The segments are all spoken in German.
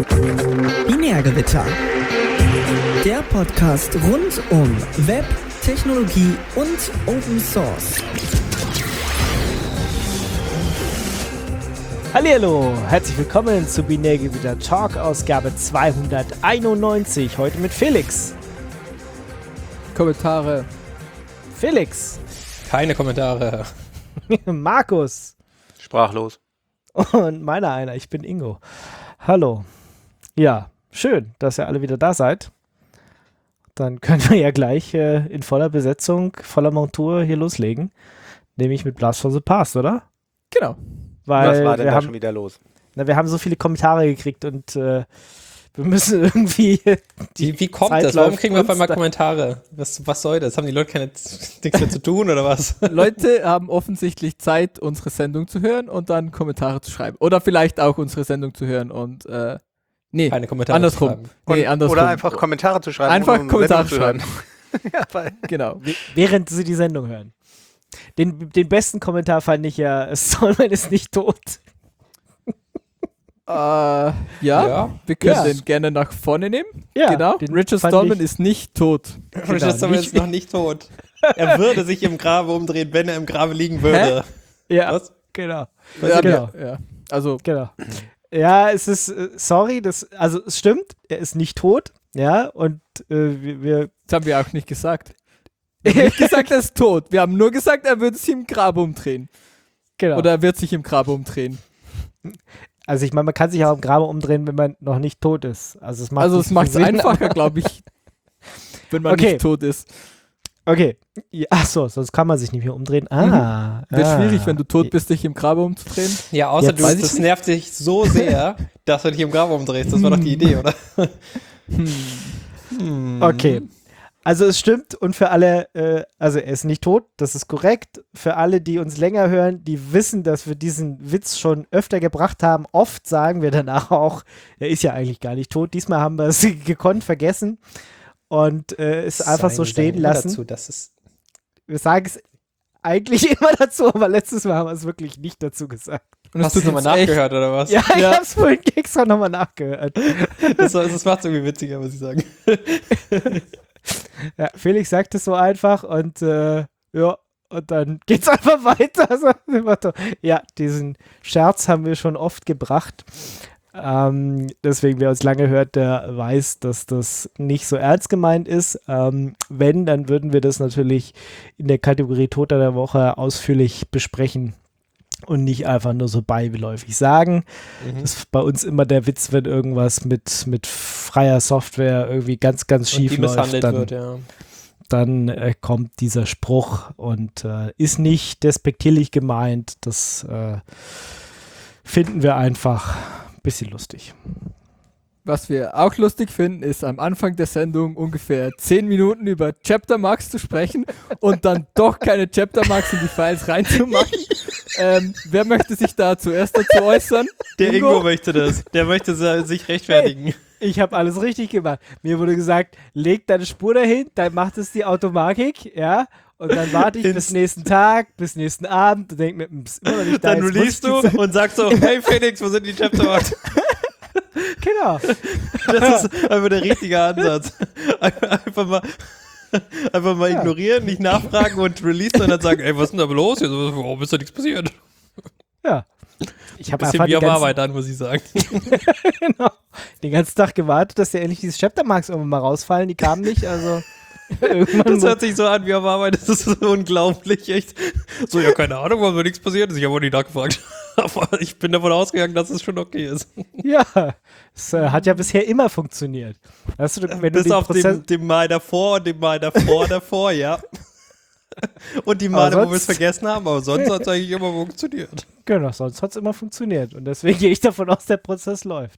Binärgewitter. Der Podcast rund um Web, Technologie und Open Source. Hallihallo, herzlich willkommen zu Binärgewitter Talk Ausgabe 291. Heute mit Felix. Kommentare. Felix. Keine Kommentare. Markus. Sprachlos. Und meiner einer, ich bin Ingo. Hallo. Ja, schön, dass ihr alle wieder da seid. Dann können wir ja gleich in voller Besetzung, voller Montur hier loslegen. Nämlich mit Blast from the Past, oder? Genau. Weil Was war denn da schon wieder los? wir haben so viele Kommentare gekriegt und wir müssen irgendwie Wie kommt das? Warum kriegen wir auf einmal Kommentare? Was soll das? Haben die Leute nichts mehr zu tun oder was? Leute haben offensichtlich Zeit, unsere Sendung zu hören und dann Kommentare zu schreiben. Oder vielleicht auch unsere Sendung zu hören und keine Kommentare andersrum. zu schreiben. Andersrum. Oder einfach Kommentare zu schreiben. Einfach um Kommentare zu Sendung schreiben. Ja, weil Genau. während sie die Sendung hören. Den besten Kommentar fand ich ja, Stallman ist nicht tot. Ja, wir können den gerne nach vorne nehmen. Ja, genau. den Richard fand Stallman ich- ist nicht tot. Richard Stallman ist noch nicht tot. Er würde sich im Grabe umdrehen, wenn er im Grabe liegen würde. Ja, Was? genau. Ja, genau. Ja. Also, Genau. Ja, es ist, sorry, also es stimmt, er ist nicht tot, ja, und wir das haben wir auch nicht gesagt. Wir haben nicht gesagt, er ist tot. Wir haben nur gesagt, er würde sich im Grab umdrehen. genau. Oder er wird sich im Grab umdrehen. Also ich meine, man kann sich auch im Grabe umdrehen, wenn man noch nicht tot ist. Also es macht Also nicht es so macht es viel Sinn, einfacher, glaube ich, wenn man Okay. nicht tot ist. Okay. Ja, ach so, sonst kann man sich nicht mehr umdrehen. Wird schwierig, wenn du tot bist, dich im Grab umzudrehen. Ja, außer Jetzt weiß ich das nervt dich so sehr, dass du dich im Grabe umdrehst. Das war doch die Idee, oder? Okay. Also es stimmt und für alle, also er ist nicht tot, das ist korrekt. Für alle, die uns länger hören, die wissen, dass wir diesen Witz schon öfter gebracht haben. Oft sagen wir danach auch, er ist ja eigentlich gar nicht tot. Diesmal haben wir es gekonnt vergessen und es einfach so stehen lassen. Dazu, dass es Wir sagen es eigentlich immer dazu, aber letztes Mal haben wir es wirklich nicht dazu gesagt. Und Hast du nochmal nachgehört, oder was? Ja, ich Ja. habe es vorhin extra nochmal nachgehört. Das macht es irgendwie witziger, muss ich sagen. Ja, Felix sagt es so einfach und ja, und dann geht's einfach weiter. Also, ja, diesen Scherz haben wir schon oft gebracht. Deswegen, wer uns lange hört, der weiß, dass das nicht so ernst gemeint ist. Wenn, dann würden wir das natürlich in der Kategorie Toter der Woche ausführlich besprechen und nicht einfach nur so beiläufig sagen. Das ist bei uns immer der Witz, wenn irgendwas mit freier Software irgendwie ganz, ganz Und schief die läuft, misshandelt dann, wird, ja. dann kommt dieser Spruch und ist nicht despektierlich gemeint. Das finden wir einfach ein bisschen lustig. was wir auch lustig finden, ist am Anfang der Sendung ungefähr 10 Minuten über Chaptermarks zu sprechen und dann doch keine Chaptermarks in die Files reinzumachen. Wer möchte sich da zuerst dazu äußern? Der Ingo möchte das. Der möchte sich rechtfertigen. Ich habe alles richtig gemacht. Mir wurde gesagt, leg deine Spur dahin, dann macht es die Automatik, ja, und dann warte ich bis nächsten Tag, bis nächsten Abend und denke mir, ist immer noch nicht da. Dann jetzt muss release ich die du und sagst so, hey Felix, wo sind die Chaptermarks? Genau. Das ist einfach der richtige Ansatz. Einfach mal ignorieren, nicht nachfragen und release und dann sagen, ey, was ist denn da los? Warum ist da nichts passiert? Ja. Ich habe Bisschen einfach wie auf den Arbeit an, muss ich sagen. genau, den ganzen Tag gewartet, dass ja endlich diese Chaptermarks irgendwann mal rausfallen. Die kamen nicht, also irgendwann. Das hört sich so an wie auf Arbeit, das ist so unglaublich, echt. So, ja, keine Ahnung, warum mir nichts passiert ist. Ich habe auch nicht nachgefragt. Aber ich bin davon ausgegangen, dass es schon okay ist. Ja, es hat ja bisher immer funktioniert. Weißt du, wenn du Bis den auf Prozess, dem Mal davor und dem Mal davor, ja. Und die Male, wo wir es sonst- vergessen haben, aber sonst hat es eigentlich immer funktioniert. genau, sonst hat es immer funktioniert. Und deswegen gehe ich davon aus, der Prozess läuft.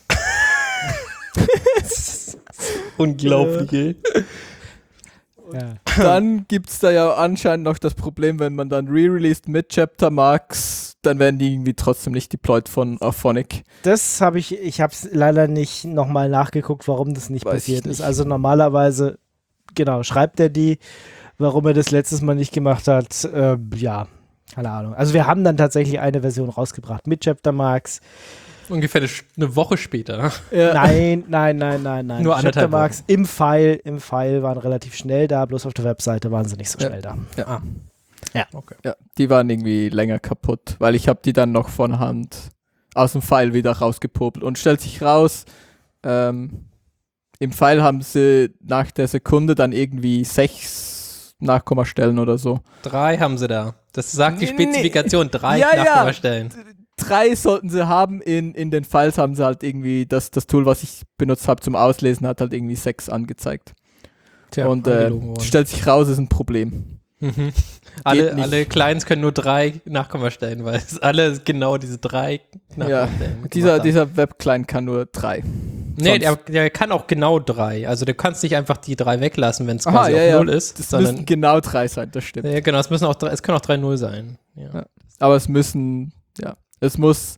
Unglaublich, ey. Ja. Dann gibt es da ja anscheinend noch das Problem, wenn man dann re-released mit Chaptermarks, dann werden die irgendwie trotzdem nicht deployed von Auphonic. Das habe ich habe es leider nicht nochmal nachgeguckt, warum das nicht Weiß passiert ich nicht. ist. Also normalerweise, genau, schreibt er die, warum er das letztes Mal nicht gemacht hat. Ja, keine Ahnung. Also wir haben dann tatsächlich eine Version rausgebracht mit Chaptermarks. Ungefähr eine Woche später. Nein. Nur anderthalb Chaptermarks im File waren relativ schnell da, bloß auf der Webseite waren sie nicht so schnell da. Ja. Okay. Ja, die waren irgendwie länger kaputt, weil ich habe die dann noch von Hand aus dem File wieder rausgepopelt und stellt sich raus, im File haben sie nach der Sekunde dann irgendwie 6 Nachkommastellen oder so. 3 haben sie da. Das sagt die Nee. Spezifikation, 3 Ja, ja. Nachkommastellen. 3 sollten sie haben, in den Files haben sie halt irgendwie, das Tool, was ich benutzt habe zum Auslesen, hat halt irgendwie 6 angezeigt. Tja, Und angelogen worden. stellt sich raus, ist ein Problem. Mhm. nicht. Alle Clients können nur 3 Nachkommastellen, weil es alle genau diese 3 Ja, Nachkommastellen gemacht haben. dieser Web-Client kann nur 3. Nee, Sonst- der kann auch genau 3. Also du kannst nicht einfach die 3 weglassen, wenn es Aha, quasi ja, auf ja. 0 ist. Das sondern, müssen genau 3 sein, das stimmt. ja, genau, es können auch 3 0 sein. Ja. Ja. Aber es muss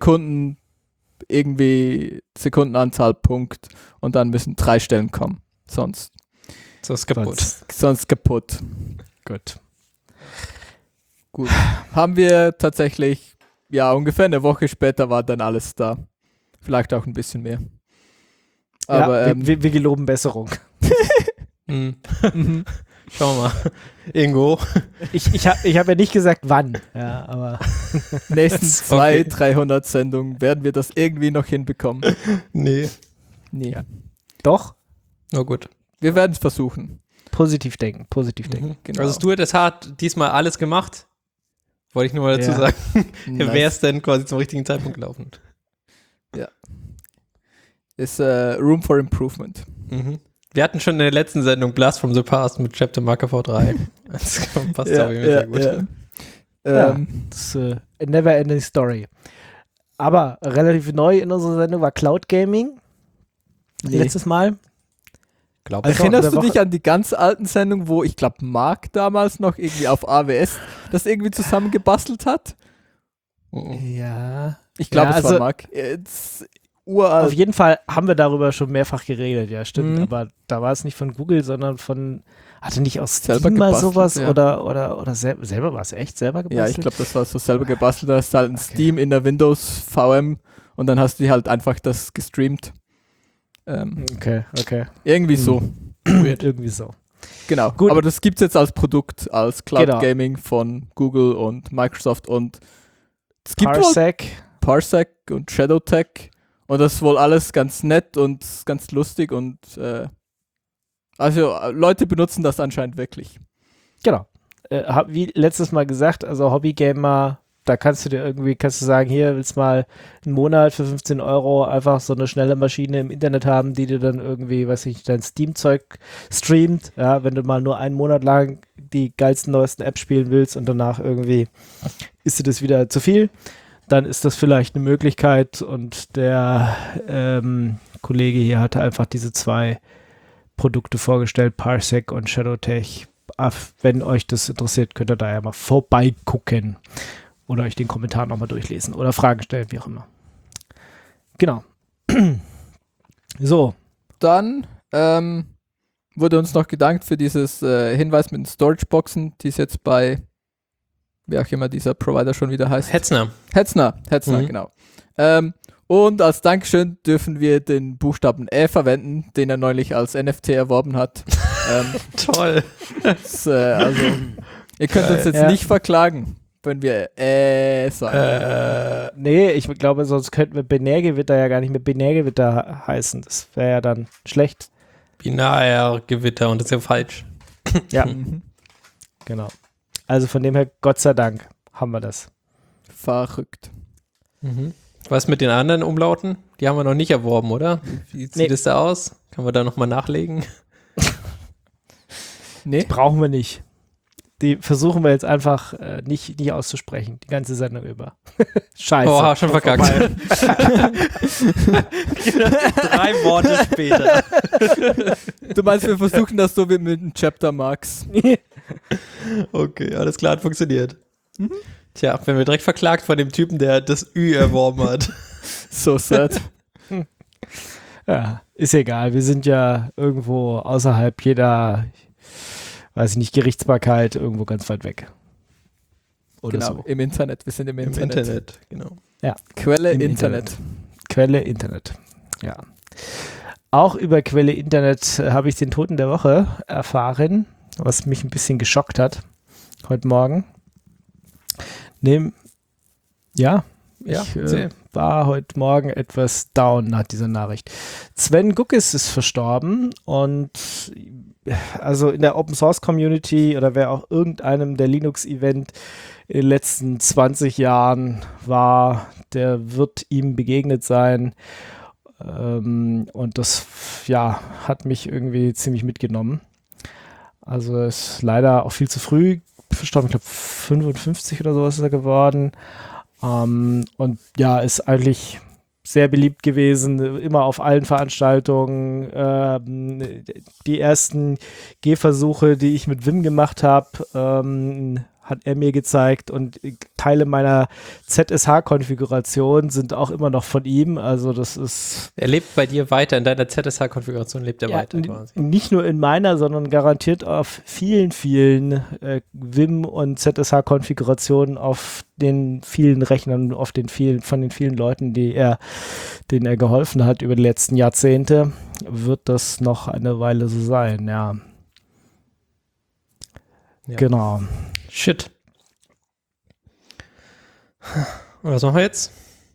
Sekundenanzahl Punkt und dann müssen 3 Stellen kommen. Sonst So ist kaputt. kaputt. Gut. Gut. Haben wir tatsächlich, ungefähr eine Woche später war dann alles da. Vielleicht auch ein bisschen mehr. Aber ja, wir geloben Besserung. Mhm. Schauen wir mal. Ingo. Ich hab ja nicht gesagt, wann. Ja, aber nächsten Okay. 200-300 Sendungen werden wir das irgendwie noch hinbekommen. Nee. Nee. doch, Na gut. Wir werden es versuchen. positiv denken. Genau. Also Stuart, es hat diesmal alles gemacht. Wollte ich nur mal dazu Ja. sagen. Nice. Wer ist denn quasi zum richtigen Zeitpunkt gelaufen? Ist Room for Improvement. Mhm. Wir hatten schon in der letzten Sendung Blast from the Past mit Chapter Marker V3. Das passt auch sehr gut. Ja. Ähm, Das ist a never ending story. Aber relativ neu in unserer Sendung war Cloud Gaming. nee. Letztes Mal. Glaub Also- Erinnerst in du der dich an die ganz alten Sendungen, wo ich glaube Marc damals noch irgendwie auf AWS das irgendwie zusammengebastelt hat? Ja. Ich glaube, Ja, es war also- Marc. Auf Uralt. jeden Fall haben wir darüber schon mehrfach geredet, ja, stimmt. Mhm. Aber da war es nicht von Google, sondern von, hatte nicht aus Selber Steam mal gebastelt, sowas ja. oder selber war es echt selber gebastelt? Ja, ich glaube, das war so selber gebastelt. Da hast du halt ein Steam in der Windows VM und dann hast du halt einfach das gestreamt. Okay. Irgendwie so. Irgendwie so. Genau. Gut. Aber das gibt es jetzt als Produkt, als Cloud Genau. Gaming von Google und Microsoft und es gibt wohl Parsec. Parsec und Shadowtech und das ist wohl alles ganz nett und ganz lustig und Leute benutzen das anscheinend wirklich. Genau. Wie letztes Mal gesagt, also Hobbygamer, da kannst du sagen, hier willst mal einen Monat für 15 € einfach so eine schnelle Maschine im Internet haben, die dir dann irgendwie, weiß ich, dein Steam-Zeug streamt. Ja, wenn du mal nur einen Monat lang die geilsten, neuesten Apps spielen willst und danach irgendwie ist dir das wieder zu viel, dann ist das vielleicht eine Möglichkeit und der Kollege hier hatte einfach diese 2 Produkte vorgestellt, Parsec und Shadowtech. Wenn euch das interessiert, könnt ihr da ja mal vorbeigucken oder euch den Kommentar nochmal durchlesen oder Fragen stellen, wie auch immer. Genau. So, Dann wurde uns noch gedankt für dieses Hinweis mit den Storage-Boxen, die es jetzt bei, wie auch immer dieser Provider schon wieder heißt. Hetzner. Hetzner, Mhm. genau. Und als Dankeschön dürfen wir den Buchstaben Ä verwenden, den er neulich als NFT erworben hat. Toll. Also, ihr könnt uns jetzt Ja. nicht verklagen, wenn wir sagen. nee, ich glaube, sonst könnten wir Binärgewitter ja gar nicht mehr Binärgewitter heißen. Das wäre ja dann schlecht. Binärgewitter und das ist ja falsch. Ja, Mhm. genau. Also von dem her, Gott sei Dank, haben wir das. Verrückt. Was mit den anderen Umlauten? Die haben wir noch nicht erworben, oder? Wie sieht Nee. es da aus? Kann man da nochmal nachlegen? Nee, Brauchen wir nicht. Die versuchen wir jetzt einfach nicht auszusprechen, die ganze Sendung über. Scheiße. Oh, schon verkackt. 3 Worte später. du meinst, wir versuchen das so wie mit dem Chapter Marks. Okay, alles klar, hat funktioniert. Tja, wenn wir direkt verklagt von dem Typen, der das Ü erworben hat. So sad. Ja, ist egal. Wir sind ja irgendwo außerhalb jeder, weiß ich nicht, Gerichtsbarkeit irgendwo ganz weit weg. Oder Genau, so. im Internet. Wir sind im Im Internet. Internet, genau. Quelle Im Internet. Quelle Internet. Ja. Auch über Quelle Internet habe ich den Toten der Woche erfahren, was mich ein bisschen geschockt hat heute Morgen. Ich war heute Morgen etwas down nach dieser Nachricht. Sven Guckes ist verstorben und also in der Open Source Community oder wer auch irgendeinem der Linux-Event in den letzten 20 Jahren war, der wird ihm begegnet sein. Und das, hat mich irgendwie ziemlich mitgenommen. Also ist leider auch viel zu früh verstorben. Ich glaube 55 oder sowas ist er geworden. Und ist eigentlich sehr beliebt gewesen, immer auf allen Veranstaltungen. Die ersten Gehversuche, die ich mit Vim gemacht habe, hat er mir gezeigt und Teile meiner ZSH-Konfiguration sind auch immer noch von ihm. Also das ist... Er lebt bei dir weiter, in deiner ZSH-Konfiguration lebt er weiter quasi. Nicht nur in meiner, sondern garantiert auf vielen, vielen Vim- und ZSH-Konfigurationen auf den vielen Rechnern, von den vielen Leuten, denen er geholfen hat über die letzten Jahrzehnte, wird das noch eine Weile so sein, ja. Genau. Shit. Und was machen wir jetzt?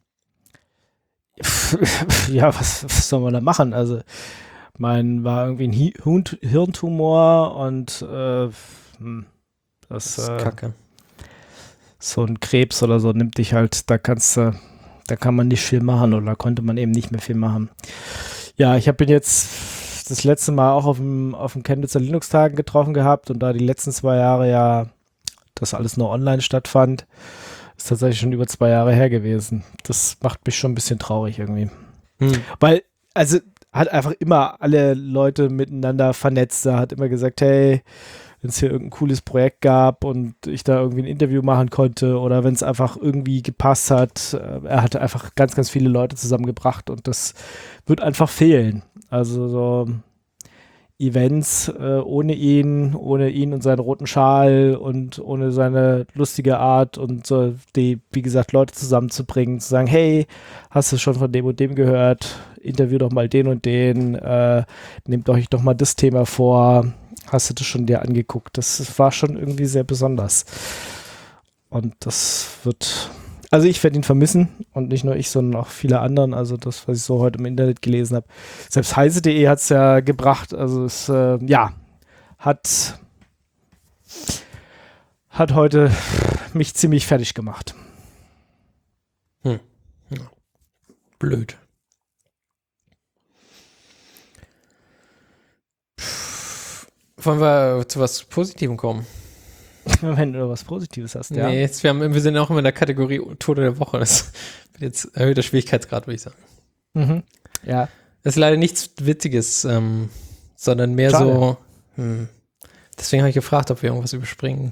Ja, was soll man da machen? Also, war irgendwie ein Hirntumor und das ist Kacke. So ein Krebs oder so nimmt dich halt, da kann man nicht viel machen oder konnte man eben nicht mehr viel machen. Ja, ich habe ihn jetzt das letzte Mal auch auf dem Chemnitzer Linux-Tagen getroffen gehabt und da die letzten 2 Jahre das alles nur online stattfand, ist tatsächlich schon über 2 Jahre her gewesen. Das macht mich schon ein bisschen traurig irgendwie. Weil, also hat einfach immer alle Leute miteinander vernetzt. Er hat immer gesagt, hey, wenn es hier irgendein cooles Projekt gab und ich da irgendwie ein Interview machen konnte oder wenn es einfach irgendwie gepasst hat. Er hatte einfach ganz, ganz viele Leute zusammengebracht und das wird einfach fehlen. Also so Events ohne ihn und seinen roten Schal und ohne seine lustige Art und so, wie gesagt, Leute zusammenzubringen, zu sagen, hey, hast du schon von dem und dem gehört? Interview doch mal den und den, nehmt euch doch mal das Thema vor, hast du das schon dir angeguckt? Das war schon irgendwie sehr besonders. Und das also ich werde ihn vermissen und nicht nur ich, sondern auch viele anderen. Also das, was ich so heute im Internet gelesen habe. Selbst heise.de hat es ja gebracht. Also es, hat heute mich ziemlich fertig gemacht. Ja. Blöd. Wollen wir zu was Positivem kommen? Wenn du was Positives hast, ja. Nee, wir sind auch immer in der Kategorie Tode der Woche. Das wird jetzt erhöhter Schwierigkeitsgrad, würde ich sagen. Mhm. Ja. Das ist leider nichts Witziges, sondern mehr Schade. so. Deswegen habe ich gefragt, ob wir irgendwas überspringen.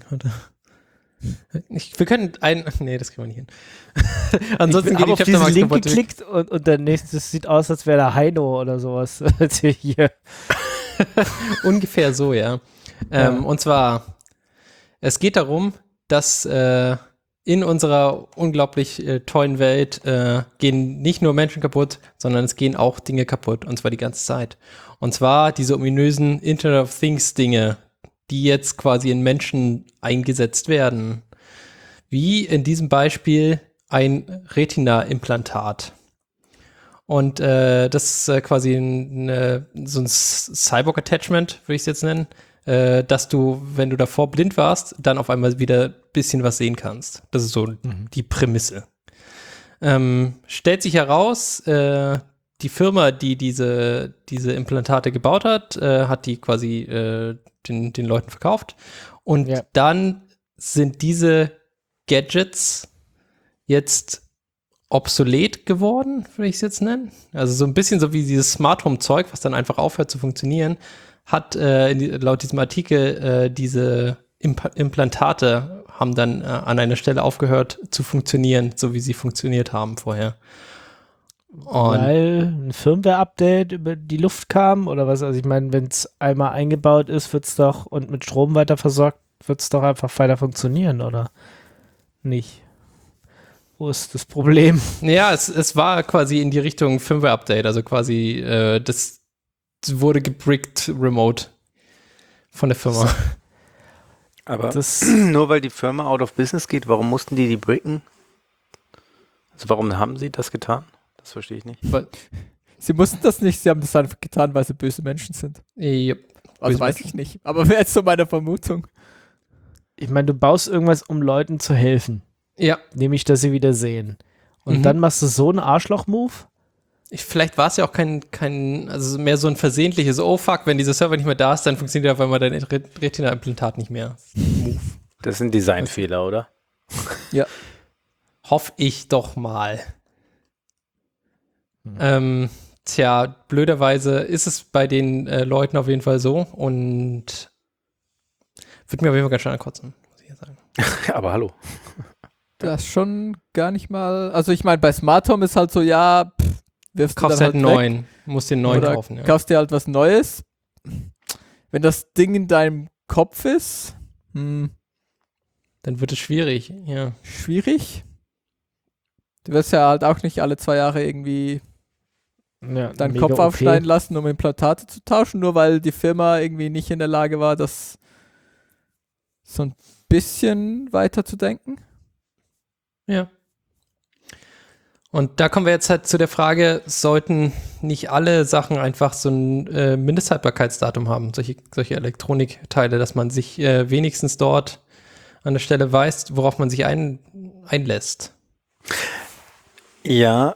Wir können nee, das kriegen wir nicht hin. Ansonsten ich habe auf diesen Link kaputt. geklickt und der nächste sieht aus, als wäre da Heino oder sowas. Hier. Ungefähr so, ja. Und zwar, es geht darum, dass in unserer unglaublich tollen Welt gehen nicht nur Menschen kaputt, sondern es gehen auch Dinge kaputt, und zwar die ganze Zeit. Und zwar diese ominösen Internet of Things Dinge, die jetzt quasi in Menschen eingesetzt werden. Wie in diesem Beispiel ein Retina-Implantat. Und das ist quasi so ein Cyborg-Attachment, würde ich es jetzt nennen, dass du, wenn du davor blind warst, dann auf einmal wieder ein bisschen was sehen kannst. Das ist so die Prämisse. Stellt sich heraus, die Firma, die diese Implantate gebaut hat, hat die quasi den Leuten verkauft. Und dann sind diese Gadgets jetzt obsolet geworden, würde ich es jetzt nennen. Also so ein bisschen so wie dieses Smart Home Zeug, was dann einfach aufhört zu funktionieren, hat laut diesem Artikel diese Implantate haben dann an einer Stelle aufgehört zu funktionieren, so wie sie funktioniert haben vorher. Weil ein Firmware-Update über die Luft kam oder was? Also ich meine, wenn es einmal eingebaut ist, wird es doch und mit Strom weiter versorgt, wird es doch einfach weiter funktionieren, oder nicht? Wo ist das Problem? Ja, es war quasi in die Richtung Firmware-Update, also quasi das wurde gebrickt remote von der Firma. Aber Das, nur weil die Firma out of business geht, warum mussten die bricken? Also warum haben sie das getan? Das verstehe ich nicht. Weil sie mussten das nicht, sie haben das einfach getan, weil sie böse Menschen sind. Yep. Also Böse weiß ich nicht. Aber wäre jetzt so meine Vermutung. ich meine, du baust irgendwas, um Leuten zu helfen. Ja, Nämlich, dass sie wieder sehen. Und Mhm. dann machst du so einen Arschloch-Move? vielleicht war es ja auch also mehr so ein versehentliches, oh fuck, wenn dieser Server nicht mehr da ist, dann funktioniert auf einmal dein Retina-Implantat nicht mehr. Das sind Designfehler, oder? Hoff ich doch mal. Tja, blöderweise ist es bei den Leuten auf jeden Fall so und wird mir auf jeden Fall ganz schön ankotzen, muss ich ja sagen. Aber hallo. Das ist schon gar nicht mal. Also ich meine, bei Smart Home ist halt so, ja, wirfst du Kaufst dann halt einen weg. neuen, musst dir einen neuen Oder kaufen. Ja. kaufst dir halt was Neues. Wenn das Ding in deinem Kopf ist, Dann wird es schwierig, ja. schwierig. Du wirst ja halt auch nicht alle 2 Jahre irgendwie Ja, deinen mega Kopf OP. aufschneiden lassen, um Implantate zu tauschen, nur weil die Firma irgendwie nicht in der Lage war, das so ein bisschen weiter zu denken. Ja. Und da kommen wir jetzt halt zu der Frage, sollten nicht alle Sachen einfach so ein Mindesthaltbarkeitsdatum haben, solche Elektronikteile, dass man sich wenigstens dort an der Stelle weiß, worauf man sich einlässt. Ja.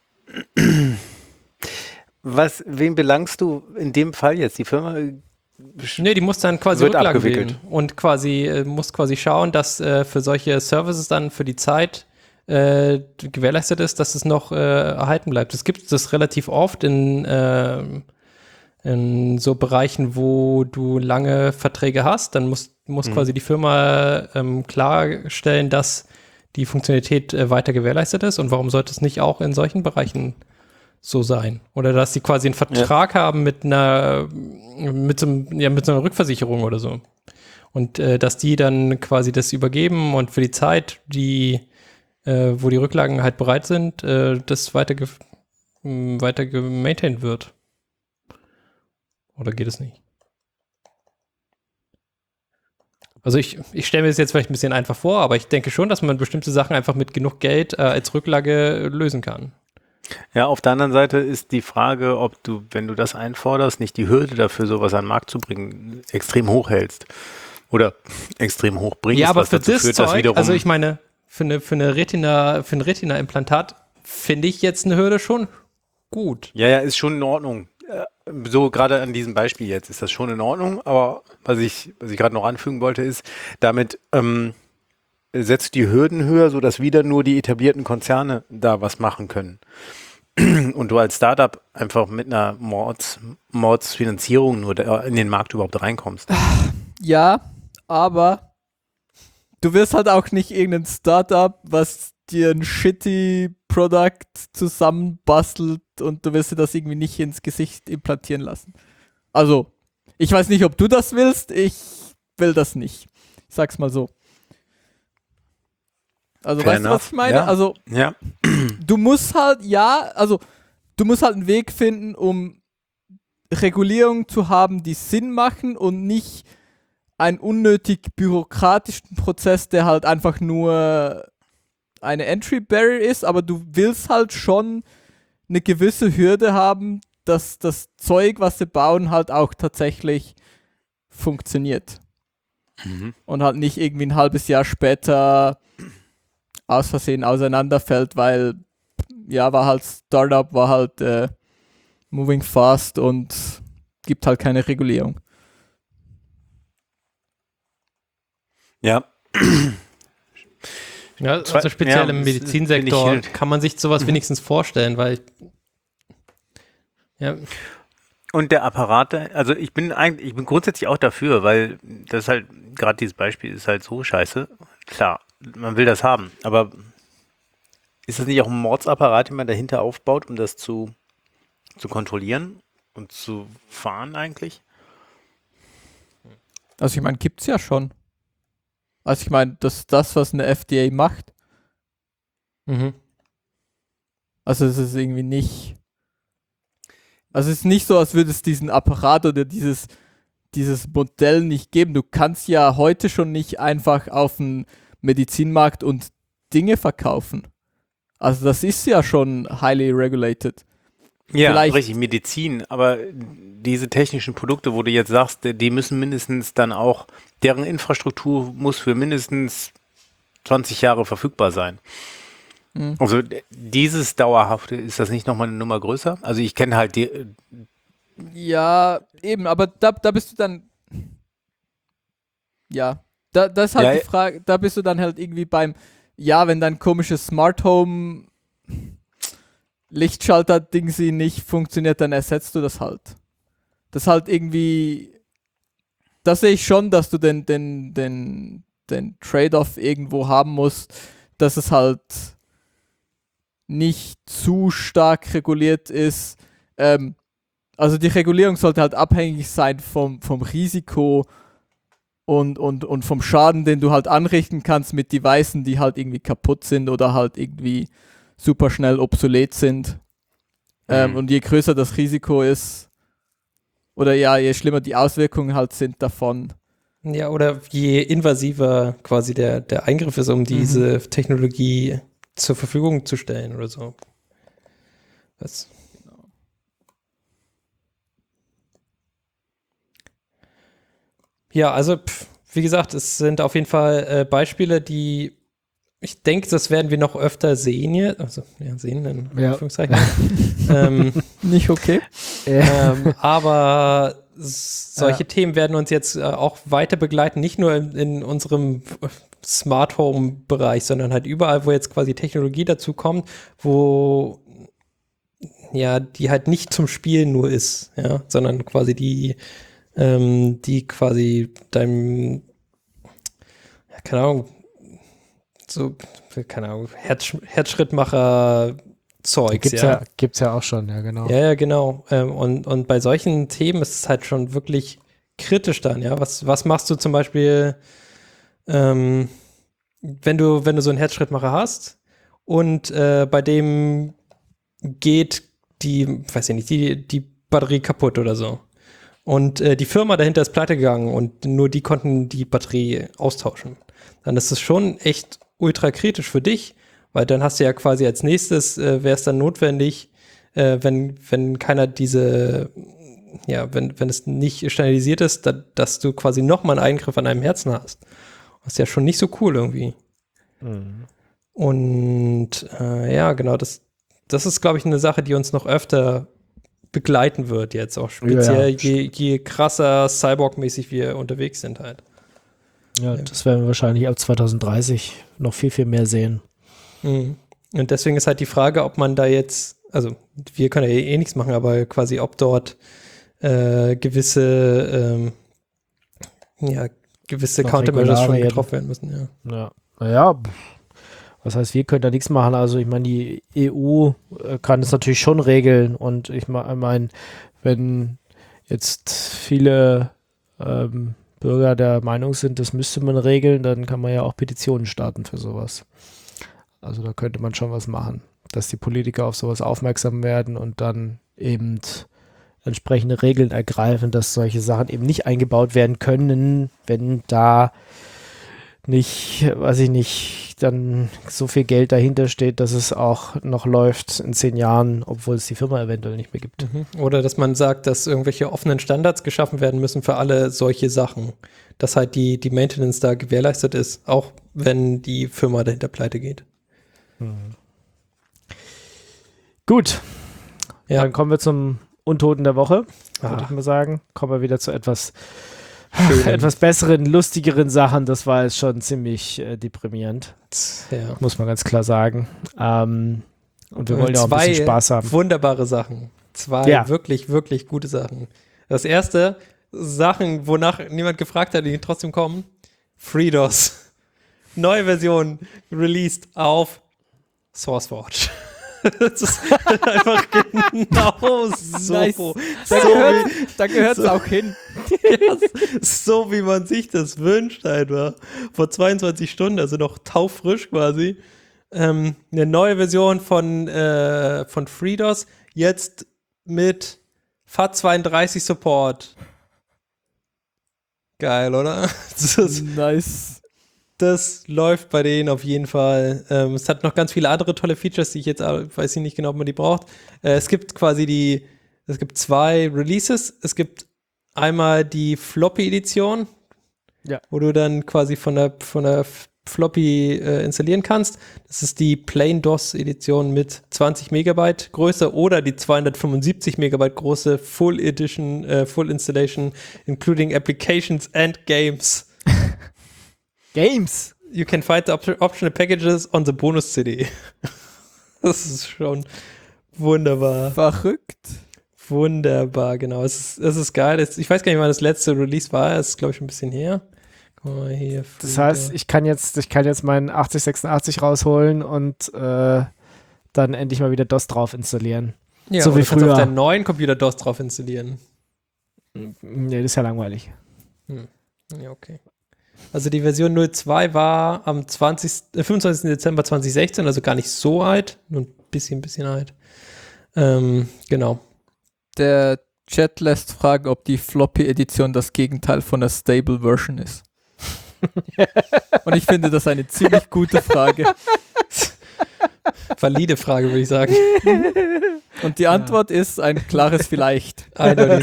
Wem belangst du in dem Fall jetzt? Die Firma? Nee, die muss dann quasi Wird Rücklagen abgewickelt. bilden und muss quasi schauen, dass für solche Services dann für die Zeit gewährleistet ist, dass es noch erhalten bleibt. Es gibt das relativ oft in so Bereichen, wo du lange Verträge hast, dann muss quasi die Firma klarstellen, dass die Funktionalität weiter gewährleistet ist. Und warum sollte es nicht auch in solchen Bereichen so sein? Oder dass sie quasi einen Vertrag haben mit so einer Rückversicherung oder so. Und dass die dann quasi das übergeben und für die Zeit, wo die Rücklagen halt bereit sind, das weiter gemaintained wird. Oder geht es nicht? Also ich stelle mir das jetzt vielleicht ein bisschen einfach vor, aber ich denke schon, dass man bestimmte Sachen einfach mit genug Geld als Rücklage lösen kann. Ja, auf der anderen Seite ist die Frage, ob du, wenn du das einforderst, nicht die Hürde dafür, sowas an den Markt zu bringen, extrem hoch hältst. Oder extrem hoch bringst, Ja, aber was für dazu das führt, dass Zeug, wiederum... also ich meine, für ein Retina-Implantat finde ich jetzt eine Hürde schon gut. Ja, ist schon in Ordnung. So gerade an diesem Beispiel jetzt ist das schon in Ordnung, aber was ich gerade noch anfügen wollte ist, damit setzt die Hürden höher, sodass wieder nur die etablierten Konzerne da was machen können. Und du als Startup einfach mit einer Mordsfinanzierung nur in den Markt überhaupt reinkommst. Ja, aber du wirst halt auch nicht irgendein Startup, was dir ein shitty Product zusammenbastelt und du wirst dir das irgendwie nicht ins Gesicht implantieren lassen. Also, ich weiß nicht, ob du das willst, ich will das nicht. Ich sag's mal so. Also, Fair weißt du, was ich meine? Ja. Also, Ja, du musst halt, du musst halt einen Weg finden, um Regulierungen zu haben, die Sinn machen und nicht einen unnötig bürokratischen Prozess, der halt einfach nur eine Entry Barrier ist, aber du willst halt schon eine gewisse Hürde haben, dass das Zeug, was sie bauen, halt auch tatsächlich funktioniert. Und halt nicht irgendwie ein halbes Jahr später aus Versehen auseinanderfällt, weil war halt Startup, war halt moving fast und gibt halt keine Regulierung. Ja, also speziell im das Medizinsektor finde ich- kann man sich sowas wenigstens vorstellen, weil ja, Und der Apparat, also ich bin grundsätzlich auch dafür, weil das halt, gerade dieses Beispiel ist halt so scheiße. Klar, man will das haben, aber ist das nicht auch ein Mordsapparat, den man dahinter aufbaut, um das zu kontrollieren und zu fahren eigentlich? Also ich meine, gibt's ja schon. Also ich meine, das, was eine FDA macht. Mhm. Also es ist irgendwie nicht. Also es ist nicht so, als würde es diesen Apparat oder dieses Modell nicht geben. Du kannst ja heute schon nicht einfach auf den Medizinmarkt und Dinge verkaufen. Also das ist ja schon highly regulated. Ja, Vielleicht- richtig, Medizin, aber diese technischen Produkte, wo du jetzt sagst, die müssen mindestens dann auch, deren Infrastruktur muss für mindestens 20 Jahre verfügbar sein. Mhm. Also dieses Dauerhafte, ist das nicht nochmal eine Nummer größer? Also ich kenne halt die, Ja, eben, aber da bist du dann. Ja, da ist halt Ja, die Frage, da bist du dann halt irgendwie beim, ja, wenn dein komisches Smart Home Lichtschalter-Ding sie nicht funktioniert, dann ersetzt du das halt. Das halt irgendwie, da sehe ich schon, dass du den Trade-off irgendwo haben musst, dass es halt nicht zu stark reguliert ist. Also die Regulierung sollte halt abhängig sein vom Risiko und vom Schaden, den du halt anrichten kannst mit Devices, die halt irgendwie kaputt sind oder halt irgendwie super schnell obsolet sind. Und je größer das Risiko ist, oder ja, je schlimmer die Auswirkungen halt sind davon. Ja, oder je invasiver quasi der Eingriff ist, um diese Technologie zur Verfügung zu stellen oder so. Das. Ja, also wie gesagt, es sind auf jeden Fall Beispiele, die ich denke, das werden wir noch öfter sehen hier. Also, ja, sehen in Anführungszeichen. Nicht okay. Aber solche Themen werden uns jetzt auch weiter begleiten, nicht nur in unserem Smart Home Bereich, sondern halt überall, wo jetzt quasi Technologie dazu kommt, wo ja, die halt nicht zum Spielen nur ist, ja, sondern quasi die quasi deinem, ja, keine Ahnung, so, keine Ahnung, Herzschrittmacher-Zeugs, Gibt's ja auch schon, ja, genau. Ja, genau. Und bei solchen Themen ist es halt schon wirklich kritisch dann, ja. Was machst du zum Beispiel, wenn du so einen Herzschrittmacher hast und bei dem geht weiß ich nicht, die Batterie kaputt oder so. Und die Firma dahinter ist pleite gegangen und nur die konnten die Batterie austauschen. Dann ist es schon echt ultra kritisch für dich, weil dann hast du ja quasi als nächstes, wäre es dann notwendig, wenn keiner wenn es nicht standardisiert ist, dass du quasi nochmal einen Eingriff an einem Herzen hast. Das ist ja schon nicht so cool irgendwie. Mhm. Und ja, genau, das ist, glaube ich, eine Sache, die uns noch öfter begleiten wird jetzt, auch speziell, je krasser Cyborg-mäßig wir unterwegs sind halt. Ja, das werden wir wahrscheinlich ab 2030 noch viel, viel mehr sehen. Mhm. Und deswegen ist halt die Frage, ob man da jetzt, also wir können ja eh nichts machen, aber quasi ob dort gewisse Countermeasures schon getroffen werden müssen. Ja. Naja, was heißt, wir können da nichts machen. Also ich meine, die EU kann es natürlich schon regeln und ich meine, wenn jetzt viele Bürger der Meinung sind, das müsste man regeln, dann kann man ja auch Petitionen starten für sowas. Also da könnte man schon was machen, dass die Politiker auf sowas aufmerksam werden und dann eben entsprechende Regeln ergreifen, dass solche Sachen eben nicht eingebaut werden können, wenn da nicht, weiß ich nicht, dann so viel Geld dahinter steht, dass es auch noch läuft in 10 Jahren, obwohl es die Firma eventuell nicht mehr gibt. Oder dass man sagt, dass irgendwelche offenen Standards geschaffen werden müssen für alle solche Sachen. Dass halt die Maintenance da gewährleistet ist, auch wenn die Firma dahinter pleite geht. Gut, Ja. dann kommen wir zum Untoten der Woche, würde Ah. ich mal sagen. Kommen wir wieder zu etwas Schön. besseren, lustigeren Sachen. Das war jetzt schon ziemlich deprimierend, Ja. muss man ganz klar sagen. Und wir wollen ja auch ein Zwei bisschen Spaß haben. wunderbare Sachen. Zwei wirklich, wirklich gute Sachen. Das erste, Sachen, wonach niemand gefragt hat, die trotzdem kommen. FreeDOS. Neue Version released auf SourceForge. Das ist einfach genau so. Nice. Da gehört es auch hin. Ja, so wie man sich das wünscht einfach. Vor 22 Stunden, also noch taufrisch quasi. eine neue Version von FreeDOS, jetzt mit FAT32 Support. Geil, oder? Nice. Das läuft bei denen auf jeden Fall. Es hat noch ganz viele andere tolle Features, die ich jetzt weiß ich nicht genau, ob man die braucht. Es gibt quasi es gibt 2 Releases. Es gibt einmal die Floppy-Edition, Ja. wo du dann quasi von der Floppy installieren kannst. Das ist die Plain DOS-Edition mit 20 Megabyte Größe oder die 275 Megabyte große Full Edition, Full Installation, including applications and games. Games! You can find the optional packages on the bonus CD. Das ist schon wunderbar. Verrückt. Wunderbar, genau. Es ist geil. Ich weiß gar nicht, wann das letzte Release war. Es ist, glaube ich, ein bisschen her. Guck mal hier. Das heißt, ich kann jetzt meinen 8086 rausholen und dann endlich mal wieder DOS drauf installieren. ja, so oder wie du kannst früher. auf deinen neuen Computer DOS drauf installieren. Nee, das ist ja langweilig. Ja, okay. Also die Version 02 war am 25. Dezember 2016, also gar nicht so alt, nur ein bisschen alt. Genau. Der Chat lässt fragen, ob die Floppy-Edition das Gegenteil von der Stable Version ist. Und ich finde das eine ziemlich gute Frage. Valide Frage, würde ich sagen. Und die Antwort ist ein klares Vielleicht. Eindeutig.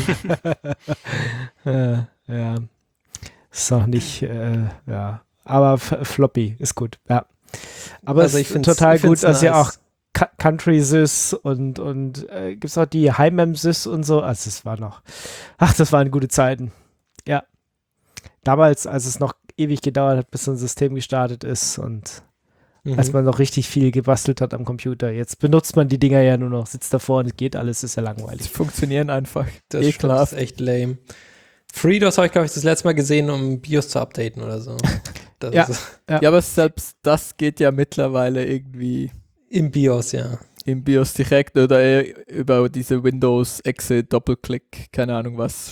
Ja. Ist auch nicht, ja. Aber Floppy ist gut, ja. Aber Also es ich ist find's- total ich find's gut, dass ja nice. auch Country Sys und gibt es auch die Hi-Mem Sys und so. Also das waren gute Zeiten. Ja. Damals, als es noch ewig gedauert hat, bis so ein System gestartet ist und als man noch richtig viel gebastelt hat am Computer. Jetzt benutzt man die Dinger ja nur noch, sitzt davor und es geht alles, ist ja Sie langweilig. funktionieren einfach. Das stimmt, Ekelhaft. das ist echt lame. FreeDOS habe ich, glaube ich, das letzte Mal gesehen, um BIOS zu updaten oder so. Das Ja. ist Ja, aber selbst das geht ja mittlerweile irgendwie im BIOS, ja. im BIOS direkt oder über diese Windows Exit Doppelklick, keine Ahnung was.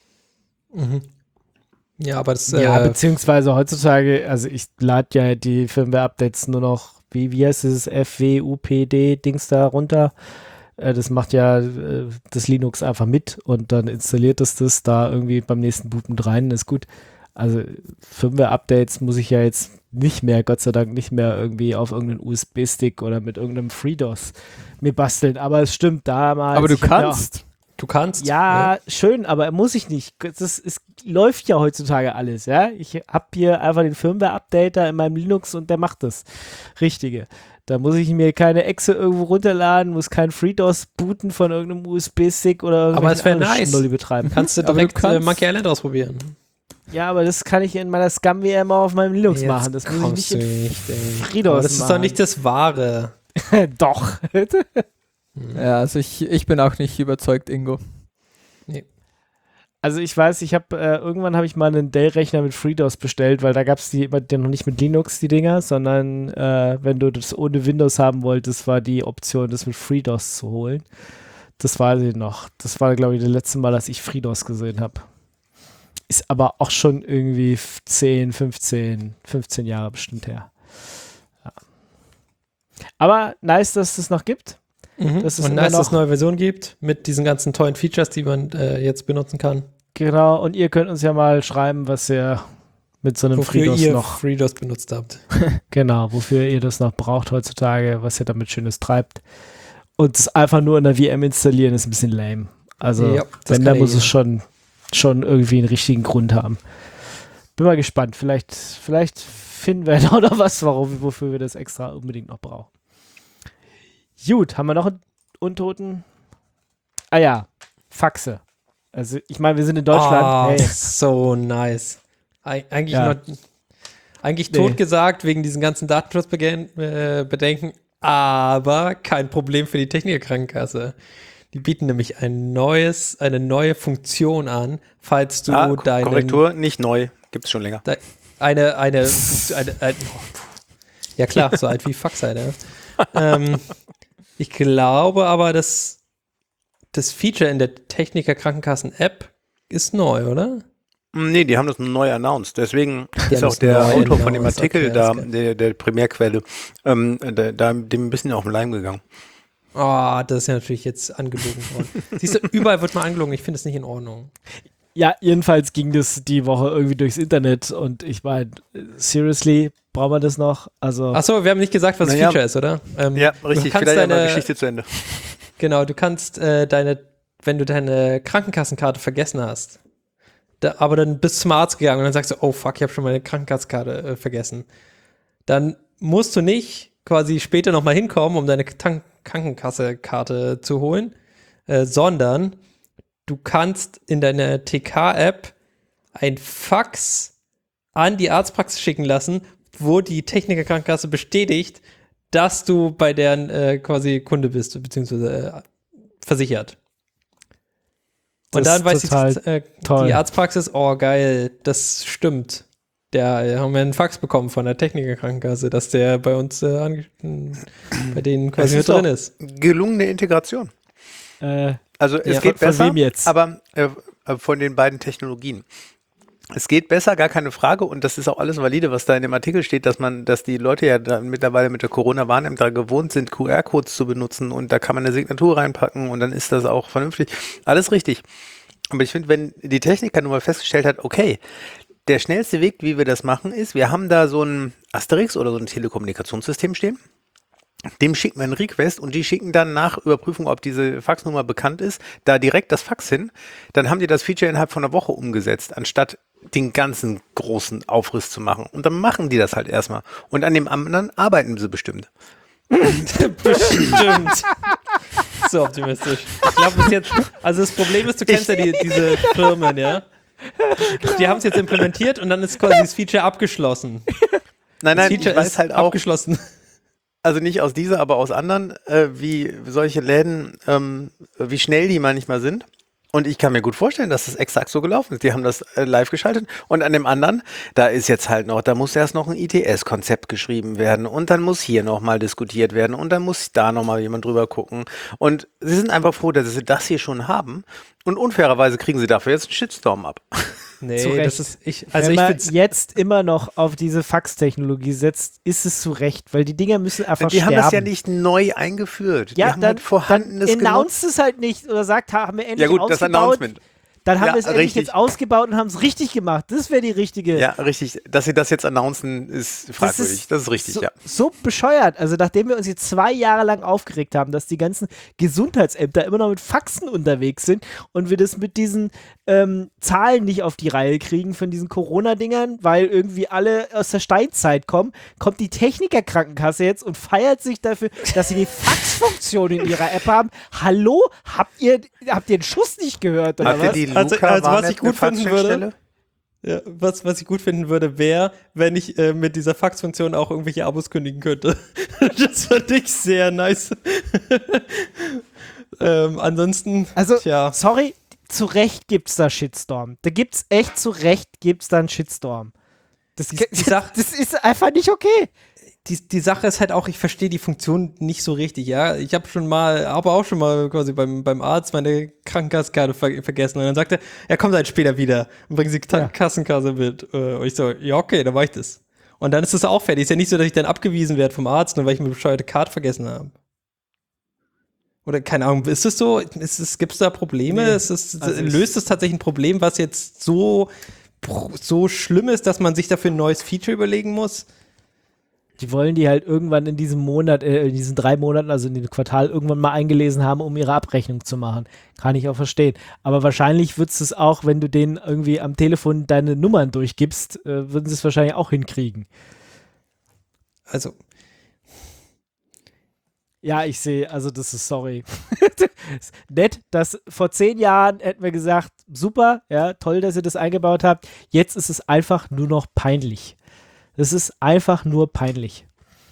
Ja, aber das Ja, beziehungsweise heutzutage, also ich lade ja die Firmware-Updates nur noch, wie heißt dieses FWUPD-Dings da runter. Das macht ja das Linux einfach mit und dann installiert es das da irgendwie beim nächsten Boot mit rein, ist gut. Also Firmware-Updates muss ich ja jetzt nicht mehr, Gott sei Dank nicht mehr irgendwie auf irgendeinen USB-Stick oder mit irgendeinem FreeDOS mir basteln. Aber es stimmt damals. Aber du ich hab ja auch- kannst. du kannst. ja, schön, aber muss ich nicht. Läuft ja heutzutage alles, ja. Ich habe hier einfach den Firmware-Updater in meinem Linux und der macht das Richtige. Da muss ich mir keine Exe irgendwo runterladen, muss kein FreeDOS booten von irgendeinem USB-Stick oder Aber es wär anderen nice. Schnulli betreiben. Kannst du Aber direkt du kannst- Monkey Island ausprobieren. Ja, aber das kann ich in meiner Scum-VM auf meinem Linux Jetzt machen. Das muss ich kommst nicht du in nicht, ey. FreeDOS Aber das ist machen. doch nicht das Wahre. Doch. Ja, also ich bin auch nicht überzeugt, Ingo. Also ich weiß, irgendwann habe ich mal einen Dell-Rechner mit FreeDOS bestellt, weil da gab es die noch nicht mit Linux, die Dinger, sondern wenn du das ohne Windows haben wolltest, war die Option, das mit FreeDOS zu holen. Das weiß ich noch. Das war, glaube ich, das letzte Mal, dass ich FreeDOS gesehen habe. Ist aber auch schon irgendwie 15 Jahre bestimmt her. Ja. Aber nice, dass es das noch gibt. Das ist Und immer nice, dass es noch- neue Version gibt mit diesen ganzen tollen Features, die man jetzt benutzen kann. Genau, und ihr könnt uns ja mal schreiben, was ihr mit so einem Wofür FreeDOS ihr noch, FreeDOS benutzt habt. genau, wofür ihr das noch braucht heutzutage, was ihr damit Schönes treibt. Und es einfach nur in der VM installieren ist ein bisschen lame. Also, Ja, das wenn, da kann muss jeder. es schon irgendwie einen richtigen Grund haben. Bin mal gespannt. Vielleicht finden wir da noch was, wofür wir das extra unbedingt noch brauchen. Gut, haben wir noch einen Untoten? Ah ja, Faxe. Also, ich meine, wir sind in Deutschland. Oh, Hey. so nice. Eigentlich Ja. Nee. totgesagt wegen diesen ganzen Datenschutzbedenken, aber kein Problem für die Technikerkrankenkasse. Die bieten nämlich eine neue Funktion an, falls du deinen Korrektur, nicht neu. Gibt es schon länger. Ja klar, so alt wie Faxe, ne? Ich glaube aber, dass das Feature in der Techniker-Krankenkassen-App ist neu, oder? Nee, die haben das neu announced. Deswegen ist haben auch es der neu Autor von dem announced, Artikel okay, da, alles der Primärquelle, dem ein bisschen auf den Leim gegangen. Oh, das ist ja natürlich jetzt angelogen worden. Siehst du, überall wird mal angelogen. Ich finde es nicht in Ordnung. Ja, jedenfalls ging das die Woche irgendwie durchs Internet und ich meine, seriously, brauchen wir das noch? Also, Achso, wir haben nicht gesagt, was das Naja. Feature ist, oder? Ja, richtig. Du kannst Vielleicht deine, einmal Geschichte zu Ende. Genau, du kannst wenn du deine Krankenkassenkarte vergessen hast, aber dann bist du zum Arzt gegangen und dann sagst du, oh fuck, ich habe schon meine Krankenkassenkarte vergessen. Dann musst du nicht quasi später nochmal hinkommen, um deine Krankenkassenkarte zu holen, sondern du kannst in deiner TK-App ein Fax an die Arztpraxis schicken lassen, wo die Techniker-Krankenkasse bestätigt, dass du bei deren quasi Kunde bist, beziehungsweise versichert. Und Das dann weiß ist total toll. die Arztpraxis, oh geil, das stimmt. Haben wir einen Fax bekommen von der Techniker-Krankenkasse, dass der bei uns bei denen quasi mit drin ist. Gelungene Integration. Also es Ja, geht von besser, wem jetzt? aber von den beiden Technologien. Es geht besser, gar keine Frage, und das ist auch alles valide, was da in dem Artikel steht, dass die Leute ja da mittlerweile mit der Corona-Warn-App da gewohnt sind, QR-Codes zu benutzen, und da kann man eine Signatur reinpacken und dann ist das auch vernünftig. Alles richtig. Aber ich finde, wenn die Techniker nun mal festgestellt hat, okay, der schnellste Weg, wie wir das machen, ist, wir haben da so ein Asterix oder so ein Telekommunikationssystem stehen. Dem schicken wir einen Request und die schicken dann nach Überprüfung, ob diese Faxnummer bekannt ist, da direkt das Fax hin. Dann haben die das Feature innerhalb von einer Woche umgesetzt, anstatt den ganzen großen Aufriss zu machen. Und dann machen die das halt erstmal. Und an dem anderen arbeiten sie bestimmt. Bestimmt. So optimistisch. Ich glaube, bis jetzt, also das Problem ist, du kennst ja diese Firmen, ja? Die haben es jetzt implementiert und dann ist quasi das Feature abgeschlossen. Nein, Das ich Feature weiß ist halt auch, abgeschlossen. also nicht aus dieser, aber aus anderen, wie solche Läden, wie schnell die manchmal sind. Und ich kann mir gut vorstellen, dass das exakt so gelaufen ist. Die haben das live geschaltet. Und an dem anderen, da ist jetzt halt noch, da muss erst noch ein ITS-Konzept geschrieben werden. Und dann muss hier nochmal diskutiert werden. Und dann muss da nochmal jemand drüber gucken. Und sie sind einfach froh, dass sie das hier schon haben. Und unfairerweise kriegen sie dafür jetzt einen Shitstorm ab. Nee, Zu Recht. das ist, Wenn ich man find's, jetzt immer noch auf diese Fax-Technologie setzt, ist es zu Recht, weil die Dinger müssen einfach Die haben sterben. das ja nicht neu eingeführt. Die Ja, haben dann, halt Vorhandenes dann genutzt. announced es halt nicht oder sagt, haben wir endlich Ja gut, das ausgebaut. Announcement. Dann haben Ja, wir es endlich richtig. jetzt ausgebaut und haben es richtig gemacht. Das wäre die richtige. Ja, richtig. Dass sie das jetzt announcen, ist fragwürdig. Das ist richtig, so, ja. so bescheuert. Also nachdem wir uns jetzt 2 Jahre lang aufgeregt haben, dass die ganzen Gesundheitsämter immer noch mit Faxen unterwegs sind und wir das mit diesen Zahlen nicht auf die Reihe kriegen von diesen Corona-Dingern, weil irgendwie alle aus der Steinzeit kommen, kommt die Techniker-Krankenkasse jetzt und feiert sich dafür, dass sie die Faxfunktion in ihrer App haben. Hallo? Habt ihr den Schuss nicht gehört, oder Habt ihr was? die Also, Luca was Warnet ich gut finden würde, Faxstelle? ja, was ich gut finden würde, wäre, wenn ich mit dieser Fax-Funktion auch irgendwelche Abos kündigen könnte. Das fand ich sehr nice. Ansonsten, Also, tja. sorry, zu Recht gibt's da Shitstorm. Da gibt's echt zu Recht gibt's da einen Shitstorm. Das ist einfach nicht okay. Die Sache ist halt auch, ich verstehe die Funktion nicht so richtig, ja. Ich habe auch schon mal quasi beim Arzt meine Krankenkassenkarte vergessen und dann sagte er, ja, kommt halt später wieder und bringen Sie Kassenkasse mit. Und ich so, ja, okay, dann war ich das. Und dann ist das auch fertig. Ist ja nicht so, dass ich dann abgewiesen werde vom Arzt, nur weil ich eine bescheuerte Karte vergessen habe. Oder keine Ahnung, ist das so? Gibt es da Probleme? Nee. Löst es tatsächlich ein Problem, was jetzt so schlimm ist, dass man sich dafür ein neues Feature überlegen muss? Die wollen die halt irgendwann in diesem Monat, in diesen 3 Monaten, also in dem Quartal, irgendwann mal eingelesen haben, um ihre Abrechnung zu machen. Kann ich auch verstehen. Aber wahrscheinlich wird es auch, wenn du denen irgendwie am Telefon deine Nummern durchgibst, würden sie es wahrscheinlich auch hinkriegen. Also, Ja, ich sehe, also das ist, sorry. Ist nett, dass vor 10 Jahren hätten wir gesagt, super, ja, toll, dass ihr das eingebaut habt. Jetzt ist es einfach nur noch peinlich. Es ist einfach nur peinlich.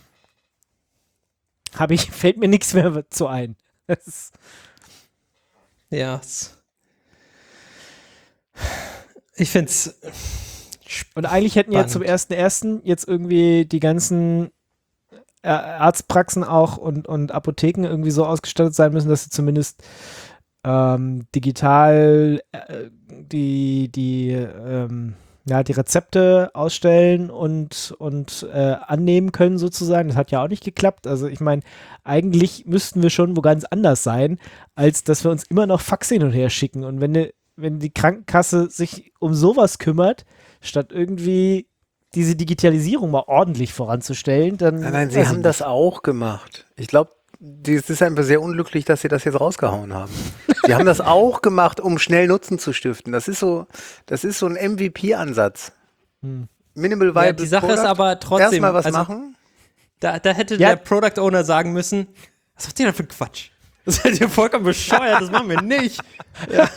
Fällt mir nichts mehr zu ein. Das ist, ja. Ich finde es. und eigentlich hätten ja zum 1.1. jetzt irgendwie die ganzen Arztpraxen auch und Apotheken irgendwie so ausgestattet sein müssen, dass sie zumindest digital die Rezepte ausstellen und annehmen können sozusagen. Das hat ja auch nicht geklappt. Also ich meine, eigentlich müssten wir schon wo ganz anders sein, als dass wir uns immer noch Fax hin und her schicken. Und wenn die Krankenkasse sich um sowas kümmert, statt irgendwie diese Digitalisierung mal ordentlich voranzustellen, dann... Nein, sie haben das auch gemacht. Ich glaube, es ist einfach sehr unglücklich, dass sie das jetzt rausgehauen haben. Sie haben das auch gemacht, um schnell Nutzen zu stiften. Das ist so ein MVP-Ansatz. Minimal Viable Die Sache ist Product. aber trotzdem, Erstmal was also, machen. Da hätte der Product Owner sagen müssen, was macht ihr denn für ein Quatsch? Das seid ihr vollkommen bescheuert, das machen wir nicht. Ja.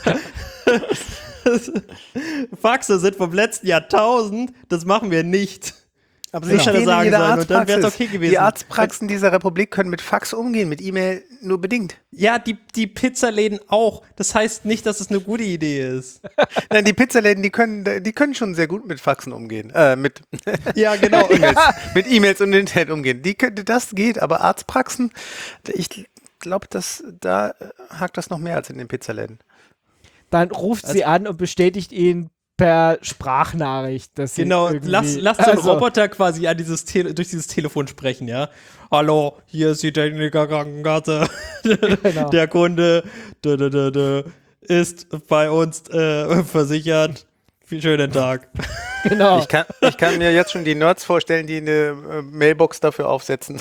Faxe sind vom letzten Jahrtausend, das machen wir nicht. Aber sie stehen in jeder und dann wäre es okay gewesen. Die Arztpraxen dieser Republik können mit Fax umgehen, mit E-Mail nur bedingt. Ja, die Pizzaläden auch. Das heißt nicht, dass es eine gute Idee ist. Nein, die Pizzaläden, die können schon sehr gut mit Faxen umgehen. Ja, genau. Mit E-Mails und Internet umgehen. Das geht, aber Arztpraxen, ich glaube, da hakt das noch mehr als in den Pizzaläden. Dann ruft sie an und bestätigt ihn per Sprachnachricht. Dass sie genau, irgendwie, lass den Roboter quasi durch dieses Telefon sprechen, ja. Hallo, hier ist die Techniker Krankenkasse. Genau. Der Kunde ist bei uns versichert. Schönen Tag. Genau. Ich kann mir jetzt schon die Nerds vorstellen, die eine Mailbox dafür aufsetzen.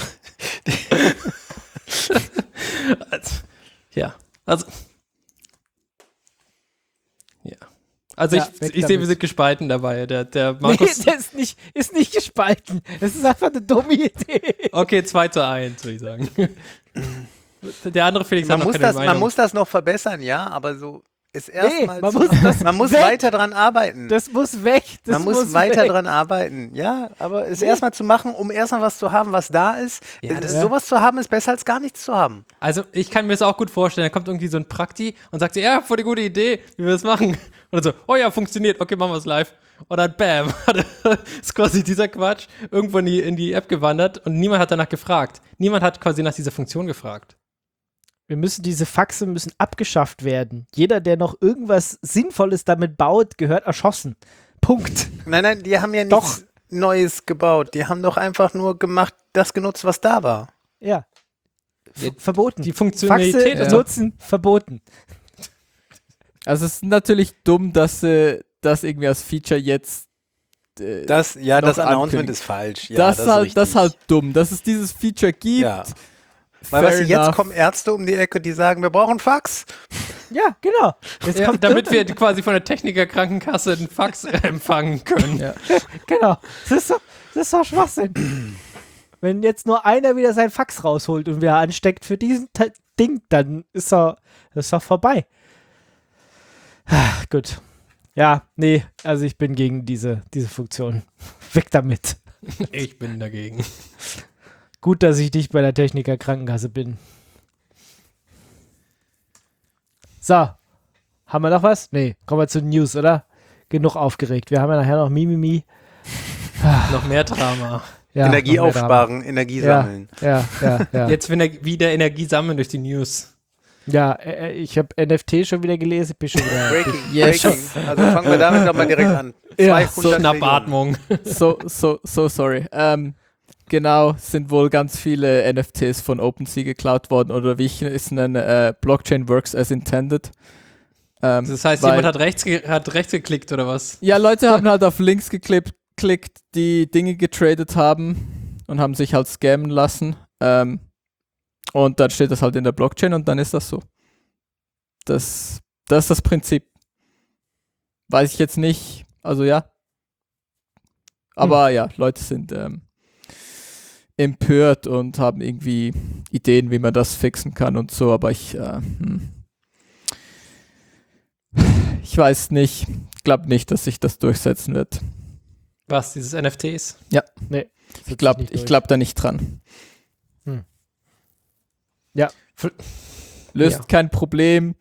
Also ich sehe, wir sind gespalten dabei. Der Markus. Nee, das ist nicht gespalten. Das ist einfach eine dumme Idee. Okay, 2:1, würde ich sagen. Der andere Felix hat noch keine Meinung. Man muss das noch verbessern, ja, aber so ist erstmal. Man muss weg. Weiter dran arbeiten. Das muss weg. Man muss weiter dran arbeiten, ja, aber es erstmal zu machen, um erstmal was zu haben, was da ist. Ja, sowas zu haben, ist besser als gar nichts zu haben. Also ich kann mir das auch gut vorstellen. Da kommt irgendwie so ein Prakti und sagt so, ja, voll die gute Idee, wie wir das machen. Und dann so, oh ja, funktioniert, okay, machen wir es live. Und dann bam, ist quasi dieser Quatsch irgendwo in die App gewandert und niemand hat danach gefragt. Niemand hat quasi nach dieser Funktion gefragt. Diese Faxe müssen abgeschafft werden. Jeder, der noch irgendwas Sinnvolles damit baut, gehört erschossen. Punkt. Nein, die haben ja nichts Neues gebaut. Die haben doch einfach nur genutzt, was da war. Ja. Verboten. Die Funktionalität Faxe nutzen, verboten. Also es ist natürlich dumm, dass sie das irgendwie als Feature jetzt das Announcement ist falsch. Ja, das ist halt dumm, dass es dieses Feature gibt. Ja. Weil jetzt kommen Ärzte um die Ecke, die sagen, wir brauchen Fax. Ja, genau. Damit wir quasi von der Techniker-Krankenkasse den Fax empfangen können. Ja. Genau. Das ist doch Schwachsinn. Wenn jetzt nur einer wieder sein Fax rausholt und wer ansteckt für diesen Ding, dann ist doch vorbei. Gut. Ja, nee, also ich bin gegen diese Funktion. Weg damit. Ich bin dagegen. Gut, dass ich nicht bei der Techniker Krankenkasse bin. So. Haben wir noch was? Nee, kommen wir zu den News, oder? Genug aufgeregt. Wir haben ja nachher noch Mimimi. Noch mehr Drama. Ja, Energie aufsparen, Energie sammeln. Ja. Jetzt wieder Energie sammeln durch die News. Ja, ich habe NFT schon wieder gelesen. Bin schon wieder Breaking. Also fangen wir damit nochmal direkt an. 200 Schnappatmung. So sorry. Genau, sind wohl ganz viele NFTs von OpenSea geklaut worden oder wie ich es nenne, Blockchain works as intended. Das heißt, jemand hat rechts geklickt oder was? Ja, Leute haben halt auf Links geklickt, die Dinge getradet haben und haben sich halt scammen lassen. Und dann steht das halt in der Blockchain und dann ist das so. Das ist das Prinzip. Weiß ich jetzt nicht, also ja. Aber ja, Leute sind empört und haben irgendwie Ideen, wie man das fixen kann und so, aber ich weiß nicht, glaube nicht, dass sich das durchsetzen wird. Was, dieses NFTs? Ja. Nee. Ich glaube da nicht dran. Ja. Löst kein Problem.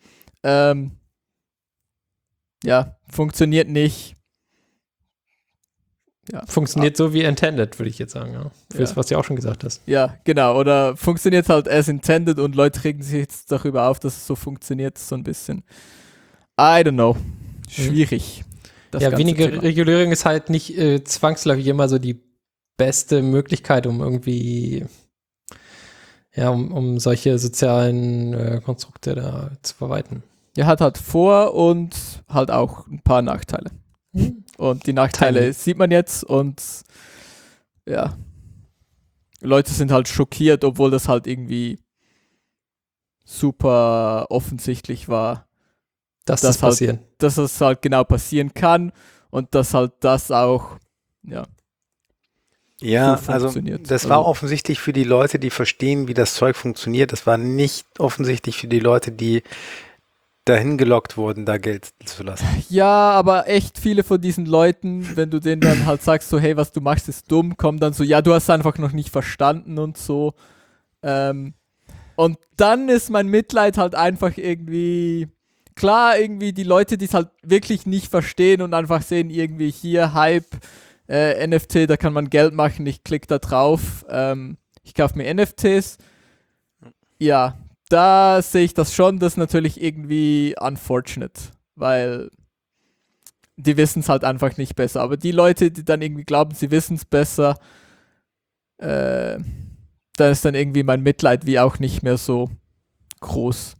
Funktioniert nicht. Funktioniert so wie intended, würde ich jetzt sagen, ja. Für das, was du auch schon gesagt hast. Ja, genau. Oder funktioniert halt as intended und Leute regen sich jetzt darüber auf, dass es so funktioniert, so ein bisschen. I don't know. Schwierig. Das Ja, ganze weniger Thema. Regulierung ist halt nicht zwangsläufig immer so die beste Möglichkeit, um irgendwie, ja, um solche sozialen Konstrukte da zu verwalten. Ja, hat halt Vor- und halt auch ein paar Nachteile. Und die Nachteile Tiny. sieht man jetzt und ja, Leute sind halt schockiert, obwohl das halt irgendwie super offensichtlich war, Das Das ist halt- passieren. dass das halt genau passieren kann und dass halt das auch, ja, Ja, so also funktioniert. das war Also- offensichtlich für die Leute, die verstehen, wie das Zeug funktioniert. Das war nicht offensichtlich für die Leute, die dahin gelockt wurden, da Geld zu lassen. Ja, aber echt viele von diesen Leuten, wenn du denen dann halt sagst, so, hey, was du machst, ist dumm, kommen dann so, ja, du hast es einfach noch nicht verstanden und so. Und dann ist mein Mitleid halt einfach irgendwie, klar, irgendwie die Leute, die es halt wirklich nicht verstehen und einfach sehen, irgendwie hier, Hype, NFT, da kann man Geld machen, ich klicke da drauf, ich kaufe mir NFTs. Ja, da sehe ich das schon, das ist natürlich irgendwie unfortunate, weil die wissen es halt einfach nicht besser. Aber die Leute, die dann irgendwie glauben, sie wissen es besser, da ist dann irgendwie mein Mitleid wie auch nicht mehr so groß.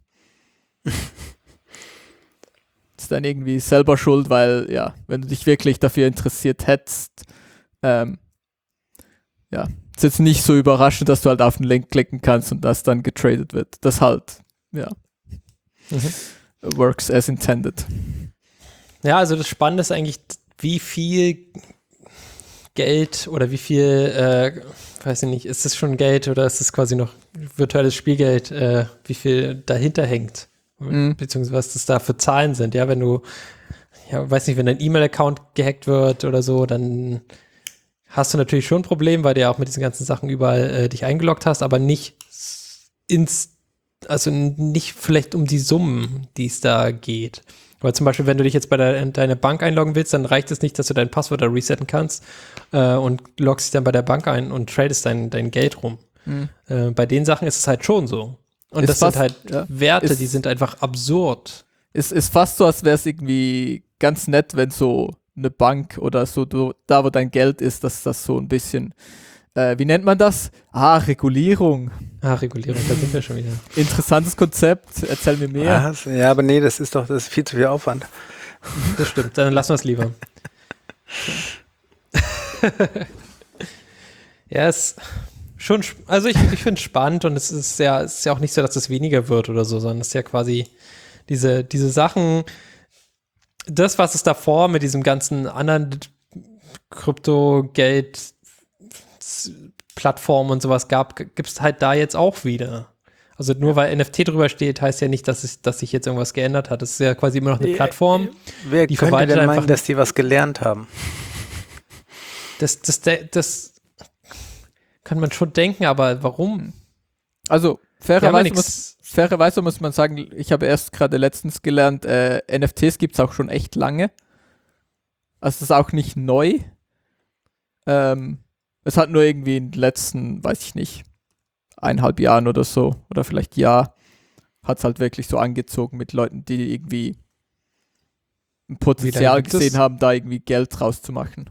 Ist dann irgendwie selber schuld, weil, ja, wenn du dich wirklich dafür interessiert hättest, ja, ist jetzt nicht so überraschend, dass du halt auf den Link klicken kannst und das dann getradet wird. Das halt, ja, works as intended. Ja, also das Spannende ist eigentlich, wie viel Geld oder wie viel, weiß ich nicht, ist das schon Geld oder ist das quasi noch virtuelles Spielgeld, wie viel dahinter hängt, beziehungsweise was das da für Zahlen sind. Ja, wenn du, ja, weiß nicht, wenn dein E-Mail-Account gehackt wird oder so, dann hast du natürlich schon ein Problem, weil du ja auch mit diesen ganzen Sachen überall dich eingeloggt hast, aber nicht also nicht vielleicht um die Summen, die es da geht. Weil zum Beispiel, wenn du dich jetzt bei deiner Bank einloggen willst, dann reicht es nicht, dass du dein Passwort da resetten kannst und loggst dich dann bei der Bank ein und tradest dein Geld rum. Bei den Sachen ist es halt schon so. Und Ist das fast- sind halt ja. Werte, Ist- die sind einfach absurd. Es ist fast so, als wäre es irgendwie ganz nett, wenn so eine Bank oder so, da wo dein Geld ist, dass das so ein bisschen, wie nennt man das? Regulierung. Regulierung, da sind wir schon wieder. Interessantes Konzept, erzähl mir mehr. Was? Ja, aber nee, das ist viel zu viel Aufwand. Das stimmt, dann lassen wir es lieber. Ja, es schon, also ich finde es spannend und es ist ja auch nicht so, dass es weniger wird oder so, sondern es ist ja quasi diese Sachen, das, was es davor mit diesem ganzen anderen Krypto-Geld-Plattformen und sowas gab, gibt es halt da jetzt auch wieder. Also nur weil NFT drüber steht, heißt ja nicht, dass sich jetzt irgendwas geändert hat. Es ist ja quasi immer noch eine Plattform. Wer Die könnte verwaltet denn einfach meinen, dass die was gelernt haben? Das kann man schon denken, aber warum? Also, Die haben ja fairerweise muss man sagen, ich habe erst gerade letztens gelernt, NFTs gibt es auch schon echt lange. Also das ist auch nicht neu. Es hat nur irgendwie in den letzten, weiß ich nicht, 1,5 Jahren oder so, oder vielleicht Jahr, hat es halt wirklich so angezogen mit Leuten, die irgendwie ein Potenzial gibt es? gesehen haben, da irgendwie Geld draus zu machen.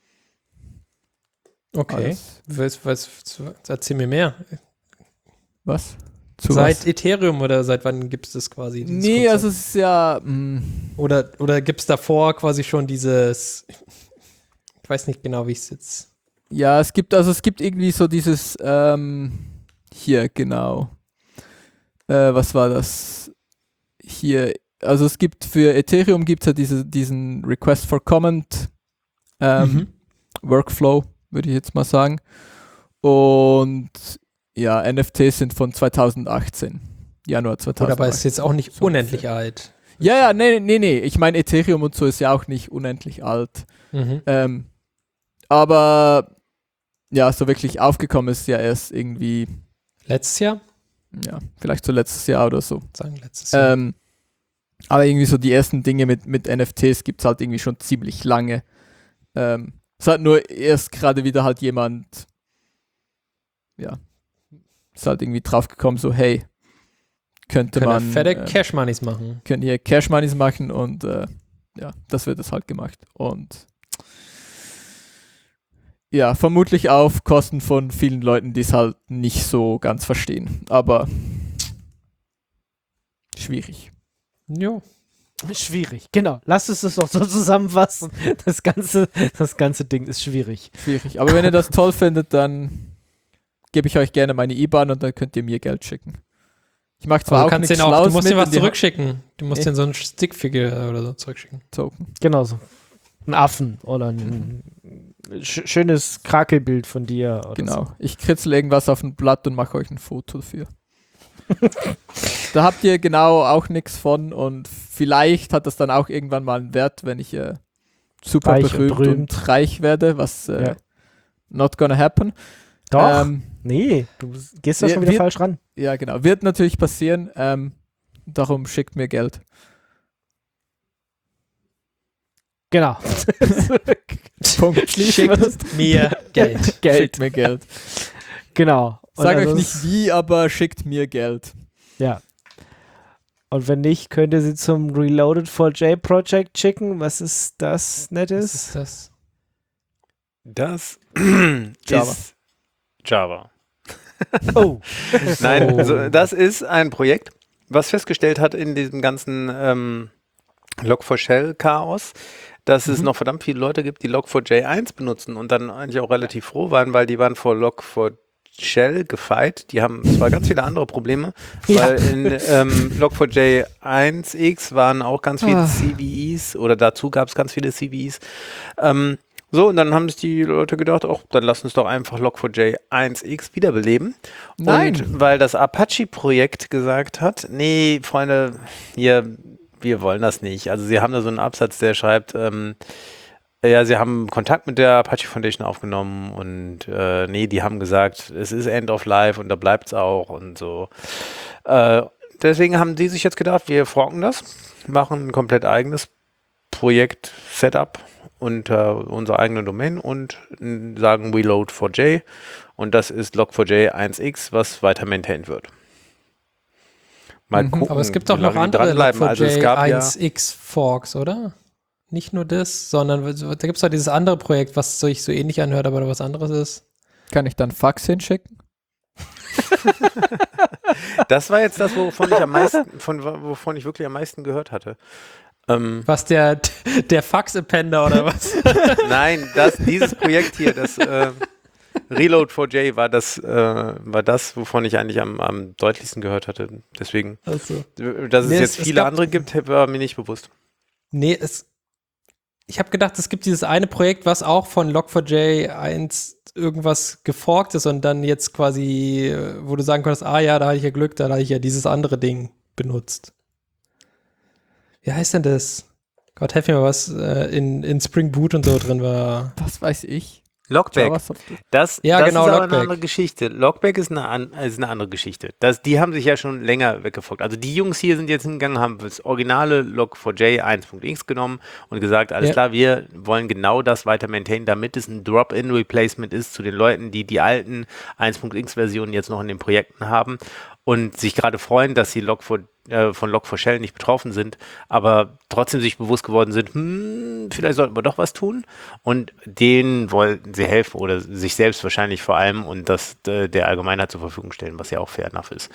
Okay. Erzähl mir mehr. Was? Zu Seit was? Ethereum oder seit wann gibt es das quasi? dieses Nee, Konzept? also es ist ja, Oder gibt es davor quasi schon dieses, ich weiß nicht genau, wie ich es jetzt. ja, es gibt irgendwie so dieses, hier, genau. Was war das? Hier, also es gibt für Ethereum gibt es ja diesen Request for Comment Workflow, würde ich jetzt mal sagen. Und ja, NFTs sind von 2018. Januar 2018. Oder aber es ist jetzt auch nicht So unendlich alt. Ja, nee. Ich meine, Ethereum und so ist ja auch nicht unendlich alt. Aber ja, so wirklich aufgekommen ist ja erst irgendwie, Letztes Jahr? ja, vielleicht so letztes Jahr oder so. Sagen letztes Jahr. Aber irgendwie so die ersten Dinge mit NFTs gibt es halt irgendwie schon ziemlich lange. Es hat nur erst gerade wieder halt jemand, ist halt irgendwie draufgekommen, so hey, könnte Können man fette Cash Moneys machen. können hier Cash Moneys machen und das wird es halt gemacht. Und ja, vermutlich auf Kosten von vielen Leuten, die es halt nicht so ganz verstehen. Aber schwierig. Jo. Schwierig, genau. Lasst uns das doch so zusammenfassen. Das ganze Ding ist schwierig. Schwierig. Aber wenn ihr das toll findet, dann gebe ich euch gerne meine IBAN und dann könnt ihr mir Geld schicken. Ich mache zwar Aber auch du kannst nichts den auch, Schlaues du musst mit den was in die zurückschicken. Du musst Nee. den so einen Stickfigure oder so zurückschicken. Token. Genau so. Ein Affen oder ein schönes Krakelbild von dir. Oder Genau. So. Ich kritzel irgendwas auf ein Blatt und mache euch ein Foto dafür. Da habt ihr genau auch nichts von und vielleicht hat das dann auch irgendwann mal einen Wert, wenn ich super Reich und berühmt und reich werde, was Ja. not gonna happen. Doch. Nee, du gehst da schon wieder wir- falsch ran. Ja, genau. Wird natürlich passieren. Darum schickt mir Geld. Genau. Punkt. Schließen wir das Mir Geld. Schickt mir Geld. Genau. Und Sag euch also nicht wie, aber schickt mir Geld. Ja. Und wenn nicht, könnt ihr sie zum Reloaded4j Project schicken. Was ist das Was Nettes? ist das? Das Java. ist Java. Oh. Nein, Oh. also das ist ein Projekt, was festgestellt hat in diesem ganzen Log4Shell-Chaos, dass es noch verdammt viele Leute gibt, die Log4j1 benutzen und dann eigentlich auch relativ froh waren, weil die waren vor Log4Shell gefeit. Die haben zwar ganz viele andere Probleme, weil in Log4j 1x waren auch ganz viele CVEs oder dazu gab es ganz viele CVEs. So, und dann haben sich die Leute gedacht, ach, dann lass uns doch einfach Log4j 1x wiederbeleben. Nein. Und weil das Apache-Projekt gesagt hat, nee, Freunde, hier, wir wollen das nicht. Also sie haben da so einen Absatz, der schreibt, ja, sie haben Kontakt mit der Apache Foundation aufgenommen und nee, die haben gesagt, es ist End of Life und da bleibt es auch und so. Deswegen haben die sich jetzt gedacht, wir forken das, machen ein komplett eigenes Projekt-Setup unter unserer eigenen Domain und sagen Reload4j und das ist Log4j 1x, was weiter maintained wird. Mal Mhm. gucken, Aber es gibt doch wie noch lange die andere dranbleiben. Also es gab ja, Log4j1x Forks, oder? Nicht nur das, sondern da gibt es doch dieses andere Projekt, was sich so ähnlich anhört, aber was anderes ist. Kann ich dann Fax hinschicken? das war jetzt das, wovon ich wirklich am meisten gehört hatte. Was der Fax-Appender oder was? Nein, dieses Projekt hier, das Reload4j war das, wovon ich eigentlich am deutlichsten gehört hatte. Deswegen, Also. dass es Nee, jetzt es viele gab- andere gibt, war mir nicht bewusst. Nee, ich habe gedacht, es gibt dieses eine Projekt, was auch von Log4j 1 irgendwas geforkt ist und dann jetzt quasi, wo du sagen konntest, ja, da hatte ich ja Glück, da hatte ich ja dieses andere Ding benutzt. Wie heißt denn das? Gott, helf mir mal, was in Spring Boot und so drin war. Was weiß ich. Logback. JavaScript. Das Ja, genau, ist aber eine Logback. andere Geschichte. Logback ist eine andere Geschichte. Die haben sich ja schon länger weggefolgt. Also die Jungs hier sind jetzt hingegangen, haben das originale Log4j 1.x genommen und gesagt, alles Ja. klar, wir wollen genau das weiter maintainen, damit es ein Drop-in-Replacement ist zu den Leuten, die die alten 1.x-Versionen jetzt noch in den Projekten haben und sich gerade freuen, dass sie von Log4Shell nicht betroffen sind, aber trotzdem sich bewusst geworden sind, vielleicht sollten wir doch was tun. Und denen wollten sie helfen oder sich selbst wahrscheinlich vor allem und das der Allgemeinheit zur Verfügung stellen, was ja auch fair enough ist.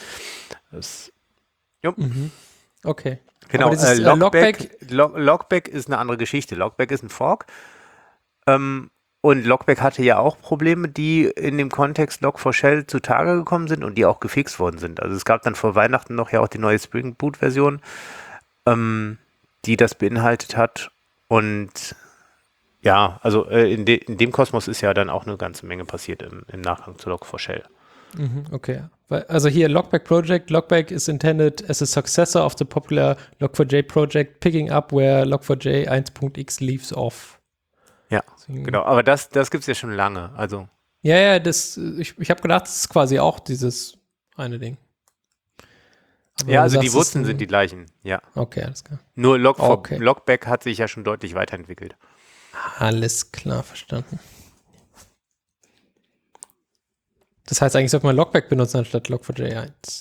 Okay. Genau, Aber dieses, Logback ist eine andere Geschichte. Logback ist ein Fork. Und Logback hatte ja auch Probleme, die in dem Kontext Log4Shell zutage gekommen sind und die auch gefixt worden sind. Also es gab dann vor Weihnachten noch ja auch die neue Spring Boot Version, die das beinhaltet hat. Und ja, also in dem Kosmos ist ja dann auch eine ganze Menge passiert im Nachgang zu Log4Shell. Okay. Also hier Logback Project. Logback is intended as a successor of the popular Log4j project, picking up where Log4j 1.x leaves off. Ja, genau. Aber das gibt es ja schon lange. Also Ja, ich habe gedacht, das ist quasi auch dieses eine Ding. Aber ja, du also die sagst, Wurzeln es ist sind die gleichen. Ja. Okay, alles klar. Nur Okay. Logback hat sich ja schon deutlich weiterentwickelt. Alles klar, verstanden. Das heißt, eigentlich sollte man Logback benutzen anstatt Log4j1.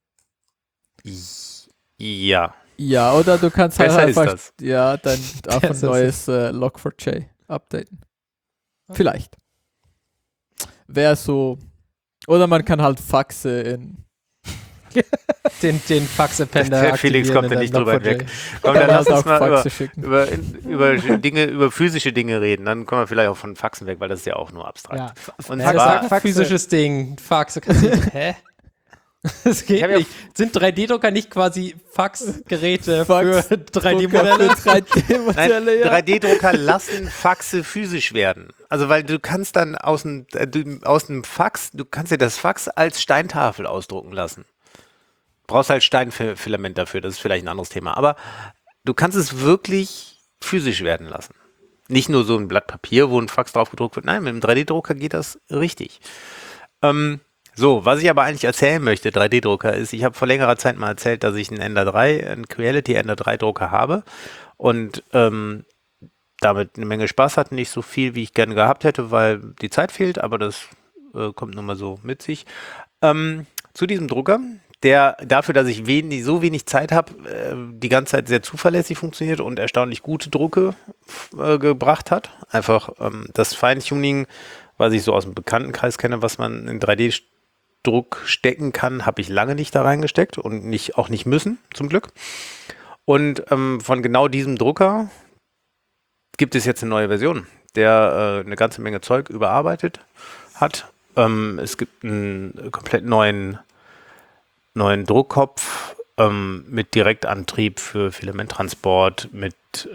Ja. Ja, oder du kannst halt Besser ist einfach das. dann auf ein Besser neues Log4j updaten. Vielleicht. Wäre so. Oder man kann halt Faxe in. Den Fax-Appender Der Felix kommt ja nicht drüber hinweg. Komm, dann Kann lass halt uns auch mal Faxe schicken. über physische Dinge reden. Dann kommen wir vielleicht auch von Faxen weg, weil das ist ja auch nur abstrakt. Ja. Und Ja, das zwar, ist ein physisches Ding. Fax. Du kannst nicht, hä? Das geht hab ja- nicht. Sind 3D-Drucker nicht quasi Faxgeräte Fax- für 3D-Modelle? 3D-Modelle, Nein, ja. 3D-Drucker lassen Faxe physisch werden. Also weil du kannst dann aus dem Fax, du kannst dir das Fax als Steintafel ausdrucken lassen. Brauchst halt Steinfilament dafür, das ist vielleicht ein anderes Thema. Aber du kannst es wirklich physisch werden lassen. Nicht nur so ein Blatt Papier, wo ein Fax drauf gedruckt wird. Nein, mit einem 3D-Drucker geht das richtig. So, was ich aber eigentlich erzählen möchte, 3D-Drucker, ist, ich habe vor längerer Zeit mal erzählt, dass ich einen Creality Ender 3 Drucker habe und damit eine Menge Spaß hatte, nicht so viel, wie ich gerne gehabt hätte, weil die Zeit fehlt, aber das kommt nun mal so mit sich. Zu diesem Drucker, der dafür, dass ich so wenig Zeit habe, die ganze Zeit sehr zuverlässig funktioniert und erstaunlich gute Drucke gebracht hat. Einfach das Feintuning, was ich so aus dem Bekanntenkreis kenne, was man in 3D-Druck stecken kann, habe ich lange nicht da reingesteckt und auch nicht müssen, zum Glück. Und von genau diesem Drucker gibt es jetzt eine neue Version, der eine ganze Menge Zeug überarbeitet hat. Es gibt einen komplett neuen Druckkopf mit Direktantrieb für Filamenttransport, mit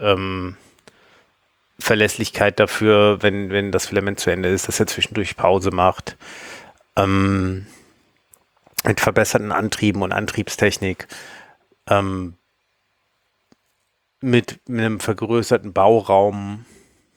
Verlässlichkeit dafür, wenn das Filament zu Ende ist, dass er zwischendurch Pause macht. Mit verbesserten Antrieben und Antriebstechnik. Mit einem vergrößerten Bauraum.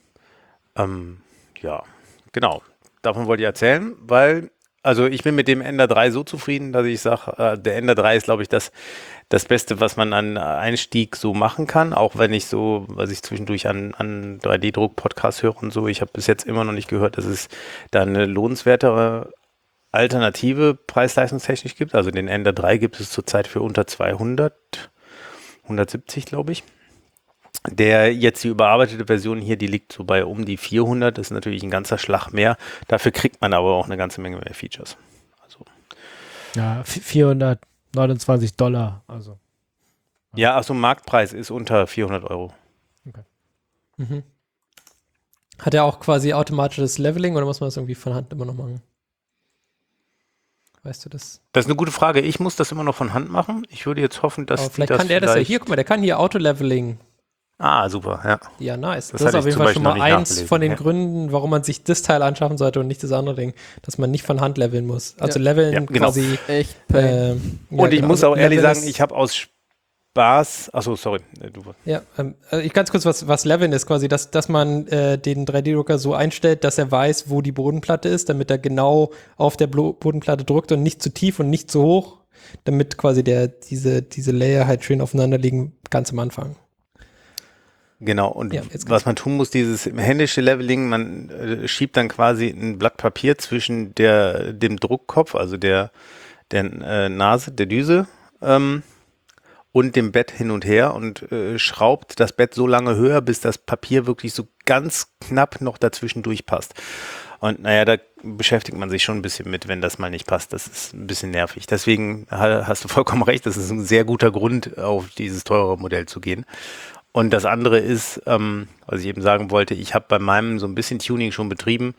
Ja, genau. Davon wollte ich erzählen, weil also ich bin mit dem Ender 3 so zufrieden, dass ich sage, der Ender 3 ist, glaube ich, das Beste, was man an Einstieg so machen kann, auch wenn ich so, was ich zwischendurch an 3D-Druck-Podcasts höre und so, ich habe bis jetzt immer noch nicht gehört, dass es da eine lohnenswertere Alternative preis-leistungstechnisch gibt. Also den Ender 3 gibt es zurzeit für unter 200, 170, glaube ich. Jetzt die überarbeitete Version hier, die liegt so bei um die 400, das ist natürlich ein ganzer Schlag mehr. Dafür kriegt man aber auch eine ganze Menge mehr Features. Also. Ja, $429, also. Ja, achso, Marktpreis ist unter 400 Euro. Mhm. Hat er auch quasi automatisches Leveling oder muss man das irgendwie von Hand immer noch machen? Weißt du das? Das ist eine gute Frage. Ich muss das immer noch von Hand machen. Ich würde jetzt hoffen, dass Aber vielleicht kann der das ja hier, guck mal, der kann hier Auto-Leveling. Ah, super, ja. Ja, nice. Das Das ist hatte auf ich jeden zum Fall schon Beispiel mal noch nicht eins nachgelesen, von den ja. Gründen, warum man sich das Teil anschaffen sollte und nicht das andere Ding, dass man nicht von Hand leveln muss. Also leveln Ja, genau. quasi. Echt Ja, Und ich genau. muss Also auch ehrlich Leveln sagen, ist- ich habe aus Spaß, achso, sorry. Ja, ich ganz kurz, was Leveln ist quasi, dass man den 3D-Drucker so einstellt, dass er weiß, wo die Bodenplatte ist, damit er genau auf der Bodenplatte drückt und nicht zu tief und nicht zu hoch, damit quasi diese Layer halt schön aufeinander liegen, ganz am Anfang. Genau, und Ja, jetzt was man tun muss, dieses händische Leveling, man schiebt dann quasi ein Blatt Papier zwischen dem Druckkopf, also der Nase, der Düse, und dem Bett hin und her und schraubt das Bett so lange höher, bis das Papier wirklich so ganz knapp noch dazwischen durchpasst. Und naja, da beschäftigt man sich schon ein bisschen mit, wenn das mal nicht passt. Das ist ein bisschen nervig. Deswegen hast du vollkommen recht, das ist ein sehr guter Grund, auf dieses teure Modell zu gehen. Und das andere ist, was ich eben sagen wollte, ich habe bei meinem so ein bisschen Tuning schon betrieben.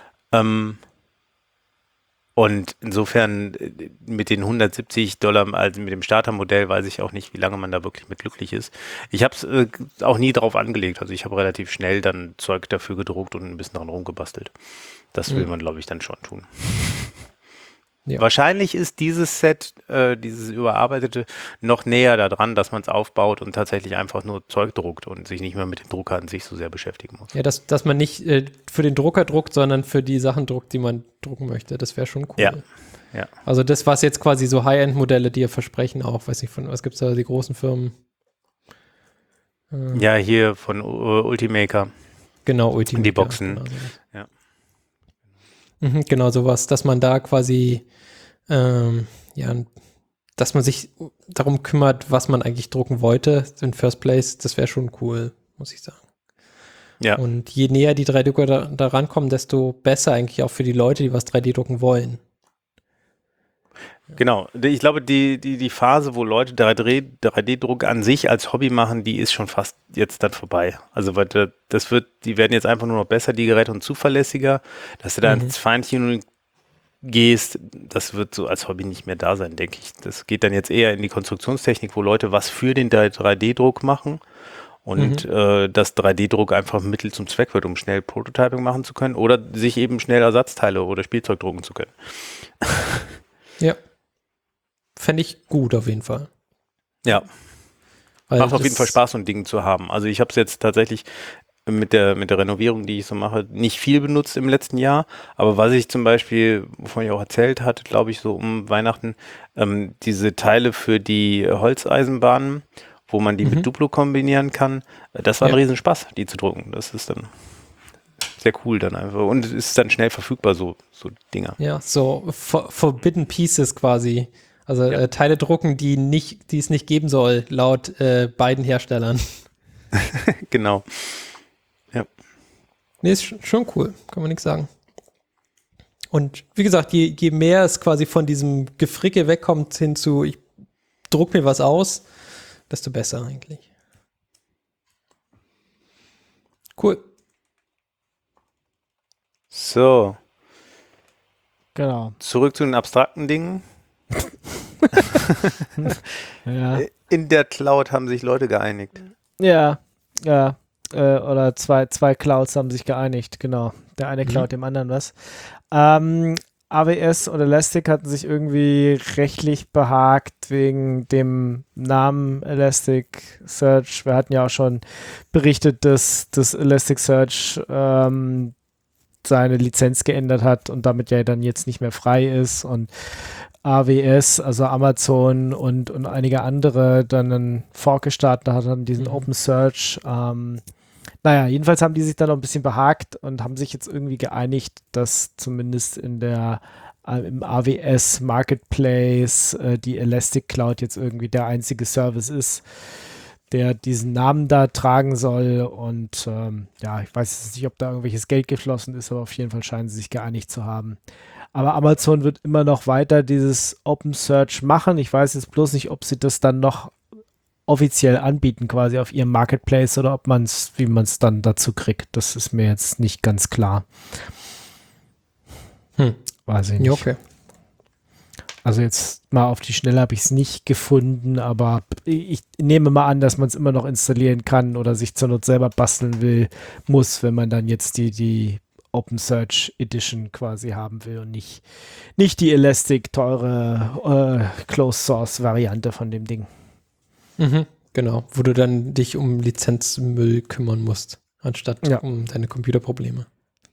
Und insofern mit den $170, also mit dem Startermodell, weiß ich auch nicht, wie lange man da wirklich mit glücklich ist. Ich habe es auch nie drauf angelegt. Also ich habe relativ schnell dann Zeug dafür gedruckt und ein bisschen dran rumgebastelt. Das will man, glaube ich, dann schon tun. Ja. Wahrscheinlich ist dieses Set, dieses überarbeitete, noch näher daran, dass man es aufbaut und tatsächlich einfach nur Zeug druckt und sich nicht mehr mit dem Drucker an sich so sehr beschäftigen muss. Ja, dass man nicht für den Drucker druckt, sondern für die Sachen druckt, die man drucken möchte. Das wäre schon cool. Ja. Ja. Also das, was jetzt quasi so High-End-Modelle, die ja versprechen auch, weiß nicht, von was gibt es da, die großen Firmen? Ja, hier von Ultimaker. Genau, Ultimeter. Die Boxen. Genau sowas. Ja. Genau sowas, dass man da quasi, dass man sich darum kümmert, was man eigentlich drucken wollte in First Place, das wäre schon cool, muss ich sagen. Ja. Und je näher die 3D-Drucker da rankommen, desto besser eigentlich auch für die Leute, die was 3D drucken wollen. Genau. Ich glaube, die Phase, wo Leute 3D-Druck an sich als Hobby machen, die ist schon fast jetzt dann vorbei. Also, weil die werden jetzt einfach nur noch besser, die Geräte, und zuverlässiger. Dass du da ins Feintuning gehst, das wird so als Hobby nicht mehr da sein, denke ich. Das geht dann jetzt eher in die Konstruktionstechnik, wo Leute was für den 3D-Druck machen. Und dass 3D-Druck einfach ein Mittel zum Zweck wird, um schnell Prototyping machen zu können oder sich eben schnell Ersatzteile oder Spielzeug drucken zu können. Ja. Fände ich gut auf jeden Fall. Ja. Weil Macht auf jeden Fall Spaß, so ein Ding zu haben. Also ich habe es jetzt tatsächlich mit der Renovierung, die ich so mache, nicht viel benutzt im letzten Jahr. Aber was ich zum Beispiel, wovon ich auch erzählt hatte, glaube ich, so um Weihnachten, diese Teile für die Holzeisenbahnen, wo man die mit Duplo kombinieren kann, das war ein Riesenspaß, die zu drucken. Das ist dann sehr cool dann einfach. Und es ist dann schnell verfügbar, so Dinger. Ja, so Forbidden Pieces quasi. Also Teile drucken, die es nicht geben soll, laut beiden Herstellern. Genau. Ja. Nee, ist schon cool, kann man nichts sagen. Und wie gesagt, je mehr es quasi von diesem Gefricke wegkommt hin zu, ich druck mir was aus, desto besser eigentlich. Cool. So, Genau. zurück zu den abstrakten Dingen. Ja. In der Cloud haben sich Leute geeinigt. Ja. Oder zwei Clouds haben sich geeinigt, genau. Der eine klaut dem anderen was. AWS und Elastic hatten sich irgendwie rechtlich behagt wegen dem Namen Elasticsearch. Wir hatten ja auch schon berichtet, dass das Elasticsearch seine Lizenz geändert hat und damit ja dann jetzt nicht mehr frei ist, und AWS, also Amazon und einige andere dann einen Fork gestartet hatten, diesen Open Search. Naja, jedenfalls haben die sich dann noch ein bisschen behagt und haben sich jetzt irgendwie geeinigt, dass zumindest im AWS Marketplace die Elastic Cloud jetzt irgendwie der einzige Service ist, der diesen Namen da tragen soll. Und ich weiß jetzt nicht, ob da irgendwelches Geld geflossen ist, aber auf jeden Fall scheinen sie sich geeinigt zu haben. Aber Amazon wird immer noch weiter dieses Open Search machen. Ich weiß jetzt bloß nicht, ob sie das dann noch offiziell anbieten, quasi auf ihrem Marketplace, oder wie man es dann dazu kriegt. Das ist mir jetzt nicht ganz klar. Weiß ich nicht. Ja, okay. Also jetzt mal auf die Schnelle habe ich es nicht gefunden, aber ich nehme mal an, dass man es immer noch installieren kann oder sich zur Not selber basteln muss, wenn man dann jetzt die Open Search Edition quasi haben will und nicht die Elastic teure Closed Source Variante von dem Ding. Genau, wo du dann dich um Lizenzmüll kümmern musst, anstatt um deine Computerprobleme.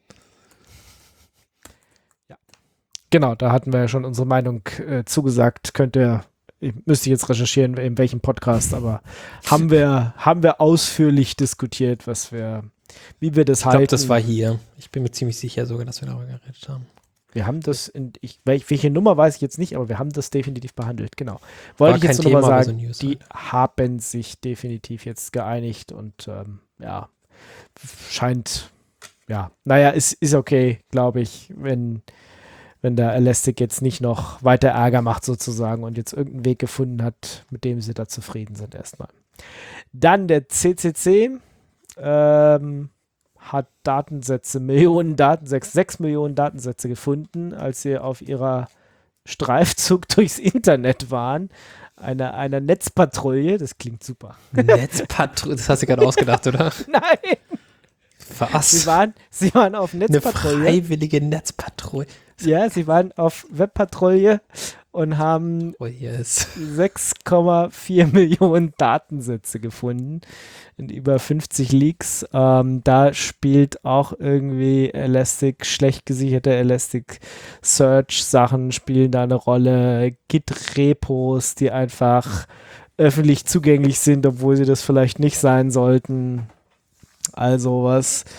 Ja. Genau, da hatten wir ja schon unsere Meinung zugesagt. Müsste ich jetzt recherchieren, in welchem Podcast, aber haben wir ausführlich diskutiert, wie wir das halten. Ich glaube, das war hier. Ich bin mir ziemlich sicher sogar, dass wir darüber geredet haben. Wir haben das, welche Nummer weiß ich jetzt nicht, aber wir haben das definitiv behandelt, genau. Wollte ich jetzt nur mal sagen, News die haben sich definitiv jetzt geeinigt und scheint, ist okay, glaube ich, wenn der Elastic jetzt nicht noch weiter Ärger macht sozusagen und jetzt irgendeinen Weg gefunden hat, mit dem sie da zufrieden sind erstmal. Dann der CCC, hat 6 Millionen Datensätze gefunden, als sie auf ihrer Streifzug durchs Internet waren. Einer Netzpatrouille, das klingt super. Netzpatrouille, das hast du gerade ausgedacht, oder? Nein! Was? Sie waren auf Netzpatrouille. Eine freiwillige Netzpatrouille. Ja, sie waren auf Webpatrouille und haben 6,4 Millionen Datensätze gefunden in über 50 Leaks. Da spielt auch irgendwie schlecht gesicherte Elasticsearch-Sachen spielen da eine Rolle. Git-Repos, die einfach öffentlich zugänglich sind, obwohl sie das vielleicht nicht sein sollten. Also was.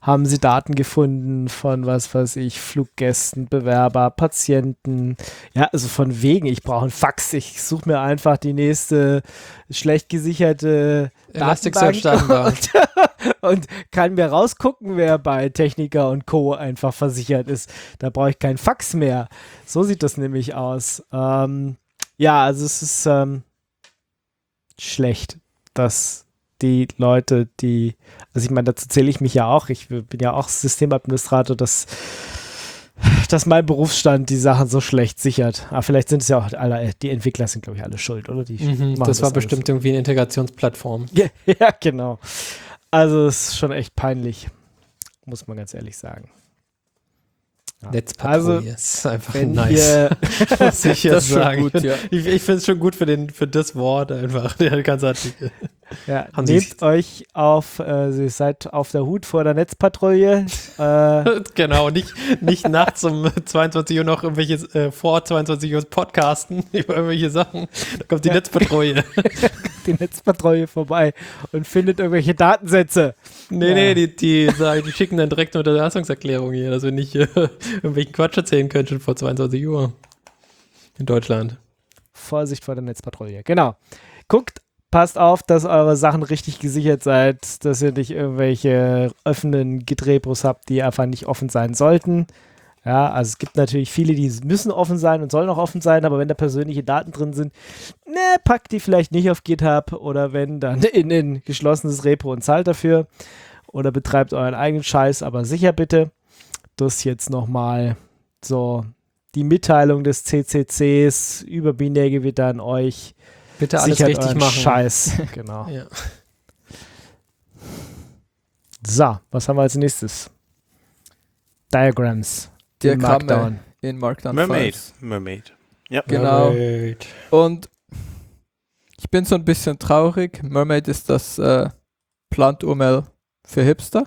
haben sie Daten gefunden von, was weiß ich, Fluggästen, Bewerber, Patienten. Ja, also von wegen, ich brauche einen Fax. Ich suche mir einfach die nächste schlecht gesicherte Elasticsearch-Datenbank. und kann mir rausgucken, wer bei Techniker und Co. einfach versichert ist. Da brauche ich keinen Fax mehr. So sieht das nämlich aus. Ja, also es ist schlecht, dass die Leute, also ich meine, dazu zähle ich mich ja auch, ich bin ja auch Systemadministrator, dass mein Berufsstand die Sachen so schlecht sichert. Aber vielleicht sind es ja auch alle, die Entwickler sind, glaube ich, alle schuld, oder? Die machen das war alles. bestimmt irgendwie eine Integrationsplattform. Ja, genau. Also es ist schon echt peinlich, muss man ganz ehrlich sagen. Ja. Netzpatrouille ist einfach Wenn nice. Muss ich jetzt Das ist schon sagen. gut, ja. Ich finde es schon gut für das Wort einfach, der ganze Artikel. Ja, Haben nehmt Sie- euch ihr seid auf der Hut vor der Netzpatrouille. Genau, nicht nachts um 22 Uhr noch irgendwelche vor 22 Uhr podcasten über irgendwelche Sachen. Da kommt die Netzpatrouille. Die Netzpatrouille vorbei und findet irgendwelche Datensätze. Nee, die sagen, die schicken dann direkt eine Unterlassungserklärung hier, dass wir nicht irgendwelchen Quatsch erzählen können schon vor 22 Uhr in Deutschland. Vorsicht vor der Netzpatrouille. Genau. Passt auf, dass eure Sachen richtig gesichert seid, dass ihr nicht irgendwelche offenen Git-Repos habt, die einfach nicht offen sein sollten. Ja, also es gibt natürlich viele, die müssen offen sein und sollen auch offen sein, aber wenn da persönliche Daten drin sind, packt die vielleicht nicht auf GitHub oder wenn, dann in ein geschlossenes Repo und zahlt dafür oder betreibt euren eigenen Scheiß, aber sicher bitte. Das jetzt nochmal so die Mitteilung des CCCs über Binärgewitter an euch. Bitte alles Sichert richtig euren machen. Scheiß, genau. Ja. So, was haben wir als nächstes? Diagrams. in Diagramme Markdown. in Markdown. Mermaid. Ja. Genau. Right. Und ich bin so ein bisschen traurig. Mermaid ist das Plant-UML für Hipster.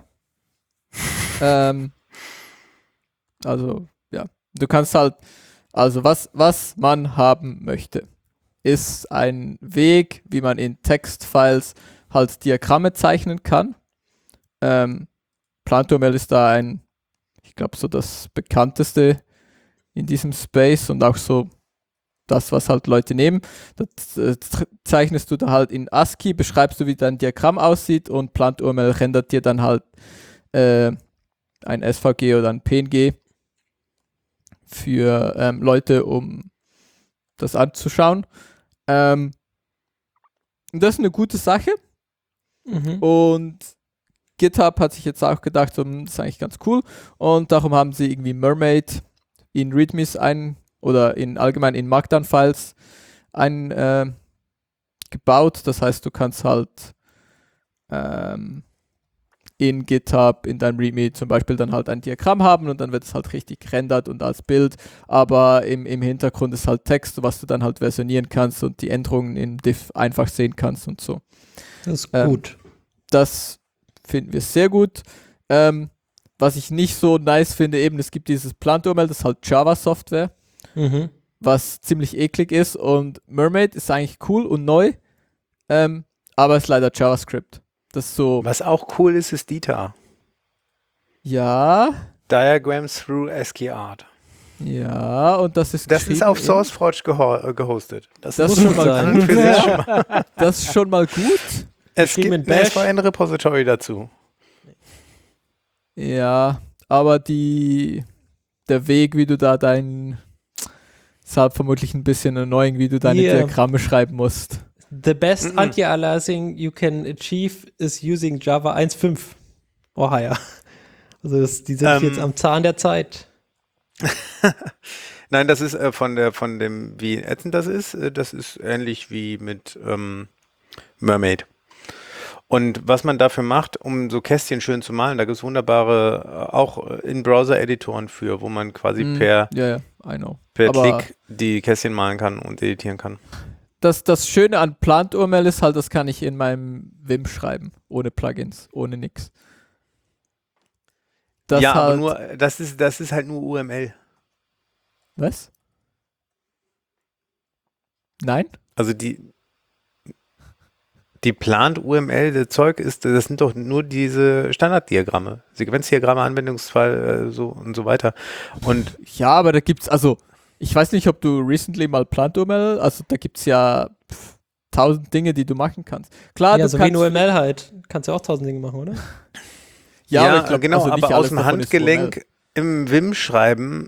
Also, ja. Du kannst halt, also was man haben möchte, ist ein Weg, wie man in Textfiles halt Diagramme zeichnen kann. Plant-UML ist da ich glaube, so das bekannteste in diesem Space und auch so das, was halt Leute nehmen. Das zeichnest du da halt in ASCII, beschreibst du, wie dein Diagramm aussieht und Plant-UML rendert dir dann halt ein SVG oder ein PNG für Leute, um das anzuschauen. Und das ist eine gute Sache. Mhm. Und GitHub hat sich jetzt auch gedacht, so, das ist eigentlich ganz cool. Und darum haben sie irgendwie Mermaid in READMEs oder allgemein in Markdown-Files gebaut. Das heißt, du kannst halt in GitHub, in deinem README zum Beispiel dann halt ein Diagramm haben und dann wird es halt richtig gerendert und als Bild, aber im Hintergrund ist halt Text, was du dann halt versionieren kannst und die Änderungen in Diff einfach sehen kannst und so. Das ist gut. Das finden wir sehr gut. Was ich nicht so nice finde, eben, es gibt dieses Plant-UML, das ist halt Java-Software, Mhm. was ziemlich eklig ist und Mermaid ist eigentlich cool und neu, aber ist leider JavaScript. Das ist so, Was auch cool ist, ist DITA. ja, Diagrams through ASCII Art. ja, und das ist Das ist geschrieben auf in- SourceForge gehostet. Das muss ist schon gut mal sein. an und für sich schon mal. Das ist schon mal gut. Es Geschrieben gibt in ein Bash. SVN-Repository dazu. Ja, aber der Weg, wie du da ist halt vermutlich ein bisschen annoying, wie du deine Yeah. Diagramme schreiben musst. The best Mhm. anti-aliasing you can achieve is using Java 1.5 or higher. Also die sind jetzt am Zahn der Zeit. Nein, das ist von dem, wie ätzend das ist ähnlich wie mit Mermaid. Und was man dafür macht, um so Kästchen schön zu malen, da gibt es wunderbare, auch in Browser-Editoren für, wo man quasi per Ja, I know. per Aber Klick die Kästchen malen kann und editieren kann. das Schöne an Plant-UML ist halt, das kann ich in meinem Vim schreiben, ohne Plugins, ohne nix. Das ja, aber halt, nur, das ist halt nur UML. was? Nein? Also die, Die Plant-UML, das Zeug das sind doch nur diese Standarddiagramme, Sequenzdiagramme, Anwendungsfall so und so weiter. Und Ja, aber da gibt's, also, ich weiß nicht, ob du recently mal Plant-UML, also da gibt's ja 1000 Dinge, die du machen kannst. Klar, Ja, du so wie kannst, ein UML halt. Kannst du auch 1000 Dinge machen, oder? ja, aber ich glaub, genau, also nicht aber alles aus dem davon ist Handgelenk im Vim schreiben.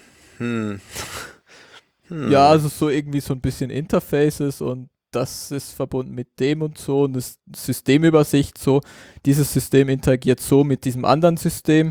Ja, also so irgendwie so ein bisschen Interfaces und das ist verbunden mit dem und so und das Systemübersicht so. Dieses System interagiert so mit diesem anderen System.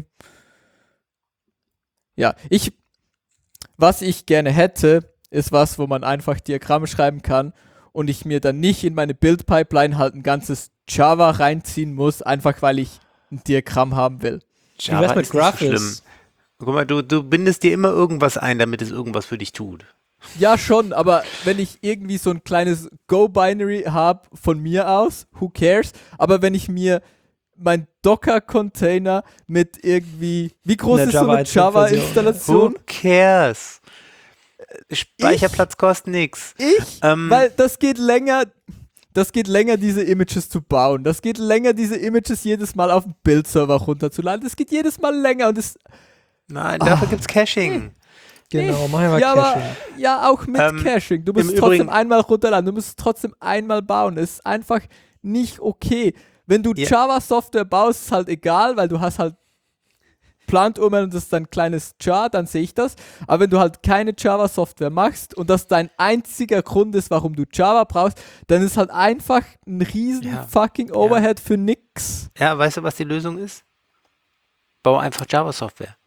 Ja, was ich gerne hätte, ist was, wo man einfach Diagramme schreiben kann und ich mir dann nicht in meine Build-Pipeline halt ein ganzes Java reinziehen muss, einfach weil ich ein Diagramm haben will. Wie wär's mit ist nicht so schlimm. Graphs? Guck mal, du bindest dir immer irgendwas ein, damit es irgendwas für dich tut. Ja, schon, aber wenn ich irgendwie so ein kleines Go-Binary habe von mir aus, who cares? Aber wenn ich mir mein Docker-Container mit irgendwie, wie groß Eine ist so eine Java-Version, Who Java-Installation? cares? Speicherplatz kostet nix. Weil das geht länger, diese Images zu bauen. Das geht länger, diese Images jedes Mal auf dem Build-Server runterzuladen. Das geht jedes Mal länger und es Nein, dafür gibt's Caching. Genau, machen wir ja, Caching. aber ja auch mit Caching. Du musst im es trotzdem Übrigen- einmal runterladen. Du musst es trotzdem einmal bauen. Es ist einfach nicht okay. Wenn du Ja. Java-Software baust, ist halt egal, weil du hast halt Plant-UML und das ist ein kleines Jar, dann sehe ich das. Aber wenn du halt keine Java-Software machst und das dein einziger Grund ist, warum du Java brauchst, dann ist halt einfach ein riesen Ja. fucking Overhead für nix. Ja, weißt du, was die Lösung ist? Bau einfach Java-Software.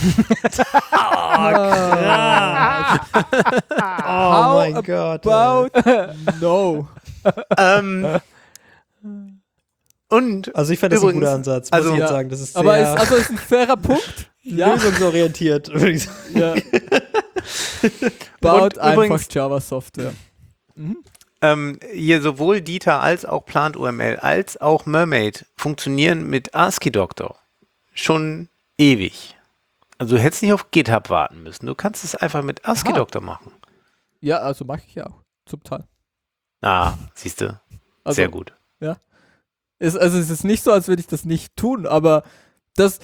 Oh mein Gott. About no. Und Also ich fand das ein übrigens, guter Ansatz, muss also- ich jetzt Ja. sagen. Das ist Aber sehr ist ein fairer Punkt. Ja. lösungsorientiert, würde ich sagen. Ja. Baut Und einfach übrigens- Java-Software. hier sowohl Dieter als auch Plant-UML als auch Mermaid funktionieren mit ASCII-Doctor schon ewig. Also du hättest nicht auf GitHub warten müssen. Du kannst es einfach mit ASCII-Doctor machen. Ja, also mache ich ja auch. Zum Teil. Ah, siehst du. Also, Sehr gut. Es ist nicht so, als würde ich das nicht tun, aber das,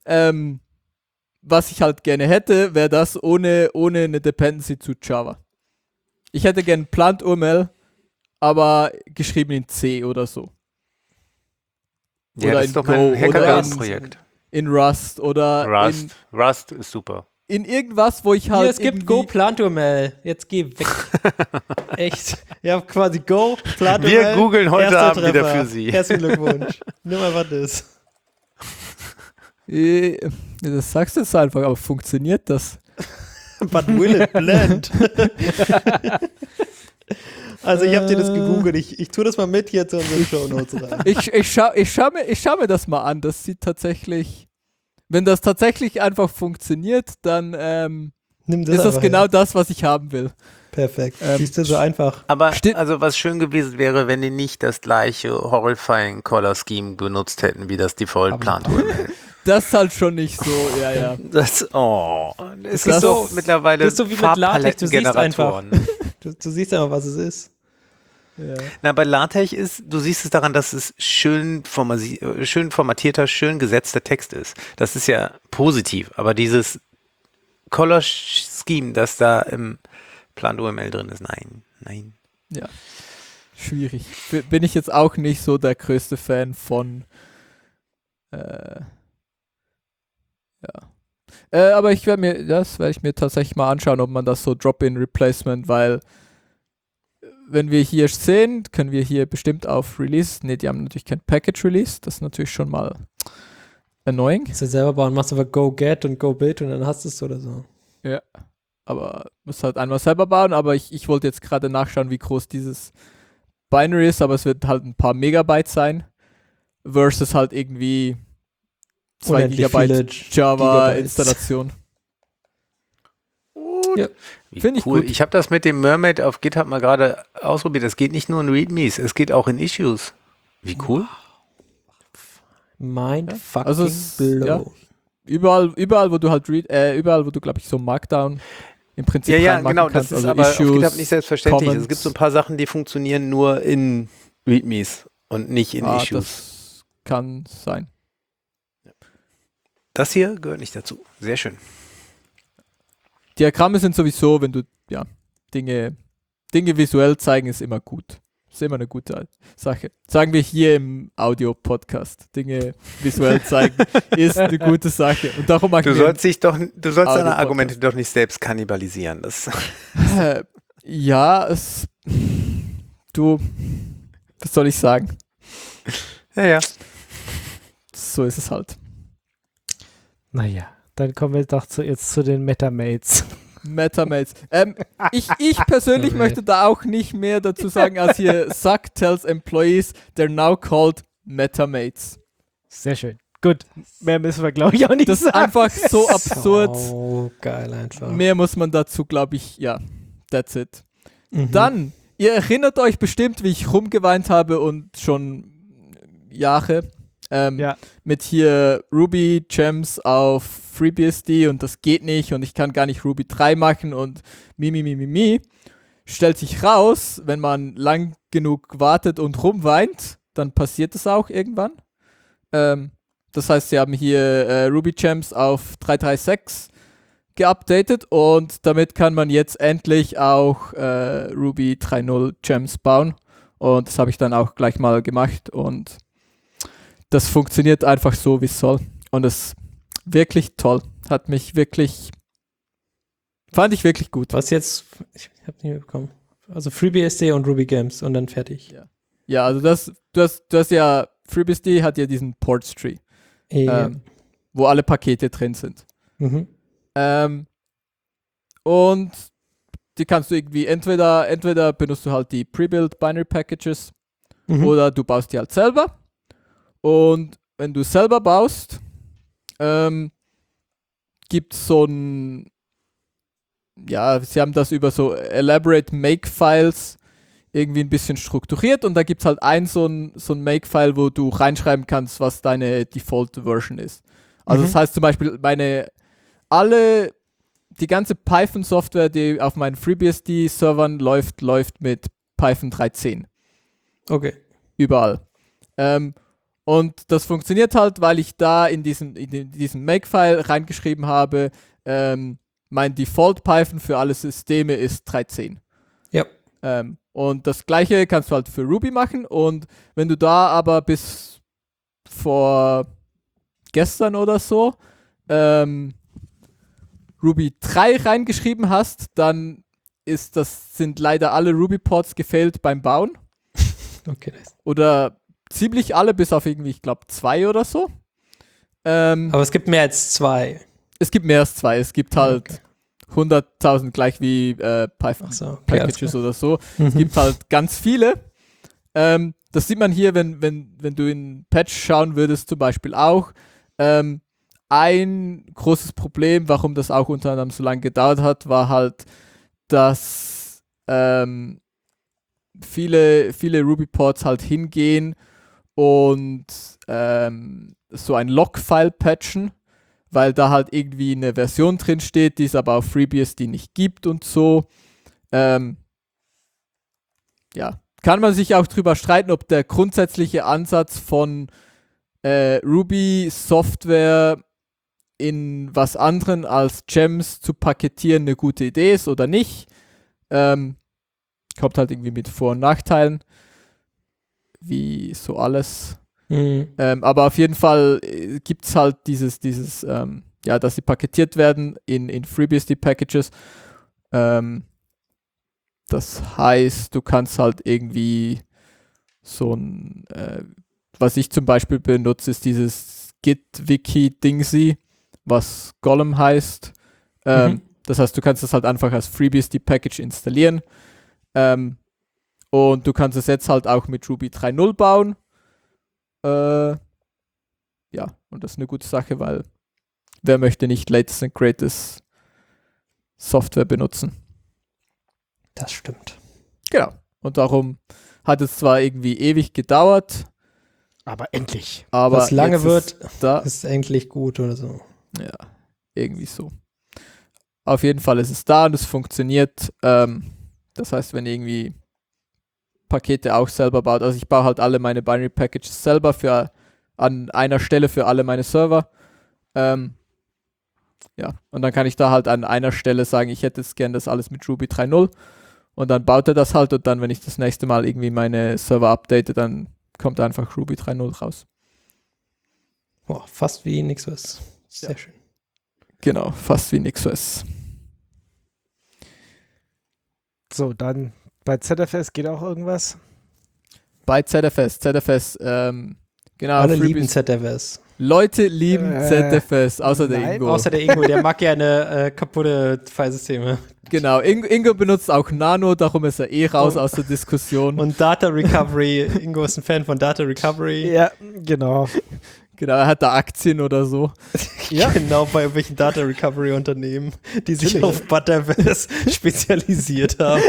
was ich halt gerne hätte, wäre das ohne eine Dependency zu Java. Ich hätte gerne Plant-UML, aber geschrieben in C oder so. Ja, Oder das in ist doch Go mein oder Hackathon-Projekt. In Rust oder Rust ist super. in irgendwas, wo ich halt Hier, es gibt irgendwie- Go Plant-UML. Jetzt geh weg. Echt. Ja, quasi Go, Plato. Wir googeln heute erster Abend wieder Treffer. für Sie. Herzlichen Glückwunsch. Nimm mal was das. Das sagst du jetzt einfach, aber funktioniert das? But will it blend? Also ich habe dir das gegoogelt. Ich tue das mal mit hier zu unseren Shownotes rein. Ich schau mir das mal an. Das sieht tatsächlich, wenn das tatsächlich einfach funktioniert, dann Nimm ist das einfach genau her. das, was ich haben will. Perfekt. Siehst du, so einfach. Aber Steht- also was schön gewesen wäre, wenn die nicht das gleiche Horrifying Color Scheme benutzt hätten, wie das Default Plant-UML. Das ist halt schon nicht so, ja. Das, es Das- ist so mittlerweile das ist so wie mit LaTeX, du siehst Farbpalettengeneratoren. Du siehst einfach, was es ist. ja. Na, bei LaTeX du siehst es daran, dass es schön formatierter, schön gesetzter Text ist. Das ist ja positiv, aber dieses Color Scheme, das da im Plant-UML drin ist, nein. Ja. Schwierig. Bin ich jetzt auch nicht so der größte Fan von. Aber das werde ich mir tatsächlich mal anschauen, ob man das so Drop-in-Replacement, weil wenn wir hier sehen, können wir hier bestimmt auf Release, die haben natürlich kein Package-Release, das ist natürlich schon mal annoying. Kannst du selber bauen, machst einfach Go Get und Go Build und dann hast du es oder so. Ja, aber muss halt einmal selber bauen, aber ich wollte jetzt gerade nachschauen, wie groß dieses Binary ist, aber es wird halt ein paar Megabyte sein, versus halt irgendwie 2 Unendlich viele Gigabyte Java Gigabytes. Installation. Ja. Wie Find ich cool. gut. Ich habe das mit dem Mermaid auf GitHub mal gerade ausprobiert. Es geht nicht nur in READMEs, es geht auch in Issues. Wie cool. Mind fucking Also es- blow. ja. Überall, wo du halt überall, wo du, glaube ich, so Markdown im Prinzip Ja, reinmachen genau, kannst, das ist also aber auf Issues, GitHub nicht selbstverständlich. Comments. Es gibt so ein paar Sachen, die funktionieren nur in Readmes und nicht in Issues. Das kann sein. Das hier gehört nicht dazu. Sehr schön. Diagramme sind sowieso, wenn du Dinge visuell zeigen, ist immer gut. Ist immer eine gute Sache. Sagen wir hier im Audio-Podcast. Dinge visuell zeigen ist eine gute Sache. Und darum Du sollst deine Argumente doch nicht selbst kannibalisieren. Das ja, was soll ich sagen? ja. So ist es halt. Naja, dann kommen wir doch jetzt zu den Metamates. Metamates. Ich persönlich möchte da auch nicht mehr dazu sagen, als hier Zuck tells employees they're now called Metamates. Sehr schön. Gut, mehr müssen wir, glaube ich, auch nicht Das ist sagen. einfach so absurd. Oh, geil einfach. Mehr muss man dazu, glaube ich, that's it. Mhm. Dann, ihr erinnert euch bestimmt, wie ich rumgeweint habe und schon Jahre mit hier Ruby Gems auf FreeBSD und das geht nicht und ich kann gar nicht Ruby 3 machen und stellt sich raus, wenn man lang genug wartet und rumweint, dann passiert es auch irgendwann. Das heißt, sie haben hier Ruby Gems auf 3.3.6 geupdatet und damit kann man jetzt endlich auch Ruby 3.0 Gems bauen und das habe ich dann auch gleich mal gemacht und das funktioniert einfach so, wie es soll und es ist wirklich toll. Fand ich wirklich gut. Was jetzt? Ich habe nicht mehr bekommen. Also FreeBSD und Ruby Gems und dann fertig. Ja, also du hast ja, FreeBSD hat ja diesen Ports Tree, wo alle Pakete drin sind. Mhm. Und die kannst du irgendwie entweder benutzt du halt die Pre-Built Binary Packages oder du baust die halt selber. Und wenn du selber baust, gibt es so ein, sie haben das über so Elaborate Make-Files irgendwie ein bisschen strukturiert und da gibt es halt so ein Make-File, wo du reinschreiben kannst, was deine Default-Version ist. Also das heißt zum Beispiel, die ganze Python-Software, die auf meinen FreeBSD-Servern läuft mit Python 3.10. Okay. Überall. Und das funktioniert halt, weil ich da in diesen Make-File reingeschrieben habe, mein Default-Python für alle Systeme ist 3.10. Ja. Und das gleiche kannst du halt für Ruby machen und wenn du da aber bis vor gestern oder so Ruby 3 reingeschrieben hast, dann sind leider alle Ruby-Ports gefailt beim Bauen. Okay, nice. Oder ziemlich alle, bis auf irgendwie, ich glaube, 2 oder so. Aber es gibt mehr als 2. Es gibt mehr als 2. Es gibt halt 100.000 gleich wie Python Packages oder so. Es gibt halt ganz viele. Das sieht man hier, wenn du in Patch schauen würdest, zum Beispiel auch. Ein großes Problem, warum das auch unter anderem so lange gedauert hat, war halt, dass viele Ruby-Ports halt hingehen und so ein Log-File patchen, weil da halt irgendwie eine Version drin steht, die es aber auf FreeBSD nicht gibt und so. Kann man sich auch drüber streiten, ob der grundsätzliche Ansatz von Ruby-Software in was anderen als Gems zu paketieren eine gute Idee ist oder nicht. Kommt halt irgendwie mit Vor- und Nachteilen, wie so alles. Aber auf jeden Fall gibt es halt dieses dass sie paketiert werden in FreeBSD-Packages. Das heißt, du kannst halt irgendwie so ein, was ich zum Beispiel benutze, ist dieses Git-Wiki-Dingsy, was Golem heißt. Das heißt, du kannst das halt einfach als FreeBSD-Package installieren. Und du kannst es jetzt halt auch mit Ruby 3.0 bauen. Und das ist eine gute Sache, weil wer möchte nicht latest and greatest Software benutzen? Das stimmt. Genau. Und darum hat es zwar irgendwie ewig gedauert, Aber endlich. aber Was lange jetzt wird, da. ist endlich gut oder so. Ja, irgendwie so. Auf jeden Fall ist es da und es funktioniert. Das heißt, wenn ihr irgendwie Pakete auch selber baut. Also ich baue halt alle meine Binary Packages selber an einer Stelle für alle meine Server. Ja, und dann kann ich da halt an einer Stelle sagen, ich hätte jetzt gern das alles mit Ruby 3.0 und dann baut er das halt und dann, wenn ich das nächste Mal irgendwie meine Server update, dann kommt einfach Ruby 3.0 raus. Boah, fast wie NixOS. Sehr schön. Genau, fast wie NixOS. So, dann bei ZFS geht auch irgendwas. Bei ZFS, genau. Alle Freebies. lieben ZFS. Leute lieben ZFS, außer der nein, Ingo. Außer der Ingo, der mag gerne kaputte Filesysteme. Genau, Ingo benutzt auch Nano, darum ist er raus aus der Diskussion. Und Data Recovery. Ingo ist ein Fan von Data Recovery. Ja, genau. Genau, er hat da Aktien oder so. Ja. Genau, bei irgendwelchen Data Recovery Unternehmen, die sich Natürlich. auf Butterfest spezialisiert haben.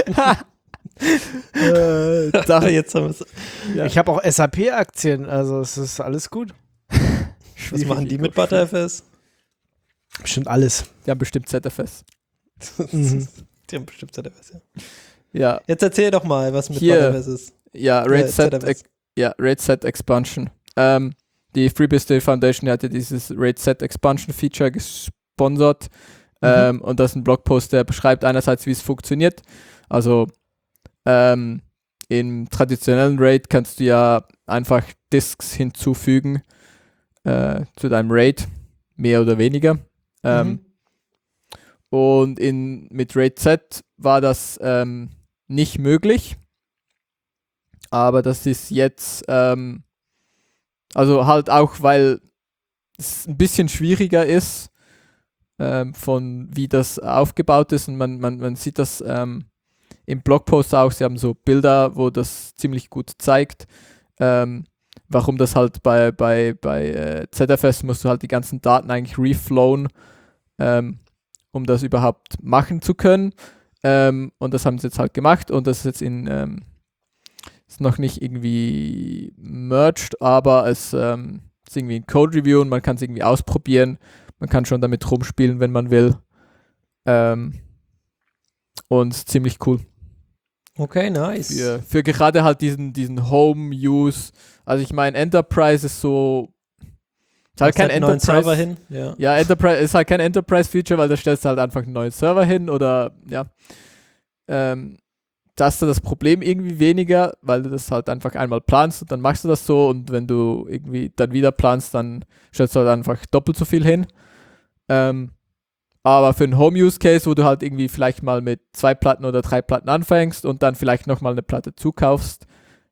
Jetzt haben wir es. Ja. Ich habe auch SAP-Aktien, also es ist alles gut. Was machen die mit Butterfest? Bestimmt alles. Die haben bestimmt ZFS. Mhm. Die haben bestimmt ZFS, ja. Ja, Jetzt erzähl doch mal, was mit Hier. Butterfest ist. ja, ZFS. RAID Set Expansion. Die FreeBSD Foundation hatte dieses RAID Set Expansion Feature gesponsert. Und das ist ein Blogpost, der beschreibt einerseits, wie es funktioniert. Also im traditionellen RAID kannst du ja einfach Disks hinzufügen zu deinem RAID, mehr oder weniger. Und mit RAID Z war das nicht möglich. Aber das ist jetzt, also halt auch, weil es ein bisschen schwieriger ist, von wie das aufgebaut ist. Und man sieht das im Blogpost auch. Sie haben so Bilder, wo das ziemlich gut zeigt. Warum das halt bei ZFS musst du halt die ganzen Daten eigentlich reflowen, um das überhaupt machen zu können. Und das haben sie jetzt halt gemacht und das ist jetzt ist noch nicht irgendwie merged, aber es ist irgendwie ein Code-Review und man kann es irgendwie ausprobieren. Man kann schon damit rumspielen, wenn man will. Und ziemlich cool. Okay, nice. Für gerade halt diesen Home-Use. Also ich meine, Enterprise ist so... Ist halt kein einen neuen Enterprise... Server hin. Ja. Ja, Enterprise ist halt kein Enterprise-Feature, weil da stellst du halt einfach einen neuen Server hin oder ja. Da ist das Problem irgendwie weniger, weil du das halt einfach einmal planst und dann machst du das so und wenn du irgendwie dann wieder planst, dann stellst du halt einfach doppelt so viel hin. Aber für einen Home-Use-Case, wo du halt irgendwie vielleicht mal mit 2 Platten oder 3 Platten anfängst und dann vielleicht nochmal eine Platte zukaufst,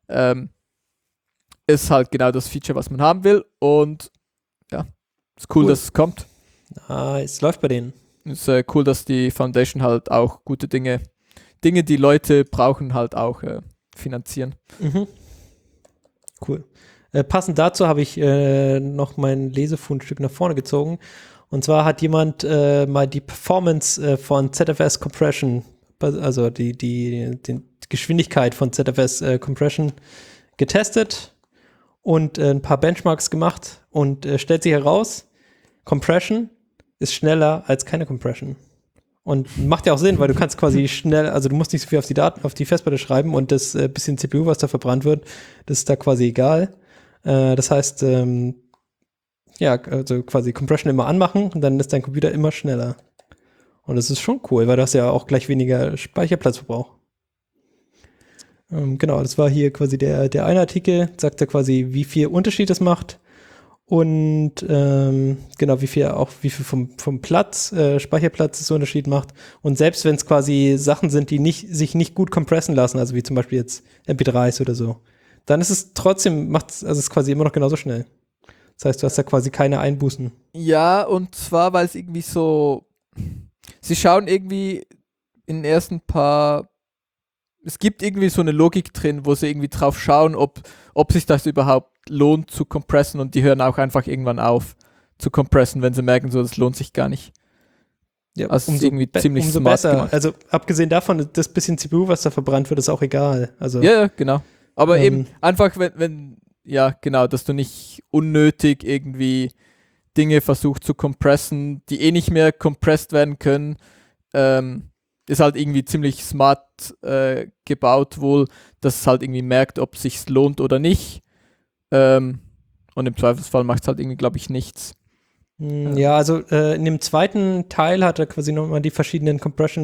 ist halt genau das Feature, was man haben will und ja, ist cool, dass es kommt. Es läuft bei denen. Ist cool, dass die Foundation halt auch gute Dinge, die Leute brauchen, halt auch finanzieren. Mhm. Cool. Passend dazu habe ich noch mein Lesefundstück nach vorne gezogen. Und zwar hat jemand mal die Performance von ZFS Compression, also die Geschwindigkeit von ZFS Compression getestet und ein paar Benchmarks gemacht und stellt sich heraus, Compression ist schneller als keine Compression. Und macht ja auch Sinn, weil du kannst quasi schnell, also du musst nicht so viel auf die Festplatte schreiben und das bisschen CPU, was da verbrannt wird, das ist da quasi egal. Das heißt, also quasi Compression immer anmachen und dann ist dein Computer immer schneller. Und das ist schon cool, weil du hast ja auch gleich weniger Speicherplatzverbrauch. Genau, das war hier quasi der eine Artikel, sagt ja quasi, wie viel Unterschied das macht und genau, wie viel vom Platz, Speicherplatz so Unterschied macht. Und selbst wenn es quasi Sachen sind, die sich nicht gut kompressen lassen, also wie zum Beispiel jetzt MP3s oder so, dann ist es trotzdem, es ist quasi immer noch genauso schnell. Das heißt, du hast da quasi keine Einbußen. Ja, und zwar, weil es irgendwie so, sie schauen irgendwie in den ersten paar, es gibt irgendwie so eine Logik drin, wo sie irgendwie drauf schauen, ob sich das überhaupt lohnt zu compressen und die hören auch einfach irgendwann auf zu compressen, wenn sie merken, so das lohnt sich gar nicht. Ja, also ist irgendwie ziemlich umso smart besser. gemacht. Also abgesehen davon, das bisschen CPU, was da verbrannt wird, ist auch egal. Also, Ja, genau. Aber eben einfach, wenn ja, genau, dass du nicht unnötig irgendwie Dinge versuchst zu compressen, die nicht mehr compressed werden können. ist halt irgendwie ziemlich smart gebaut wohl, dass es halt irgendwie merkt, ob es sich lohnt oder nicht. Und im Zweifelsfall macht es halt irgendwie, glaube ich, nichts. Ja, also in dem zweiten Teil hat er quasi nochmal die verschiedenen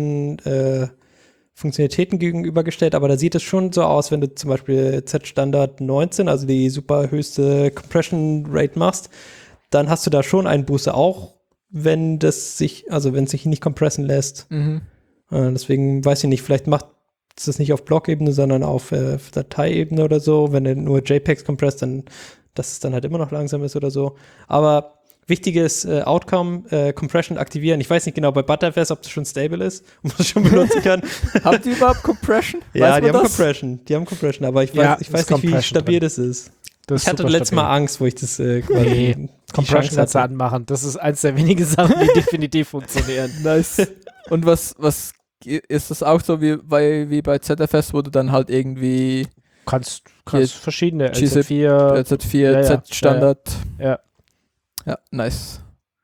Compression-Funktionalitäten gegenübergestellt, aber da sieht es schon so aus, wenn du zum Beispiel Z-Standard 19, also die super höchste Compression-Rate machst, dann hast du da schon einen Booster, auch wenn es sich nicht kompressen lässt. Deswegen weiß ich nicht, vielleicht macht es das nicht auf Blockebene, sondern auf Dateiebene oder so. Wenn er nur JPEGs kompresst, dann dass es dann halt immer noch langsam ist oder so. Aber wichtiges Outcome, Compression aktivieren. Ich weiß nicht genau bei Butterfest, ob das schon stable ist und man es schon benutzen kann. Habt ihr überhaupt Compression? Ja, die haben Compression. Die haben Compression, aber ich weiß nicht, wie stabil das ist. Das Ich hatte letztes Mal Angst, wo ich das quasi Compression kannst du anmachen. Das ist eins der wenigen Sachen, die definitiv funktionieren. Nice. Und was ist das auch so wie bei ZFS, wo du dann halt irgendwie Kannst verschiedene GZIP, LZ4, Z4, Z-Standard. Ja. Ja, nice.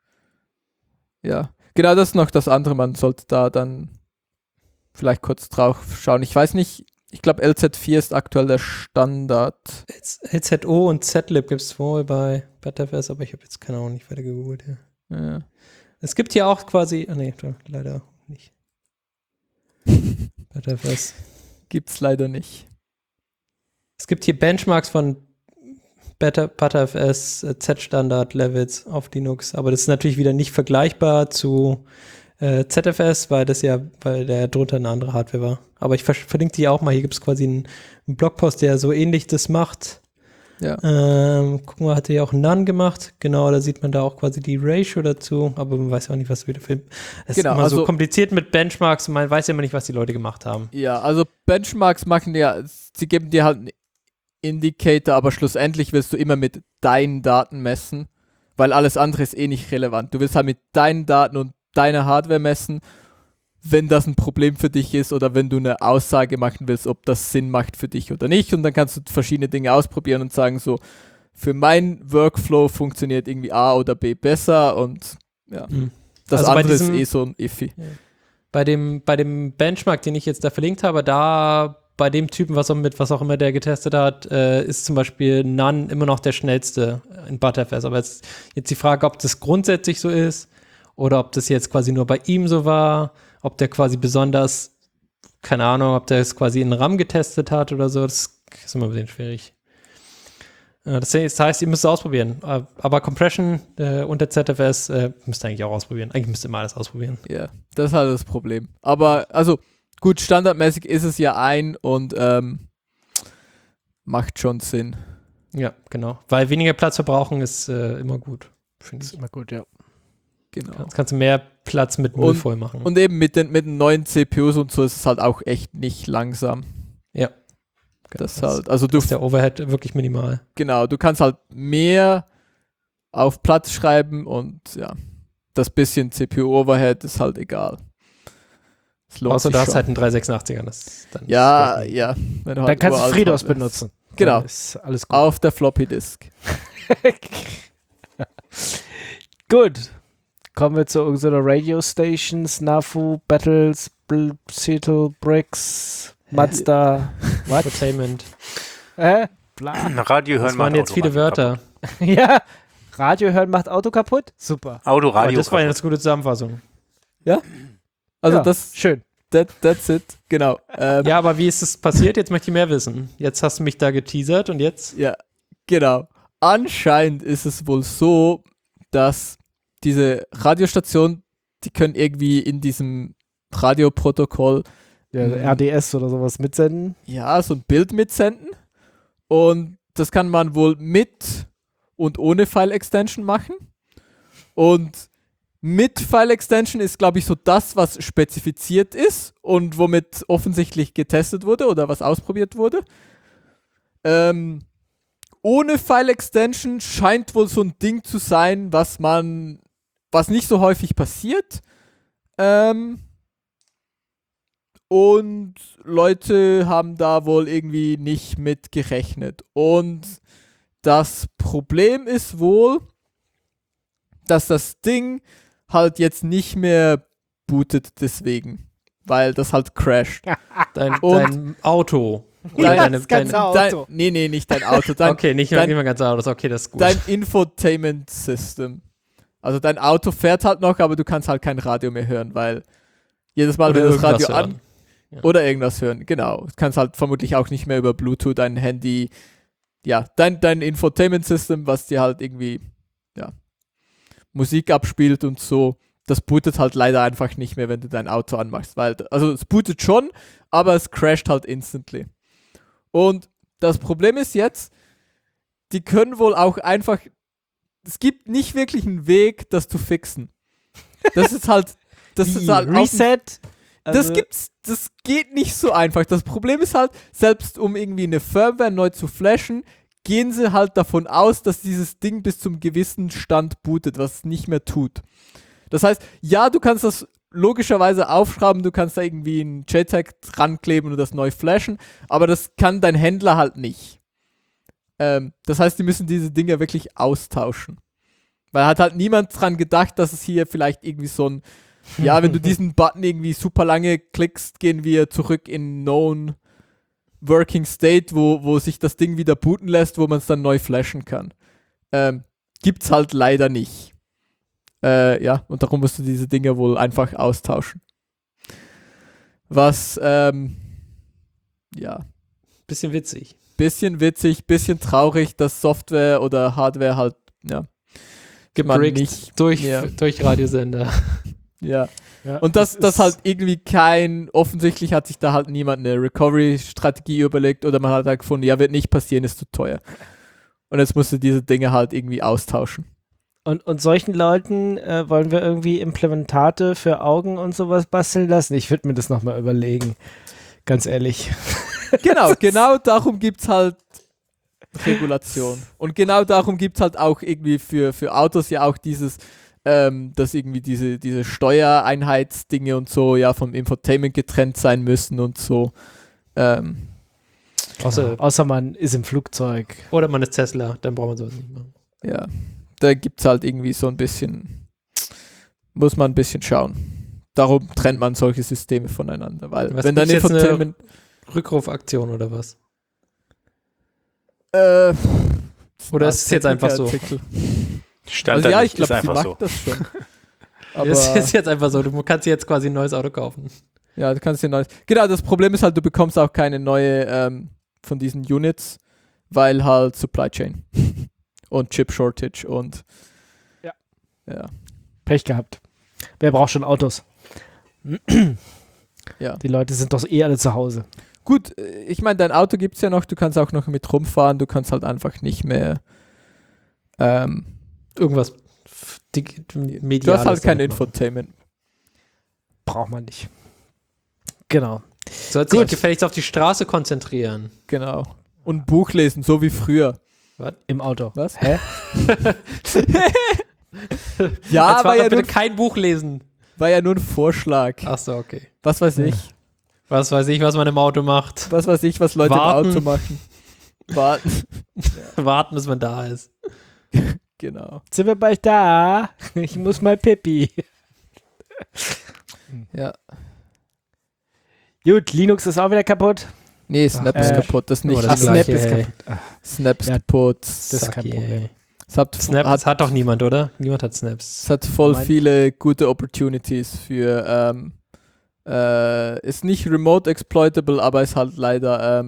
Ja, genau, das ist noch das andere. Man sollte da dann vielleicht kurz drauf schauen. Ich weiß nicht, ich glaube LZ4 ist aktuell der Standard. LZO und ZLib gibt es wohl bei Butterfest, aber ich habe jetzt keine Ahnung, nicht weiter gegoogelt. Ja. Es gibt hier auch quasi, leider nicht. Butterfest. Gibt's leider nicht. Es gibt hier Benchmarks von Butterfs Z-Standard-Levels auf Linux, aber das ist natürlich wieder nicht vergleichbar zu ZFS, weil der drunter eine andere Hardware war. Aber ich verlinke die auch mal. Hier gibt es quasi einen Blogpost, der so ähnlich das macht. Ja. Gucken wir, hat er ja auch None gemacht. Genau, da sieht man da auch quasi die Ratio dazu, aber man weiß auch nicht, was wieder filmt. Es ist immer so kompliziert mit Benchmarks und man weiß ja immer nicht, was die Leute gemacht haben. Ja, also Benchmarks machen ja, sie geben dir halt einen Indicator, aber schlussendlich willst du immer mit deinen Daten messen, weil alles andere ist eh nicht relevant. Du willst halt mit deinen Daten und deiner Hardware messen, wenn das ein Problem für dich ist oder wenn du eine Aussage machen willst, ob das Sinn macht für dich oder nicht. Und dann kannst du verschiedene Dinge ausprobieren und sagen so, für meinen Workflow funktioniert irgendwie A oder B besser und ja, das Also andere ist eh so ein Iffy. Ja. Bei dem Benchmark, den ich jetzt da verlinkt habe, da bei dem Typen, was auch immer der getestet hat, ist zum Beispiel None immer noch der schnellste in Butterfest. Aber jetzt die Frage, ob das grundsätzlich so ist oder ob das jetzt quasi nur bei ihm so war, ob der quasi besonders, keine Ahnung, ob der es quasi in RAM getestet hat oder so, das ist immer ein bisschen schwierig. Das heißt, ihr müsst es ausprobieren. Aber Compression unter ZFS müsst ihr eigentlich auch ausprobieren. Eigentlich müsst ihr immer alles ausprobieren. Ja, das ist halt das Problem. Aber, also, gut, standardmäßig ist es ja und macht schon Sinn. Ja, genau. Weil weniger Platz verbrauchen ist immer gut. Finde ich immer gut, ja. Genau. Jetzt kannst du mehr Platz mit Müll voll machen. Und eben mit den neuen CPUs und so ist es halt auch echt nicht langsam. Ja. Das halt, also ist der Overhead wirklich minimal. Genau, du kannst halt mehr auf Platz schreiben und ja, das bisschen CPU-Overhead ist halt egal. Außer du hast halt einen 386er. Dann ja. Wenn du dann halt kannst du FreeDOS benutzen. Genau. Dann ist alles gut. Auf der Floppy Disk. Gut. Kommen wir zu irgendeiner Radio Station, Snafu, Battles, Seattle, Bricks, Mazda, Entertainment. Bla. Radio hören Das waren jetzt viele Wörter. Ja, Radio hören macht Auto kaputt? Super. Autoradio. Das war eine gute Zusammenfassung. Ja? Also ja, das, schön. That's it, genau. Ja, aber wie ist es passiert? Jetzt möchte ich mehr wissen. Jetzt hast du mich da geteasert und jetzt? Ja, genau. Anscheinend ist es wohl so, dass diese Radiostationen, die können irgendwie in diesem Radioprotokoll RDS oder sowas mitsenden. Ja, so ein Bild mitsenden. Und das kann man wohl mit und ohne File-Extension machen. Und mit File-Extension ist, glaube ich, so das, was spezifiziert ist und womit offensichtlich getestet wurde oder was ausprobiert wurde. Ohne File-Extension scheint wohl so ein Ding zu sein, was nicht so häufig passiert. Und Leute haben da wohl irgendwie nicht mit gerechnet. Und das Problem ist wohl, dass das Ding halt jetzt nicht mehr bootet deswegen. weil das halt crasht. Dein Auto. Dein ganze Auto. Nee, nicht dein Auto. Okay, nicht dein- mehr ganz Autos. Okay, das ist gut. Dein Infotainment System. Also dein Auto fährt halt noch, aber du kannst halt kein Radio mehr hören, weil jedes Mal, wenn du das Radio irgendwas hören. Ja. oder irgendwas hören, genau. Du kannst halt vermutlich auch nicht mehr über Bluetooth dein Handy, ja, dein Infotainment System, was dir halt irgendwie, ja, Musik abspielt und so, das bootet halt leider einfach nicht mehr, wenn du dein Auto anmachst, weil, also es bootet schon, aber es crasht halt instantly. Und das Problem ist jetzt, die können wohl auch einfach, es gibt nicht wirklich einen Weg, das zu fixen. Das ist halt, Reset. Also, das geht nicht so einfach. Das Problem ist halt, selbst um irgendwie eine Firmware neu zu flashen, gehen sie halt davon aus, dass dieses Ding bis zum gewissen Stand bootet, was es nicht mehr tut. Das heißt, ja, du kannst das logischerweise aufschrauben, du kannst da irgendwie einen JTAG dran kleben und das neu flashen, aber das kann dein Händler halt nicht. Das heißt, die müssen diese Dinge wirklich austauschen. Weil hat halt niemand dran gedacht, dass es hier vielleicht irgendwie so ein, ja, wenn du diesen Button irgendwie super lange klickst, gehen wir zurück in Known Working State, wo sich das Ding wieder booten lässt, wo man es dann neu flashen kann. Gibt's halt leider nicht. Ja, und darum musst du diese Dinge wohl einfach austauschen. Was, ja, Bisschen witzig. bisschen witzig, bisschen traurig, dass Software oder Hardware halt, ja, man Gebrickt nicht, durch ja. Radiosender. ja. ja, Und dass halt irgendwie offensichtlich hat sich da halt niemand eine Recovery-Strategie überlegt oder man hat halt gefunden, ja, wird nicht passieren, ist zu teuer. Und jetzt musst du diese Dinge halt irgendwie austauschen. Und solchen Leuten wollen wir irgendwie Implementate für Augen und sowas basteln lassen. Ich würde mir das nochmal überlegen. Ganz ehrlich. Genau darum gibt's halt Regulation. Und genau darum gibt's halt auch irgendwie für Autos ja auch dieses, dass irgendwie diese Steuereinheitsdinge und so ja vom Infotainment getrennt sein müssen und so. Außer man ist im Flugzeug. Oder man ist Tesla, dann braucht man sowas nicht machen. Ja, da gibt's halt irgendwie so ein bisschen, muss man ein bisschen schauen. Darum trennt man solche Systeme voneinander, weil Was wenn dann gibt's jetzt Infotainment Rückrufaktion oder was? oder ist es jetzt einfach so? Stand Also da ja, nicht, ich glaube, ist sie einfach macht so. das schon. Aber Das ist jetzt einfach so, du kannst dir jetzt quasi ein neues Auto kaufen. ja, du kannst dir neues. Genau, das Problem ist halt, du bekommst auch keine neue von diesen Units, weil halt Supply Chain und Chip Shortage und ja. Pech gehabt. Wer braucht schon Autos? Ja. Die Leute sind doch eh alle zu Hause. Gut, ich meine, dein Auto gibt's ja noch, du kannst auch noch mit rumfahren, du kannst halt einfach nicht mehr Irgendwas Mediales. du hast halt kein damit machen. Infotainment. Braucht man nicht. Genau. Sollst dich gefälligst auf die Straße konzentrieren. Genau. Und Buch lesen, so wie früher. Im Auto. Was? Hä? Ja, Jetzt war ja, bitte nur, kein Buch lesen. war ja nur ein Vorschlag. Ach so, okay. Was weiß ich. Was weiß ich, was man im Auto macht. Was weiß ich, was Leute Warten. im Auto machen. Warten. Warten, bis man da ist. Genau. Sind wir bald da? Ich muss mal Pipi. Ja. Gut, Linux ist auch wieder kaputt. Nee, Snap ist kaputt, das nicht. Oh, das Snap Gleiche, ist ey. kaputt. Snap ist Ja, kaputt. Das ist kein Saki, Problem. ey. Es hat, Snaps hat doch niemand, oder? Niemand hat Snaps. es hat voll Mein- viele gute Opportunities für ist nicht remote exploitable, aber ist halt leider